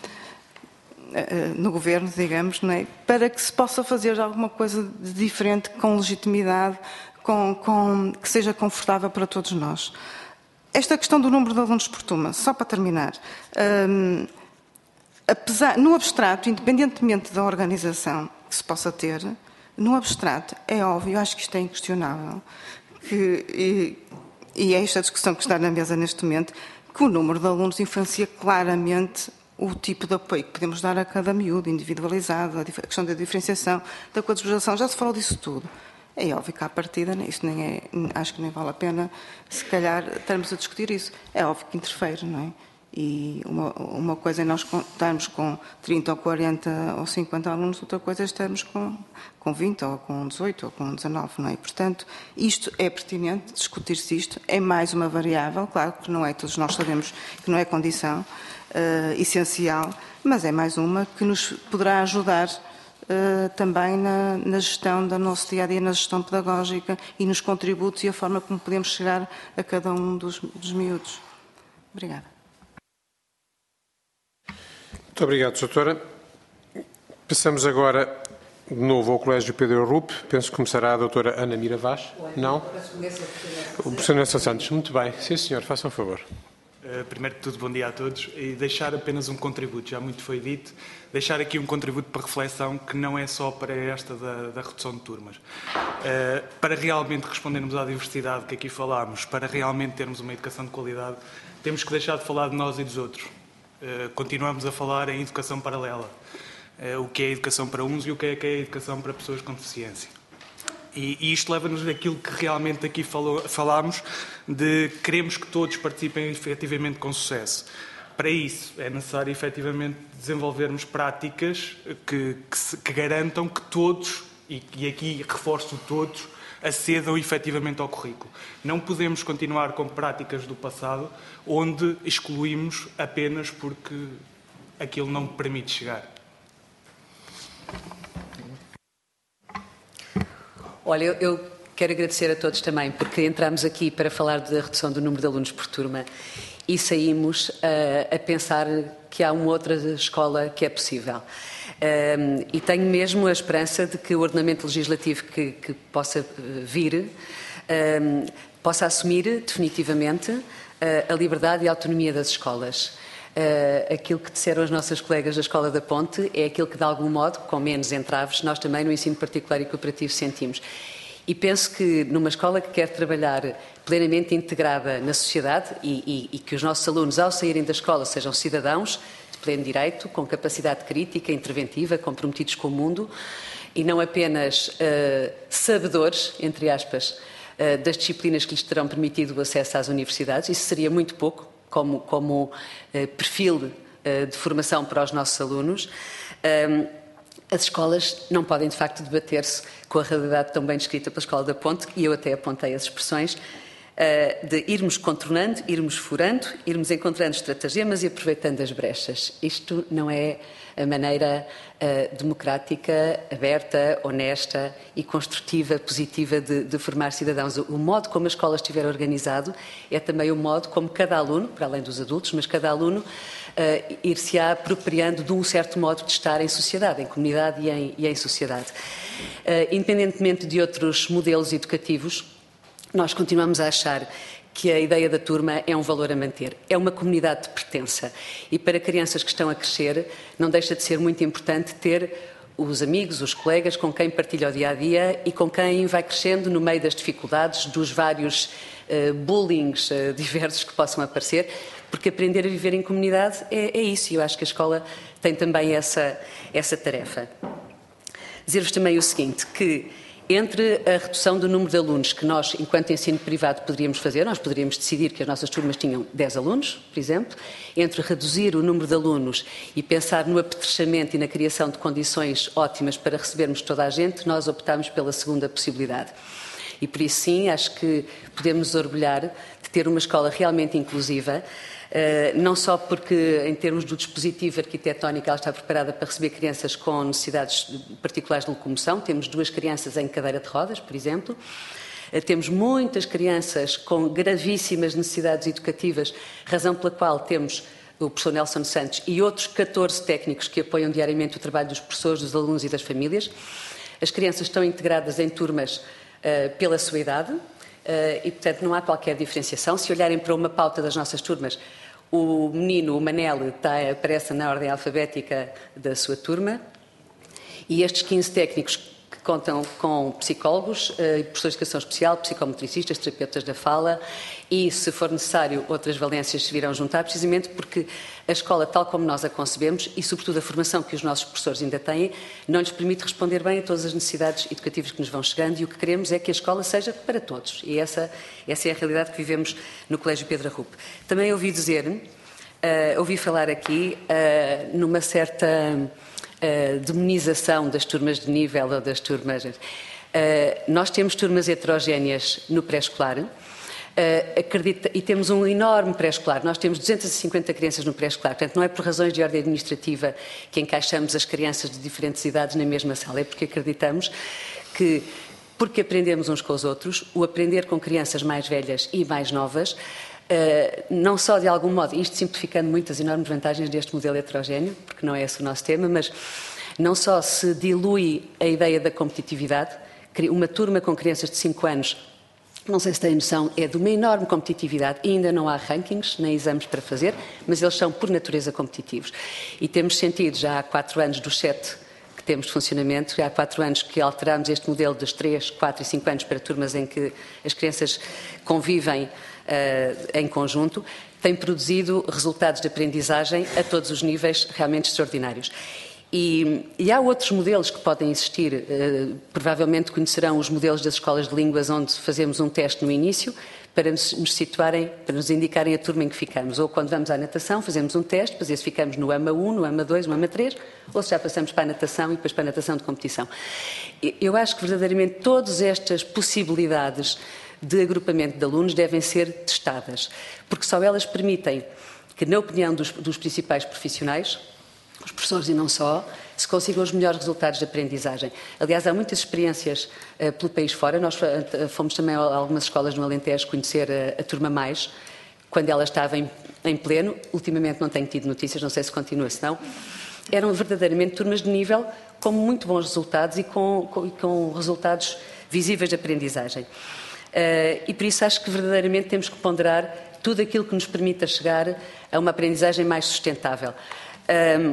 no governo, digamos, não é? Para que se possa fazer alguma coisa de diferente, com legitimidade, com, com, que seja confortável para todos nós. Esta questão do número de alunos por turma, só para terminar, um, apesar, no abstrato, independentemente da organização que se possa ter, no abstrato, é óbvio, eu acho que isto é inquestionável, que, e, e é esta discussão que está na mesa neste momento, que o número de alunos influencia claramente o tipo de apoio que podemos dar a cada miúdo, individualizado, a questão da diferenciação, da coadjuvação, já se falou disso tudo. É óbvio que à partida, isso nem é, acho que nem vale a pena, se calhar, estarmos a discutir isso. É óbvio que interfere, não é? E uma, uma coisa é nós estarmos com trinta ou quarenta ou cinquenta alunos, outra coisa é estarmos com, com vinte ou com dezoito ou com dezanove, não é? Portanto, isto é pertinente, discutir-se isto, é mais uma variável, claro que não é, todos nós sabemos que não é condição uh, essencial, mas é mais uma que nos poderá ajudar Uh, também na, na gestão do nosso dia-a-dia, na gestão pedagógica e nos contributos e a forma como podemos chegar a cada um dos, dos miúdos. Obrigada. Muito obrigado, doutora. Passamos agora de novo ao Colégio Pedro Rupp. Penso que começará a doutora Ana Mira Vaz. Não? O professor Nelson Santos. Muito bem. Sim, senhor. Façam um favor. Uh, primeiro de tudo, bom dia a todos e deixar apenas um contributo, já muito foi dito, deixar aqui um contributo para reflexão que não é só para esta da, da redução de turmas. Uh, para realmente respondermos à diversidade que aqui falámos, para realmente termos uma educação de qualidade, temos que deixar de falar de nós e dos outros. Uh, continuamos a falar em educação paralela, uh, o que é educação para uns e o que é, que é educação para pessoas com deficiência. E, e isto leva-nos àquilo que realmente aqui falou, falámos, de queremos que todos participem efetivamente com sucesso. Para isso é necessário efetivamente desenvolvermos práticas que, que, se, que garantam que todos, e, e aqui reforço todos, acedam efetivamente ao currículo. Não podemos continuar com práticas do passado onde excluímos apenas porque aquilo não permite chegar. Olha, eu, eu quero agradecer a todos também, porque entramos aqui para falar da redução do número de alunos por turma e saímos uh, a pensar que há uma outra escola que é possível. Um, e tenho mesmo a esperança de que o ordenamento legislativo que, que possa vir um, possa assumir definitivamente uh, a liberdade e a autonomia das escolas. Uh, aquilo que disseram as nossas colegas da Escola da Ponte é aquilo que, de algum modo, com menos entraves, nós também no ensino particular e cooperativo sentimos. E penso que numa escola que quer trabalhar plenamente integrada na sociedade e, e, e que os nossos alunos, ao saírem da escola, sejam cidadãos de pleno direito, com capacidade crítica, interventiva, comprometidos com o mundo e não apenas uh, sabedores, entre aspas, uh, das disciplinas que lhes terão permitido o acesso às universidades. Isso seria muito pouco como, como uh, perfil uh, de formação para os nossos alunos. Um, As escolas não podem, de facto, debater-se com a realidade tão bem descrita pela Escola da Ponte, e eu até apontei as expressões, de irmos contornando, irmos furando, irmos encontrando estratagemas e aproveitando as brechas. Isto não é a maneira uh, democrática, aberta, honesta e construtiva, positiva de, de formar cidadãos. O modo como a escola estiver organizado é também o modo como cada aluno, para além dos adultos, mas cada aluno uh, ir-se-á apropriando de um certo modo de estar em sociedade, em comunidade e em, e em sociedade. Uh, independentemente de outros modelos educativos, nós continuamos a achar que a ideia da turma é um valor a manter. É uma comunidade de pertença. E para crianças que estão a crescer, não deixa de ser muito importante ter os amigos, os colegas com quem partilha o dia-a-dia e com quem vai crescendo no meio das dificuldades, dos vários uh, bullings uh, diversos que possam aparecer, porque aprender a viver em comunidade é, é isso. E eu acho que a escola tem também essa, essa tarefa. Dizer-vos também o seguinte, que entre a redução do número de alunos que nós, enquanto ensino privado, poderíamos fazer, nós poderíamos decidir que as nossas turmas tinham dez alunos, por exemplo, entre reduzir o número de alunos e pensar no apetrechamento e na criação de condições ótimas para recebermos toda a gente, nós optámos pela segunda possibilidade. E por isso sim, acho que podemos nos orgulhar de ter uma escola realmente inclusiva, Uh, não só porque, em termos do dispositivo arquitetónico, ela está preparada para receber crianças com necessidades particulares de locomoção. Temos duas crianças em cadeira de rodas, por exemplo. Uh, temos muitas crianças com gravíssimas necessidades educativas, razão pela qual temos o professor Nelson Santos e outros catorze técnicos que apoiam diariamente o trabalho dos professores, dos alunos e das famílias. As crianças estão integradas em turmas uh, pela sua idade. Uh, e, portanto, não há qualquer diferenciação. Se olharem para uma pauta das nossas turmas, o menino, o Manel, está, aparece na ordem alfabética da sua turma e estes quinze técnicos que contam com psicólogos, uh, professores de educação especial, psicomotricistas, terapeutas da fala e, se for necessário, outras valências se virão juntar, precisamente porque a escola, tal como nós a concebemos e, sobretudo, a formação que os nossos professores ainda têm, não lhes permite responder bem a todas as necessidades educativas que nos vão chegando e o que queremos é que a escola seja para todos. E essa, essa é a realidade que vivemos no Colégio Pedro Arrupe. Também ouvi dizer, uh, ouvi falar aqui, uh, numa certa uh, demonização das turmas de nível ou das turmas... Uh, nós temos turmas heterogéneas no pré-escolar. Uh, acredita, e temos um enorme pré-escolar. Nós temos duzentas e cinquenta crianças no pré-escolar. Portanto, não é por razões de ordem administrativa que encaixamos as crianças de diferentes idades na mesma sala. É porque acreditamos que, porque aprendemos uns com os outros, o aprender com crianças mais velhas e mais novas, uh, não só de algum modo, isto simplificando muito as enormes vantagens deste modelo heterogéneo, porque não é esse o nosso tema, mas não só se dilui a ideia da competitividade, uma turma com crianças de cinco anos, não sei se têm noção, é de uma enorme competitividade e ainda não há rankings, nem exames para fazer, mas eles são por natureza competitivos. E temos sentido já há quatro anos dos sete que temos de funcionamento, já há quatro anos que alteramos este modelo dos três, quatro e cinco anos para turmas em que as crianças convivem uh, em conjunto, tem produzido resultados de aprendizagem a todos os níveis realmente extraordinários. E, e há outros modelos que podem existir, uh, provavelmente conhecerão os modelos das escolas de línguas onde fazemos um teste no início para nos, nos situarem, para nos indicarem a turma em que ficamos. Ou quando vamos à natação fazemos um teste, para ver se ficamos no AMA um, no AMA dois, no AMA três, ou se já passamos para a natação e depois para a natação de competição. Eu acho que verdadeiramente todas estas possibilidades de agrupamento de alunos devem ser testadas, porque só elas permitem que, na opinião dos, dos principais profissionais, os professores e não só, se consigam os melhores resultados de aprendizagem. Aliás, há muitas experiências uh, pelo país fora. Nós uh, fomos também a algumas escolas no Alentejo conhecer a, a Turma Mais, quando ela estava em, em pleno. Ultimamente não tenho tido notícias, não sei se continua, se não. Eram verdadeiramente turmas de nível com muito bons resultados e com, com, com resultados visíveis de aprendizagem. Uh, e por isso acho que verdadeiramente temos que ponderar tudo aquilo que nos permita chegar a uma aprendizagem mais sustentável. Um...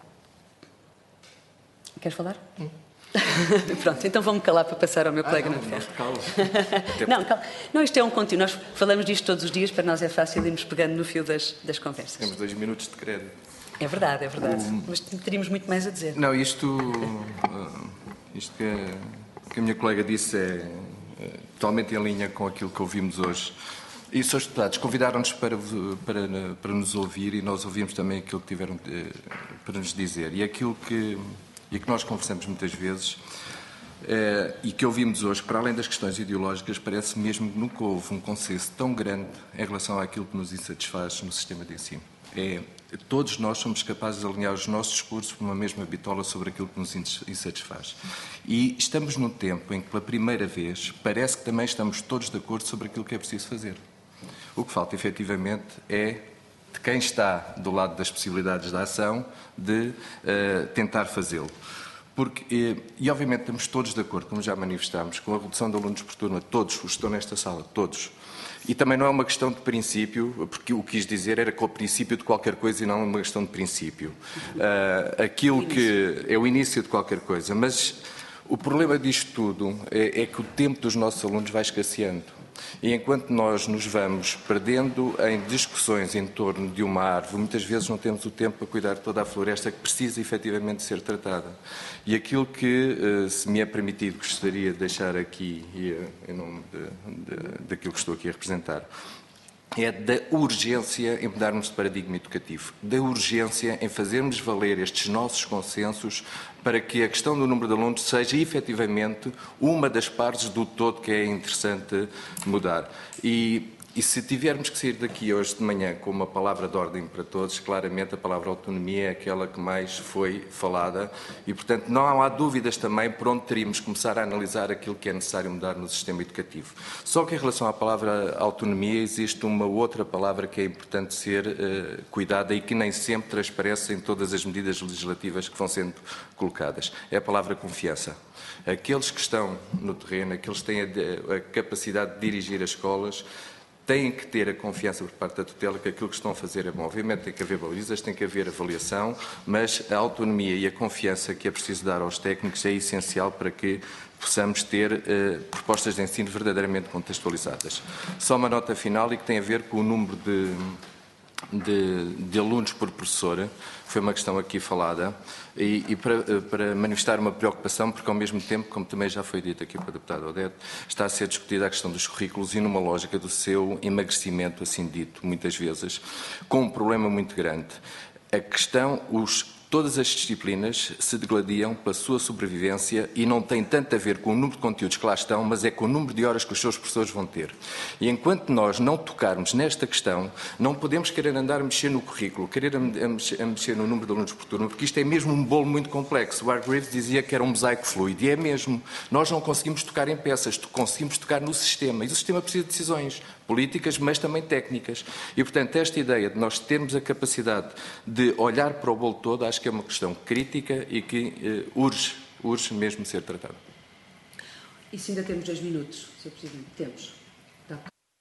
Queres falar? Hum. Pronto, então vou-me calar para passar ao meu ah, colega não, no ferro. Não, não, calma. Não, isto é um contínuo. Nós falamos disto todos os dias, para nós é fácil irmos pegando no fio das, das conversas. Temos dois minutos de crédito. É verdade, é verdade. Um... Mas teríamos muito mais a dizer. Não, isto, isto que, que a minha colega disse é, é totalmente em linha com aquilo que ouvimos hoje. E os senhores deputados convidaram-nos para, para, para nos ouvir e nós ouvimos também aquilo que tiveram para nos dizer. E aquilo que, e que nós conversamos muitas vezes e que ouvimos hoje, para além das questões ideológicas, parece mesmo que nunca houve um consenso tão grande em relação àquilo que nos insatisfaz no sistema de ensino. É, todos nós somos capazes de alinhar os nossos discursos por uma mesma bitola sobre aquilo que nos insatisfaz. E estamos num tempo em que, pela primeira vez, parece que também estamos todos de acordo sobre aquilo que é preciso fazer. O que falta, efetivamente, é de quem está do lado das possibilidades da ação de uh, tentar fazê-lo. Porque, e, e, obviamente, estamos todos de acordo, como já manifestámos, com a redução de alunos por turma, todos os que estão nesta sala, todos. E também não é uma questão de princípio, porque o que quis dizer era que o princípio de qualquer coisa e não é uma questão de princípio. Uh, aquilo que é o início de qualquer coisa. Mas o problema disto tudo é, é que o tempo dos nossos alunos vai escasseando. E enquanto nós nos vamos perdendo em discussões em torno de uma árvore, muitas vezes não temos o tempo para cuidar de toda a floresta que precisa efetivamente ser tratada. E aquilo que, se me é permitido, gostaria de deixar aqui, em nome de, de, daquilo que estou aqui a representar, é da urgência em mudarmos de paradigma educativo, da urgência em fazermos valer estes nossos consensos para que a questão do número de alunos seja efetivamente uma das partes do todo que é interessante mudar. E, e se tivermos que sair daqui hoje de manhã com uma palavra de ordem para todos, claramente a palavra autonomia é aquela que mais foi falada e, portanto, não há dúvidas também por onde teríamos que começar a analisar aquilo que é necessário mudar no sistema educativo. Só que em relação à palavra autonomia existe uma outra palavra que é importante ser uh, cuidada e que nem sempre transparece em todas as medidas legislativas que vão sendo colocadas. É a palavra confiança. Aqueles que estão no terreno, aqueles que têm a, a capacidade de dirigir as escolas, têm que ter a confiança por parte da tutela que aquilo que estão a fazer é bom. Obviamente tem que haver balizas, tem que haver avaliação, mas a autonomia e a confiança que é preciso dar aos técnicos é essencial para que possamos ter uh, propostas de ensino verdadeiramente contextualizadas. Só uma nota final e que tem a ver com o número de, de, de alunos por professora. Foi uma questão aqui falada e, e para, para manifestar uma preocupação, porque ao mesmo tempo, como também já foi dito aqui pela deputada Odete, está a ser discutida a questão dos currículos e numa lógica do seu emagrecimento, assim dito, muitas vezes, com um problema muito grande. A questão, os Todas as disciplinas se degladiam pela sua sobrevivência e não tem tanto a ver com o número de conteúdos que lá estão, mas é com o número de horas que os seus professores vão ter. E enquanto nós não tocarmos nesta questão, não podemos querer andar a mexer no currículo, querer a mexer, a mexer no número de alunos por turno, porque isto é mesmo um bolo muito complexo. O Hargreaves dizia que era um mosaico fluido, e é mesmo. Nós não conseguimos tocar em peças, conseguimos tocar no sistema, e o sistema precisa de decisões políticas, mas também técnicas. E, portanto, esta ideia de nós termos a capacidade de olhar para o bolo todo, acho que é uma questão crítica e que eh, urge, urge mesmo ser tratada. E se ainda temos dois minutos, senhor Presidente? Temos. Dá.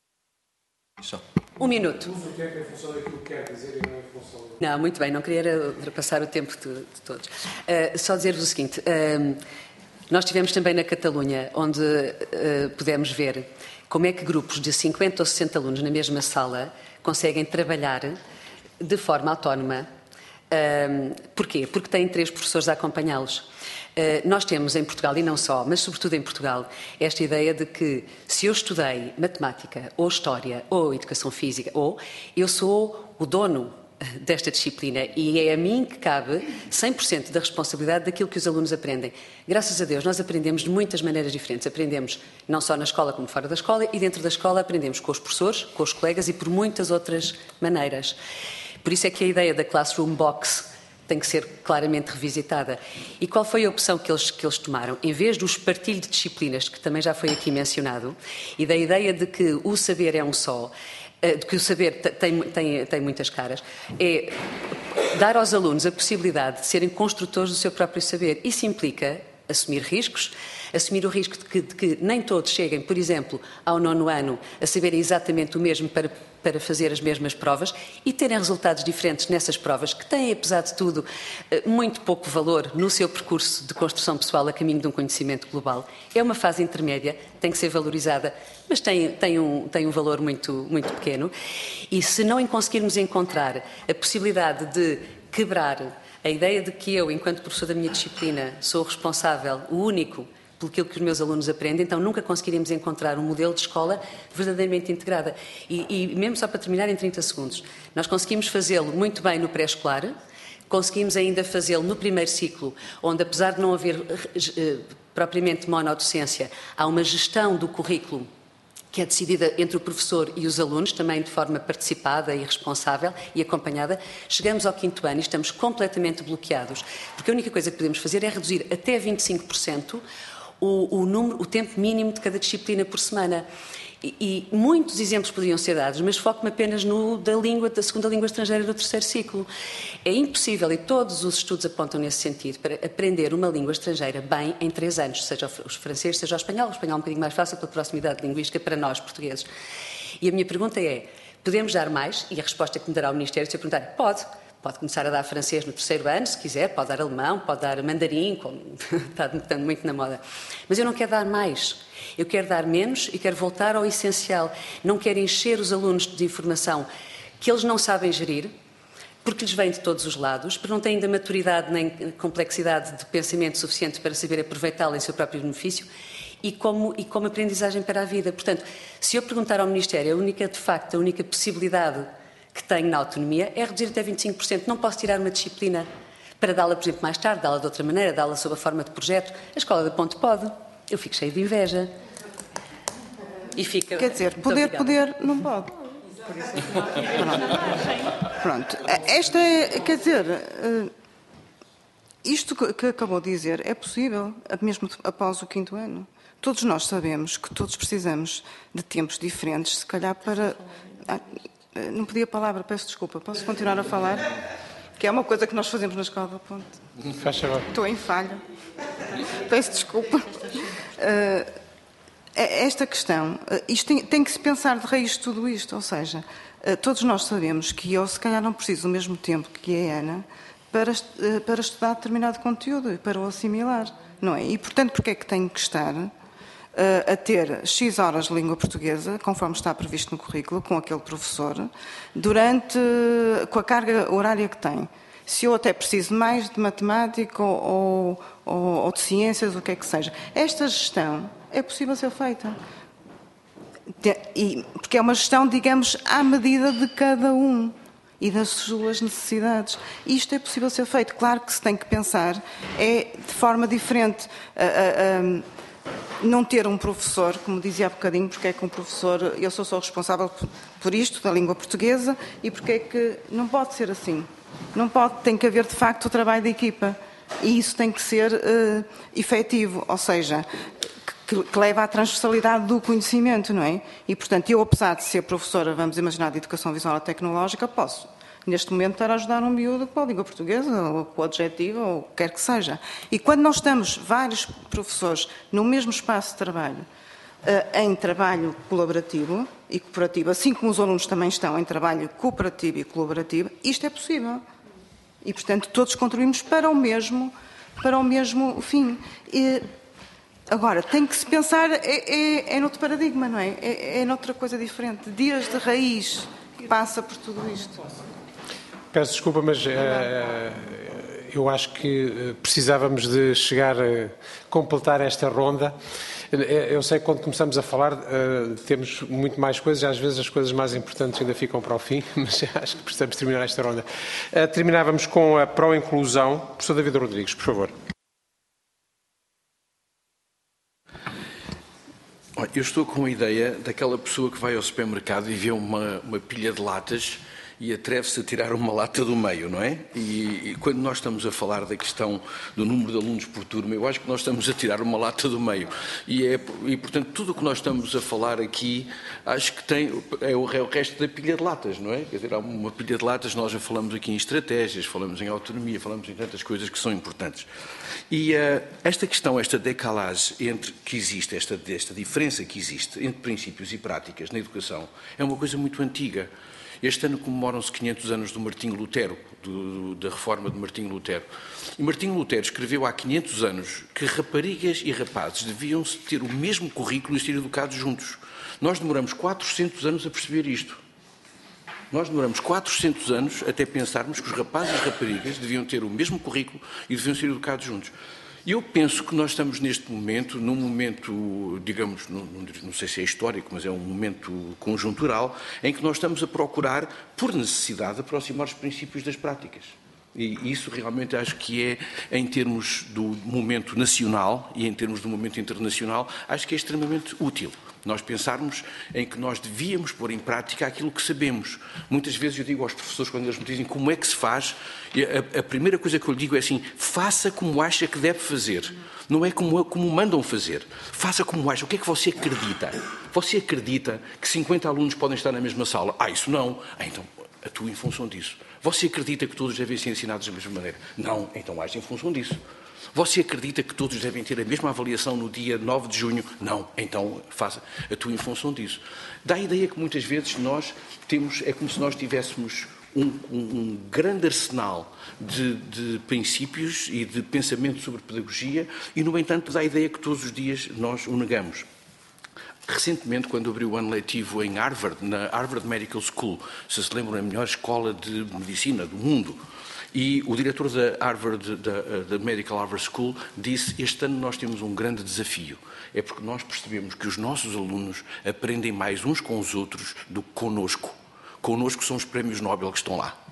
Só. Um minuto. O tempo em função daquilo que quer dizer e não em função do... Não, muito bem, não queria ultrapassar o tempo de, de todos. Uh, só dizer-vos o seguinte, uh, nós estivemos também na Catalunha, onde uh, pudemos ver como é que grupos de cinquenta ou sessenta alunos na mesma sala conseguem trabalhar de forma autónoma. Um, porquê? Porque têm três professores a acompanhá-los. Uh, nós temos em Portugal, e não só, mas sobretudo em Portugal, esta ideia de que se eu estudei matemática, ou história, ou educação física, ou eu sou o dono desta disciplina e é a mim que cabe cem por cento da responsabilidade daquilo que os alunos aprendem. Graças a Deus, nós aprendemos de muitas maneiras diferentes. Aprendemos não só na escola como fora da escola e dentro da escola aprendemos com os professores, com os colegas e por muitas outras maneiras. Por isso é que a ideia da Classroom Box tem que ser claramente revisitada. E qual foi a opção que eles, que eles tomaram? Em vez do espartilho de disciplinas, que também já foi aqui mencionado, e da ideia de que o saber é um só, de que o saber tem, tem, tem muitas caras, é dar aos alunos a possibilidade de serem construtores do seu próprio saber. Isso implica assumir riscos, assumir o risco de que, de que nem todos cheguem, por exemplo, ao nono ano a saberem exatamente o mesmo para, para fazer as mesmas provas e terem resultados diferentes nessas provas, que têm, apesar de tudo, muito pouco valor no seu percurso de construção pessoal a caminho de um conhecimento global. É uma fase intermédia, tem que ser valorizada, mas tem, tem, um, tem um valor muito, muito pequeno. E se não conseguirmos encontrar a possibilidade de quebrar a ideia de que eu, enquanto professor da minha disciplina, sou responsável, o único, pelo que os meus alunos aprendem, então nunca conseguiremos encontrar um modelo de escola verdadeiramente integrada. E, e mesmo só para terminar em trinta segundos, nós conseguimos fazê-lo muito bem no pré-escolar, conseguimos ainda fazê-lo no primeiro ciclo, onde apesar de não haver propriamente monodocência. Há uma gestão do currículo que é decidida entre o professor e os alunos, também de forma participada e responsável e acompanhada. Chegamos ao quinto ano e estamos completamente bloqueados, porque a única coisa que podemos fazer é reduzir até vinte e cinco por cento o, o, número, o tempo mínimo de cada disciplina por semana. E, e muitos exemplos poderiam ser dados, mas foco-me apenas no da língua, da segunda língua estrangeira do terceiro ciclo. É impossível, e todos os estudos apontam nesse sentido, para aprender uma língua estrangeira bem em três anos, seja o francês, seja o espanhol. O espanhol é um bocadinho mais fácil pela proximidade linguística para nós, portugueses. E a minha pergunta é, podemos dar mais? E a resposta que me dará o Ministério, se eu perguntar, pode. Pode começar a dar francês no terceiro ano, se quiser, pode dar alemão, pode dar mandarim, como está muito na moda. Mas eu não quero dar mais. Eu quero dar menos e quero voltar ao essencial. Não quero encher os alunos de informação que eles não sabem gerir, porque lhes vem de todos os lados, porque não têm ainda maturidade nem complexidade de pensamento suficiente para saber aproveitá-la em seu próprio benefício e como, e como aprendizagem para a vida. Portanto, se eu perguntar ao Ministério, a única, de facto, a única possibilidade que tenho na autonomia é reduzir até vinte e cinco por cento. Não posso tirar uma disciplina para dá-la, por exemplo, mais tarde, dá-la de outra maneira, dá-la sob a forma de projeto. A Escola da Ponte pode. Eu fico cheio de inveja. E fica... Quer dizer, poder, poder, não pode. Pronto. Pronto. Esta é, quer dizer, isto que acabou de dizer é possível, mesmo após o quinto ano. Todos nós sabemos que todos precisamos de tempos diferentes, se calhar para... Não pedi a palavra, peço desculpa. Posso continuar a falar? Que é uma coisa que nós fazemos na Escola da Ponte. Faz favor. Estou em falha. Peço desculpa. Uh, esta questão, uh, isto tem, tem que se pensar de raiz de tudo isto. Ou seja, uh, todos nós sabemos que eu, se calhar, não preciso do mesmo tempo que a Ana para, uh, para estudar determinado conteúdo e para o assimilar. Não é? E, portanto, porque é que tenho que estar a ter X horas de língua portuguesa, conforme está previsto no currículo, com aquele professor, durante, com a carga horária que tem. Se eu até preciso mais de matemática ou, ou, ou de ciências, o que é que seja. Esta gestão é possível ser feita. E, porque é uma gestão, digamos, à medida de cada um e das suas necessidades. Isto é possível ser feito. Claro que se tem que pensar é de forma diferente. A, a, a, não ter um professor, como dizia há bocadinho, porque é que um professor, eu sou só responsável por isto, da língua portuguesa, e porque é que não pode ser assim. Não pode, tem que haver de facto o trabalho de equipa. E isso tem que ser uh, efetivo, ou seja, que, que leva à transversalidade do conhecimento, não é? E, portanto, eu, apesar de ser professora, vamos imaginar, de Educação Visual e Tecnológica, posso, neste momento, estar a ajudar um miúdo com a língua portuguesa, ou com o adjetivo, ou o que quer que seja. E quando nós estamos, vários professores, no mesmo espaço de trabalho, uh, em trabalho colaborativo e cooperativo, assim como os alunos também estão em trabalho cooperativo e colaborativo, isto é possível. E, portanto, todos contribuímos para o mesmo, para o mesmo fim. E, agora, tem que se pensar, é, é, é noutro paradigma, não é? É, é noutra coisa diferente. Dias de raiz que passa por tudo isto. Peço desculpa, mas uh, eu acho que precisávamos de chegar a completar esta ronda. Eu sei que quando começamos a falar uh, temos muito mais coisas, às vezes as coisas mais importantes ainda ficam para o fim, mas acho que precisamos terminar esta ronda. Uh, terminávamos com a pró-inclusão. Professor David Rodrigues, por favor. Eu estou com a ideia daquela pessoa que vai ao supermercado e vê uma, uma pilha de latas e atreve-se a tirar uma lata do meio, não é? E, e quando nós estamos a falar da questão do número de alunos por turma, eu acho que nós estamos a tirar uma lata do meio. E, é, e portanto, tudo o que nós estamos a falar aqui, acho que tem, é, o, é o resto da pilha de latas, não é? Quer dizer, há uma pilha de latas, nós já falamos aqui em estratégias, falamos em autonomia, falamos em tantas coisas que são importantes. E uh, esta questão, esta decalagem entre que existe, esta, esta diferença que existe entre princípios e práticas na educação, é uma coisa muito antiga. Este ano comemoram-se quinhentos anos do Martinho Lutero, do, da reforma de Martinho Lutero. E Martinho Lutero escreveu há quinhentos anos que raparigas e rapazes deviam ter o mesmo currículo e ser educados juntos. Nós demoramos quatrocentos anos a perceber isto. Nós demoramos quatrocentos anos até pensarmos que os rapazes e raparigas deviam ter o mesmo currículo e deviam ser educados juntos. E eu penso que nós estamos neste momento, num momento, digamos, não, não sei se é histórico, mas é um momento conjuntural, em que nós estamos a procurar, por necessidade, aproximar os princípios das práticas. E isso realmente acho que é, em termos do momento nacional e em termos do momento internacional, acho que é extremamente útil. Nós pensarmos em que nós devíamos pôr em prática aquilo que sabemos. Muitas vezes eu digo aos professores, quando eles me dizem como é que se faz, a, a primeira coisa que eu lhe digo é assim, faça como acha que deve fazer. Não é como, como mandam fazer. Faça como acha. O que é que você acredita? Você acredita que cinquenta alunos podem estar na mesma sala? Ah, isso não. Ah, então atue em função disso. Você acredita que todos devem ser ensinados da mesma maneira? Não. Então age em função disso. Você acredita que todos devem ter a mesma avaliação no dia nove de junho? Não. Então, faça, atue em função disso. Dá a ideia que muitas vezes nós temos, é como se nós tivéssemos um, um, um grande arsenal de, de princípios e de pensamento sobre pedagogia e, no entanto, dá a ideia que todos os dias nós o negamos. Recentemente, quando abriu o ano letivo em Harvard, na Harvard Medical School, se se lembram, é a melhor escola de medicina do mundo, e o diretor da, Harvard, da, da Medical Harvard School disse: este ano nós temos um grande desafio. É porque nós percebemos que os nossos alunos aprendem mais uns com os outros do que connosco. Connosco são os prémios Nobel que estão lá.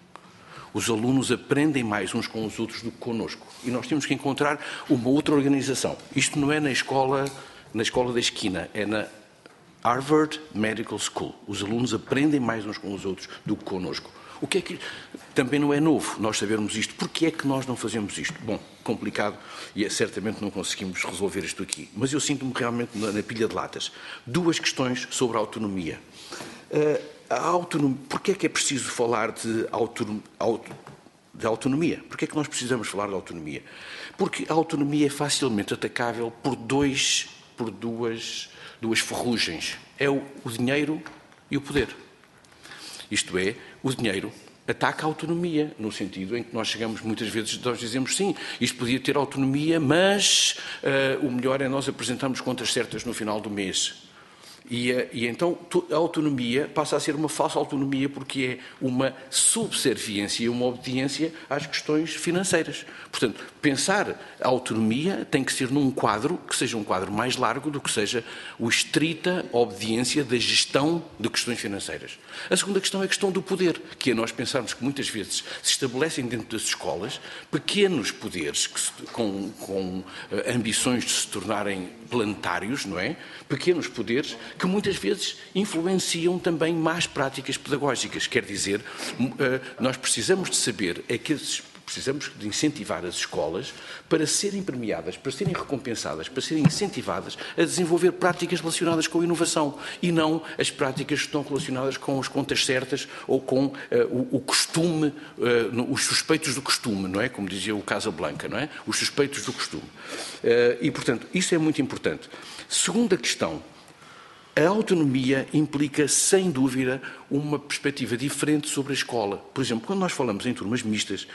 Os alunos aprendem mais uns com os outros do que connosco. E nós temos que encontrar uma outra organização. Isto não é na escola, na escola da esquina, é na Harvard Medical School. Os alunos aprendem mais uns com os outros do que connosco. O que é que também não é novo nós sabermos isto? Porquê é que nós não fazemos isto? Bom, complicado e é, certamente não conseguimos resolver isto aqui. Mas eu sinto-me realmente na, na pilha de latas. Duas questões sobre a autonomia. Uh, a autonomia. Porquê é que é preciso falar de, autonom, auto, de autonomia? Porquê é que nós precisamos falar de autonomia? Porque a autonomia é facilmente atacável por, dois, por duas, duas ferrugens. É o, o dinheiro e o poder. Isto é, o dinheiro ataca a autonomia, no sentido em que nós chegamos muitas vezes, nós dizemos sim, isto podia ter autonomia, mas uh, o melhor é nós apresentarmos contas certas no final do mês. E, uh, e então a autonomia passa a ser uma falsa autonomia porque é uma subserviência e uma obediência às questões financeiras. Portanto, pensar a autonomia tem que ser num quadro que seja um quadro mais largo do que seja a estrita obediência da gestão de questões financeiras. A segunda questão é a questão do poder, que é nós pensarmos que muitas vezes se estabelecem dentro das escolas pequenos poderes que se, com, com uh, ambições de se tornarem planetários, não é? Pequenos poderes que muitas vezes influenciam também más práticas pedagógicas. Quer dizer, nós precisamos de saber é que esses, precisamos de incentivar as escolas para serem premiadas, para serem recompensadas, para serem incentivadas a desenvolver práticas relacionadas com a inovação e não as práticas que estão relacionadas com as contas certas ou com uh, o, o costume, uh, os suspeitos do costume, não é? Como dizia o Casablanca, não é? Os suspeitos do costume. Uh, e, portanto, isso é muito importante. Segunda questão. A autonomia implica, sem dúvida, uma perspectiva diferente sobre a escola. Por exemplo, quando nós falamos em turmas mistas,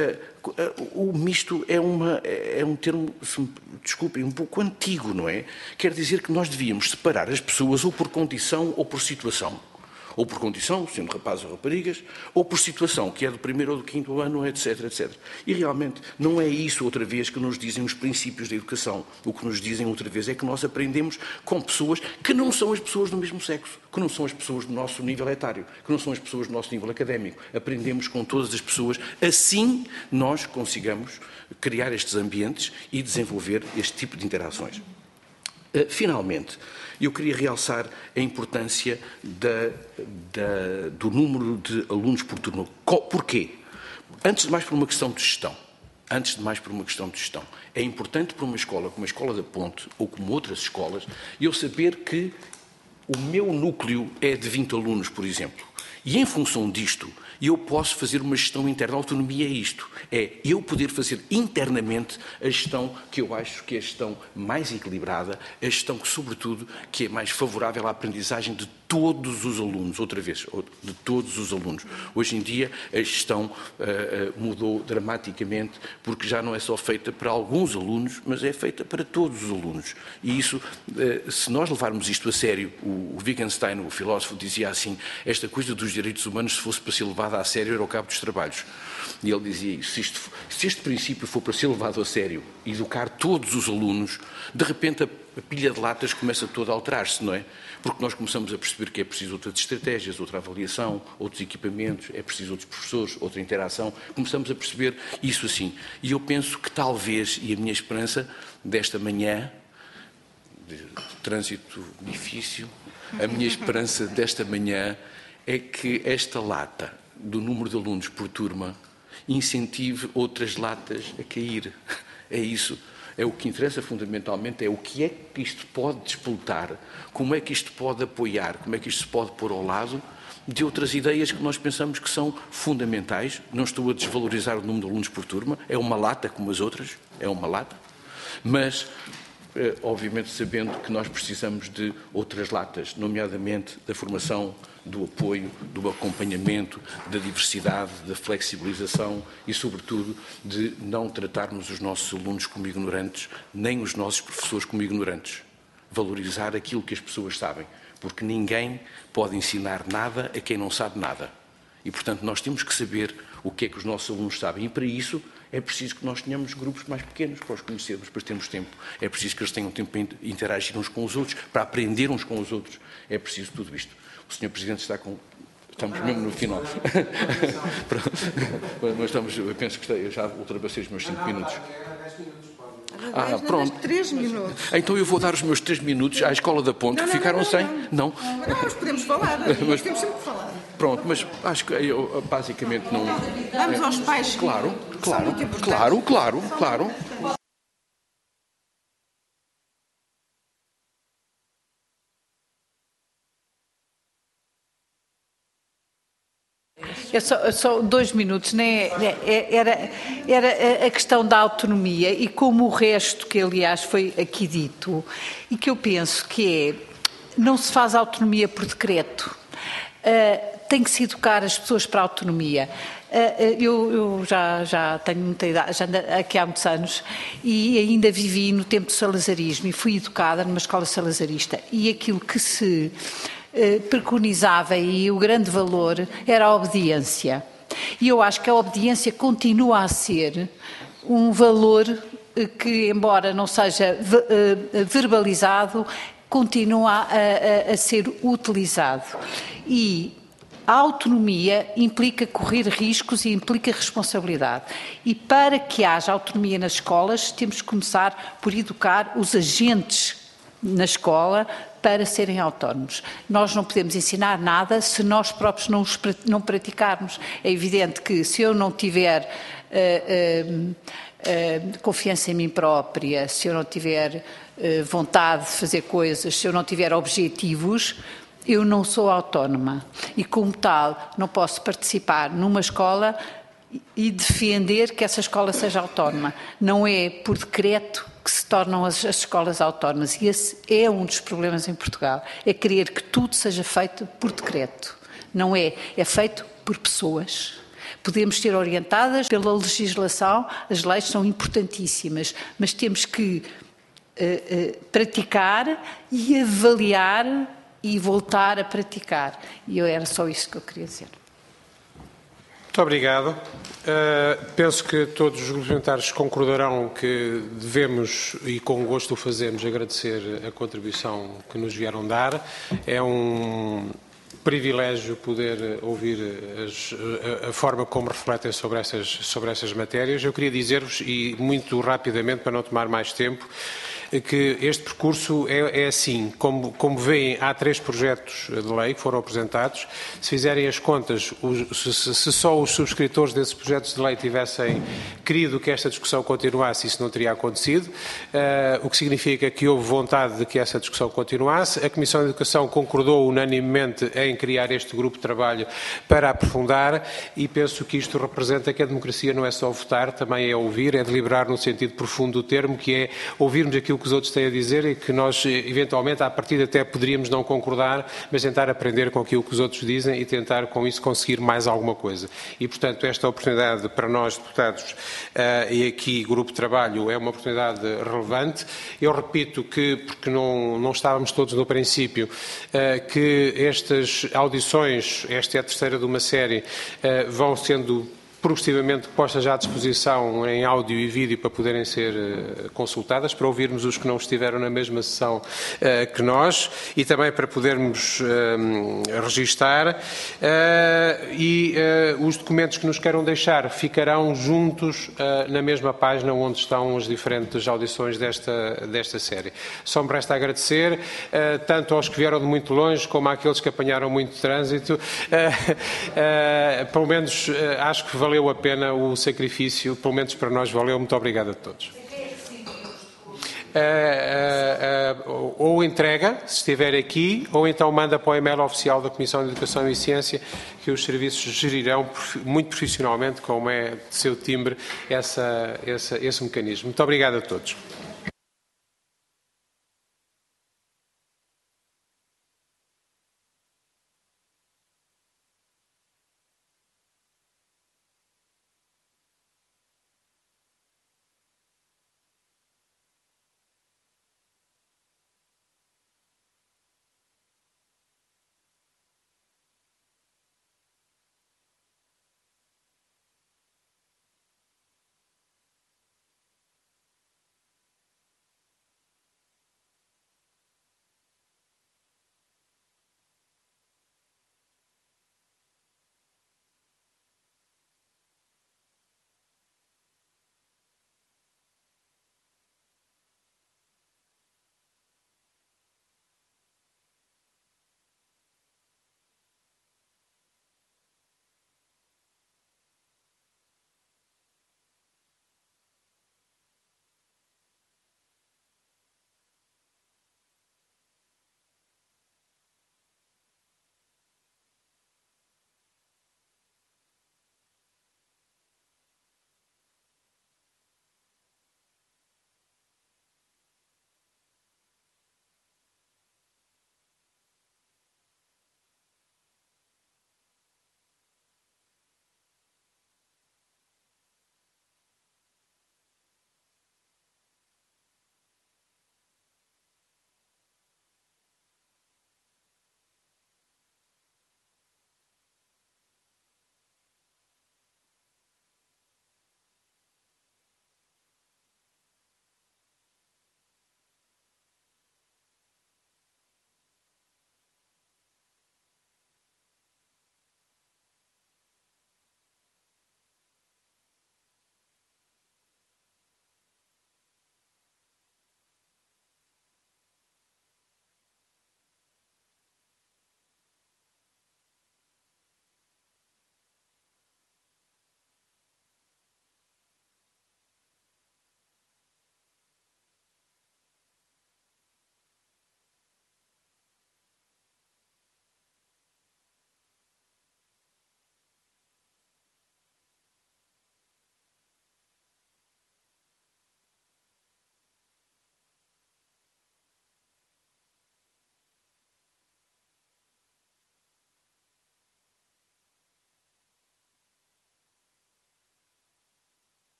o misto é, uma, é um termo, desculpem, um pouco antigo, não é? Quer dizer que nós devíamos separar as pessoas ou por condição ou por situação. Ou por condição, sendo rapazes ou raparigas, ou por situação, que é do primeiro ou do quinto ano, etc, etcétera. E realmente não é isso, outra vez, que nos dizem os princípios da educação. O que nos dizem, outra vez, é que nós aprendemos com pessoas que não são as pessoas do mesmo sexo, que não são as pessoas do nosso nível etário, que não são as pessoas do nosso nível académico. Aprendemos com todas as pessoas. Assim, nós consigamos criar estes ambientes e desenvolver este tipo de interações. Finalmente, eu queria realçar a importância da, da, do número de alunos por turno. Porquê? Antes de mais por uma questão de gestão. Antes de mais por uma questão de gestão. É importante para uma escola como a Escola da Ponte ou como outras escolas, eu saber que o meu núcleo é de vinte alunos, por exemplo. E em função disto, eu posso fazer uma gestão interna. A autonomia é isto. É eu poder fazer internamente a gestão que eu acho que é a gestão mais equilibrada, a gestão que, sobretudo, que é mais favorável à aprendizagem de todos os alunos. Outra vez, de todos os alunos. Hoje em dia, a gestão uh, mudou dramaticamente, porque já não é só feita para alguns alunos, mas é feita para todos os alunos. E isso, uh, se nós levarmos isto a sério, o, o Wittgenstein, o filósofo, dizia assim, esta coisa coisa dos direitos humanos, se fosse para ser levada a sério, era o Cabo dos Trabalhos. E ele dizia isso, se, isto, se este princípio for para ser levado a sério, educar todos os alunos, de repente a, a pilha de latas começa toda a alterar-se, não é? Porque nós começamos a perceber que é preciso outras estratégias, outra avaliação, outros equipamentos, é preciso outros professores, outra interação. Começamos a perceber isso assim. E eu penso que talvez, e a minha esperança desta manhã, de trânsito difícil, a minha esperança desta manhã é que esta lata do número de alunos por turma incentive outras latas a cair. É isso. É o que interessa fundamentalmente, é o que é que isto pode despoltar, como é que isto pode apoiar, como é que isto se pode pôr ao lado de outras ideias que nós pensamos que são fundamentais. Não estou a desvalorizar o número de alunos por turma, é uma lata como as outras, é uma lata, mas obviamente sabendo que nós precisamos de outras latas, nomeadamente da formação, do apoio, do acompanhamento, da diversidade, da flexibilização e, sobretudo, de não tratarmos os nossos alunos como ignorantes, nem os nossos professores como ignorantes. Valorizar aquilo que as pessoas sabem, porque ninguém pode ensinar nada a quem não sabe nada. E, portanto, nós temos que saber o que é que os nossos alunos sabem e, para isso, é preciso que nós tenhamos grupos mais pequenos para os conhecermos, para termos tempo. É preciso que eles tenham tempo para interagir uns com os outros, para aprender uns com os outros. É preciso tudo isto. O senhor Presidente está com... Estamos mesmo no final. Mas estamos, eu penso que eu já ultrapassei os meus cinco minutos. Ah, pronto. Três minutos. Então eu vou dar os meus três minutos à Escola da Ponte, que ficaram sem... Não? Não, mas podemos falar. Mas temos sempre que falar. Pronto, mas acho que eu basicamente não... Vamos aos pais. Claro, claro, claro, claro, claro. É só, só dois minutos, né? Era, era a questão da autonomia e como o resto, que aliás foi aqui dito, e que eu penso que é, não se faz autonomia por decreto, uh, tem que se educar as pessoas para a autonomia. Uh, eu eu já, já tenho muita idade, já ando aqui há muitos anos e ainda vivi no tempo do salazarismo e fui educada numa escola salazarista e aquilo que se preconizava e o grande valor era a obediência. E eu acho que a obediência continua a ser um valor que, embora não seja verbalizado, continua a, a, a ser utilizado. E a autonomia implica correr riscos e implica responsabilidade. E para que haja autonomia nas escolas, temos que começar por educar os agentes na escola para serem autónomos. Nós não podemos ensinar nada se nós próprios não, os, não praticarmos. É evidente que se eu não tiver uh, uh, uh, confiança em mim própria, se eu não tiver uh, vontade de fazer coisas, se eu não tiver objetivos, eu não sou autónoma. E como tal, não posso participar numa escola e defender que essa escola seja autónoma. Não é por decreto que se tornam as, as escolas autónomas. E esse é um dos problemas em Portugal. É querer que tudo seja feito por decreto. Não é. É feito por pessoas. Podemos ser orientadas pela legislação, as leis são importantíssimas, mas temos que uh, uh, praticar e avaliar e voltar a praticar. E eu, era só isso que eu queria dizer. Muito obrigado. Uh, penso que todos os grupos parlamentares concordarão que devemos, e com gosto o fazemos, agradecer a contribuição que nos vieram dar. É um privilégio poder ouvir as, a, a forma como refletem sobre essas, sobre essas matérias. Eu queria dizer-vos, e muito rapidamente, para não tomar mais tempo, que este percurso é, é assim. Como, como veem, há três projetos de lei que foram apresentados. Se fizerem as contas, os, se, se só os subscritores desses projetos de lei tivessem querido que esta discussão continuasse, isso não teria acontecido, uh, o que significa que houve vontade de que essa discussão continuasse. A Comissão de Educação concordou unanimemente em criar este grupo de trabalho para aprofundar e penso que isto representa que a democracia não é só votar, também é ouvir, é deliberar no sentido profundo do termo, que é ouvirmos aquilo aquilo que os outros têm a dizer e que nós, eventualmente, à partida até poderíamos não concordar, mas tentar aprender com aquilo que os outros dizem e tentar, com isso, conseguir mais alguma coisa. E, portanto, esta oportunidade para nós, deputados, uh, e aqui, Grupo de Trabalho, é uma oportunidade relevante. Eu repito que, porque não, não estávamos todos no princípio, uh, que estas audições, esta é a terceira de uma série, uh, vão sendo progressivamente postas à disposição em áudio e vídeo para poderem ser uh, consultadas, para ouvirmos os que não estiveram na mesma sessão uh, que nós e também para podermos uh, registar uh, e uh, os documentos que nos queiram deixar ficarão juntos uh, na mesma página onde estão as diferentes audições desta, desta série. Só me resta agradecer uh, tanto aos que vieram de muito longe como àqueles que apanharam muito trânsito. Uh, uh, pelo menos uh, acho que valeu a pena o sacrifício, pelo menos para nós valeu. Muito obrigado a todos. Uh, uh, uh, ou entrega, se estiver aqui, ou então manda para o e-mail oficial da Comissão de Educação e Ciência, que os serviços gerirão muito profissionalmente, como é de seu timbre, essa, essa, esse mecanismo. Muito obrigado a todos.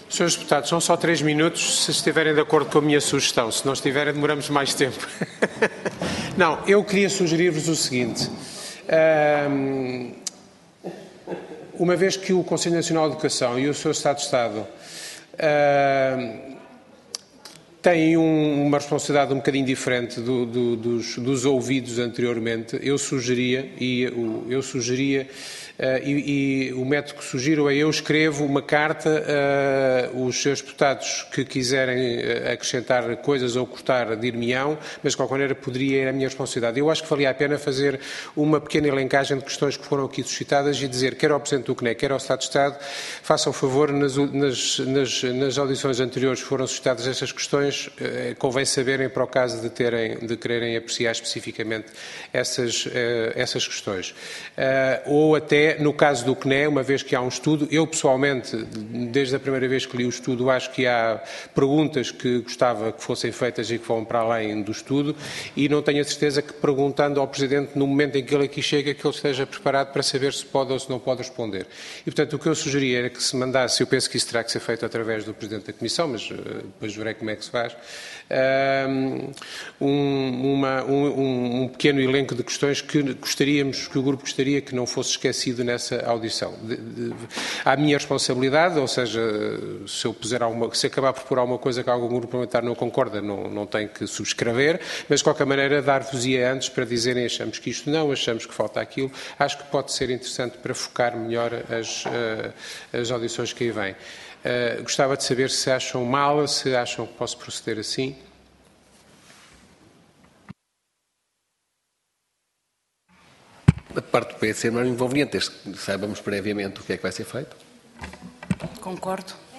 senhores Deputados, são só três minutos, se estiverem de acordo com a minha sugestão. Se não estiverem, demoramos mais tempo. Não, eu queria sugerir-vos o seguinte. Um, uma vez que o Conselho Nacional de Educação e o seu Estado de Estado uh, têm um, uma responsabilidade um bocadinho diferente do, do, dos, dos ouvidos anteriormente, eu sugeria, e o, eu sugeria Uh, e, e o método que sugiro é eu escrevo uma carta a uh, os seus deputados que quiserem uh, acrescentar coisas ou cortar dir-me-ão, mas de qualquer maneira poderia ir a minha responsabilidade. Eu acho que valia a pena fazer uma pequena elencagem de questões que foram aqui suscitadas e dizer, quer ao Presidente do C N E, quer ao Estado de Estado, façam favor, nas, nas, nas, nas audições anteriores foram suscitadas estas questões, uh, convém saberem para o caso de, terem, de quererem apreciar especificamente essas, uh, essas questões. Uh, ou até no caso do C N E, uma vez que há um estudo, eu pessoalmente, desde a primeira vez que li o estudo, acho que há perguntas que gostava que fossem feitas e que vão para além do estudo e não tenho a certeza que perguntando ao Presidente no momento em que ele aqui chega que ele esteja preparado para saber se pode ou se não pode responder. E portanto o que eu sugeria era que se mandasse, eu penso que isso terá que ser feito através do Presidente da Comissão, mas uh, depois verei como é que se faz, um, uma, um, um pequeno elenco de questões que gostaríamos, que o Grupo gostaria que não fosse esquecido nessa audição. De, de, à minha responsabilidade, ou seja, se eu puser alguma, se acabar por pôr alguma coisa que algum grupo parlamentar não concorda, não, não tem que subscrever, mas de qualquer maneira dar-vos-ia antes para dizerem achamos que isto não, achamos que falta aquilo, acho que pode ser interessante para focar melhor as, as audições que aí vêm. Uh, gostava de saber se acham mal, se acham que posso proceder assim. Da parte do P S não é inconveniente, desde que saibamos previamente o que é que vai ser feito. Concordo.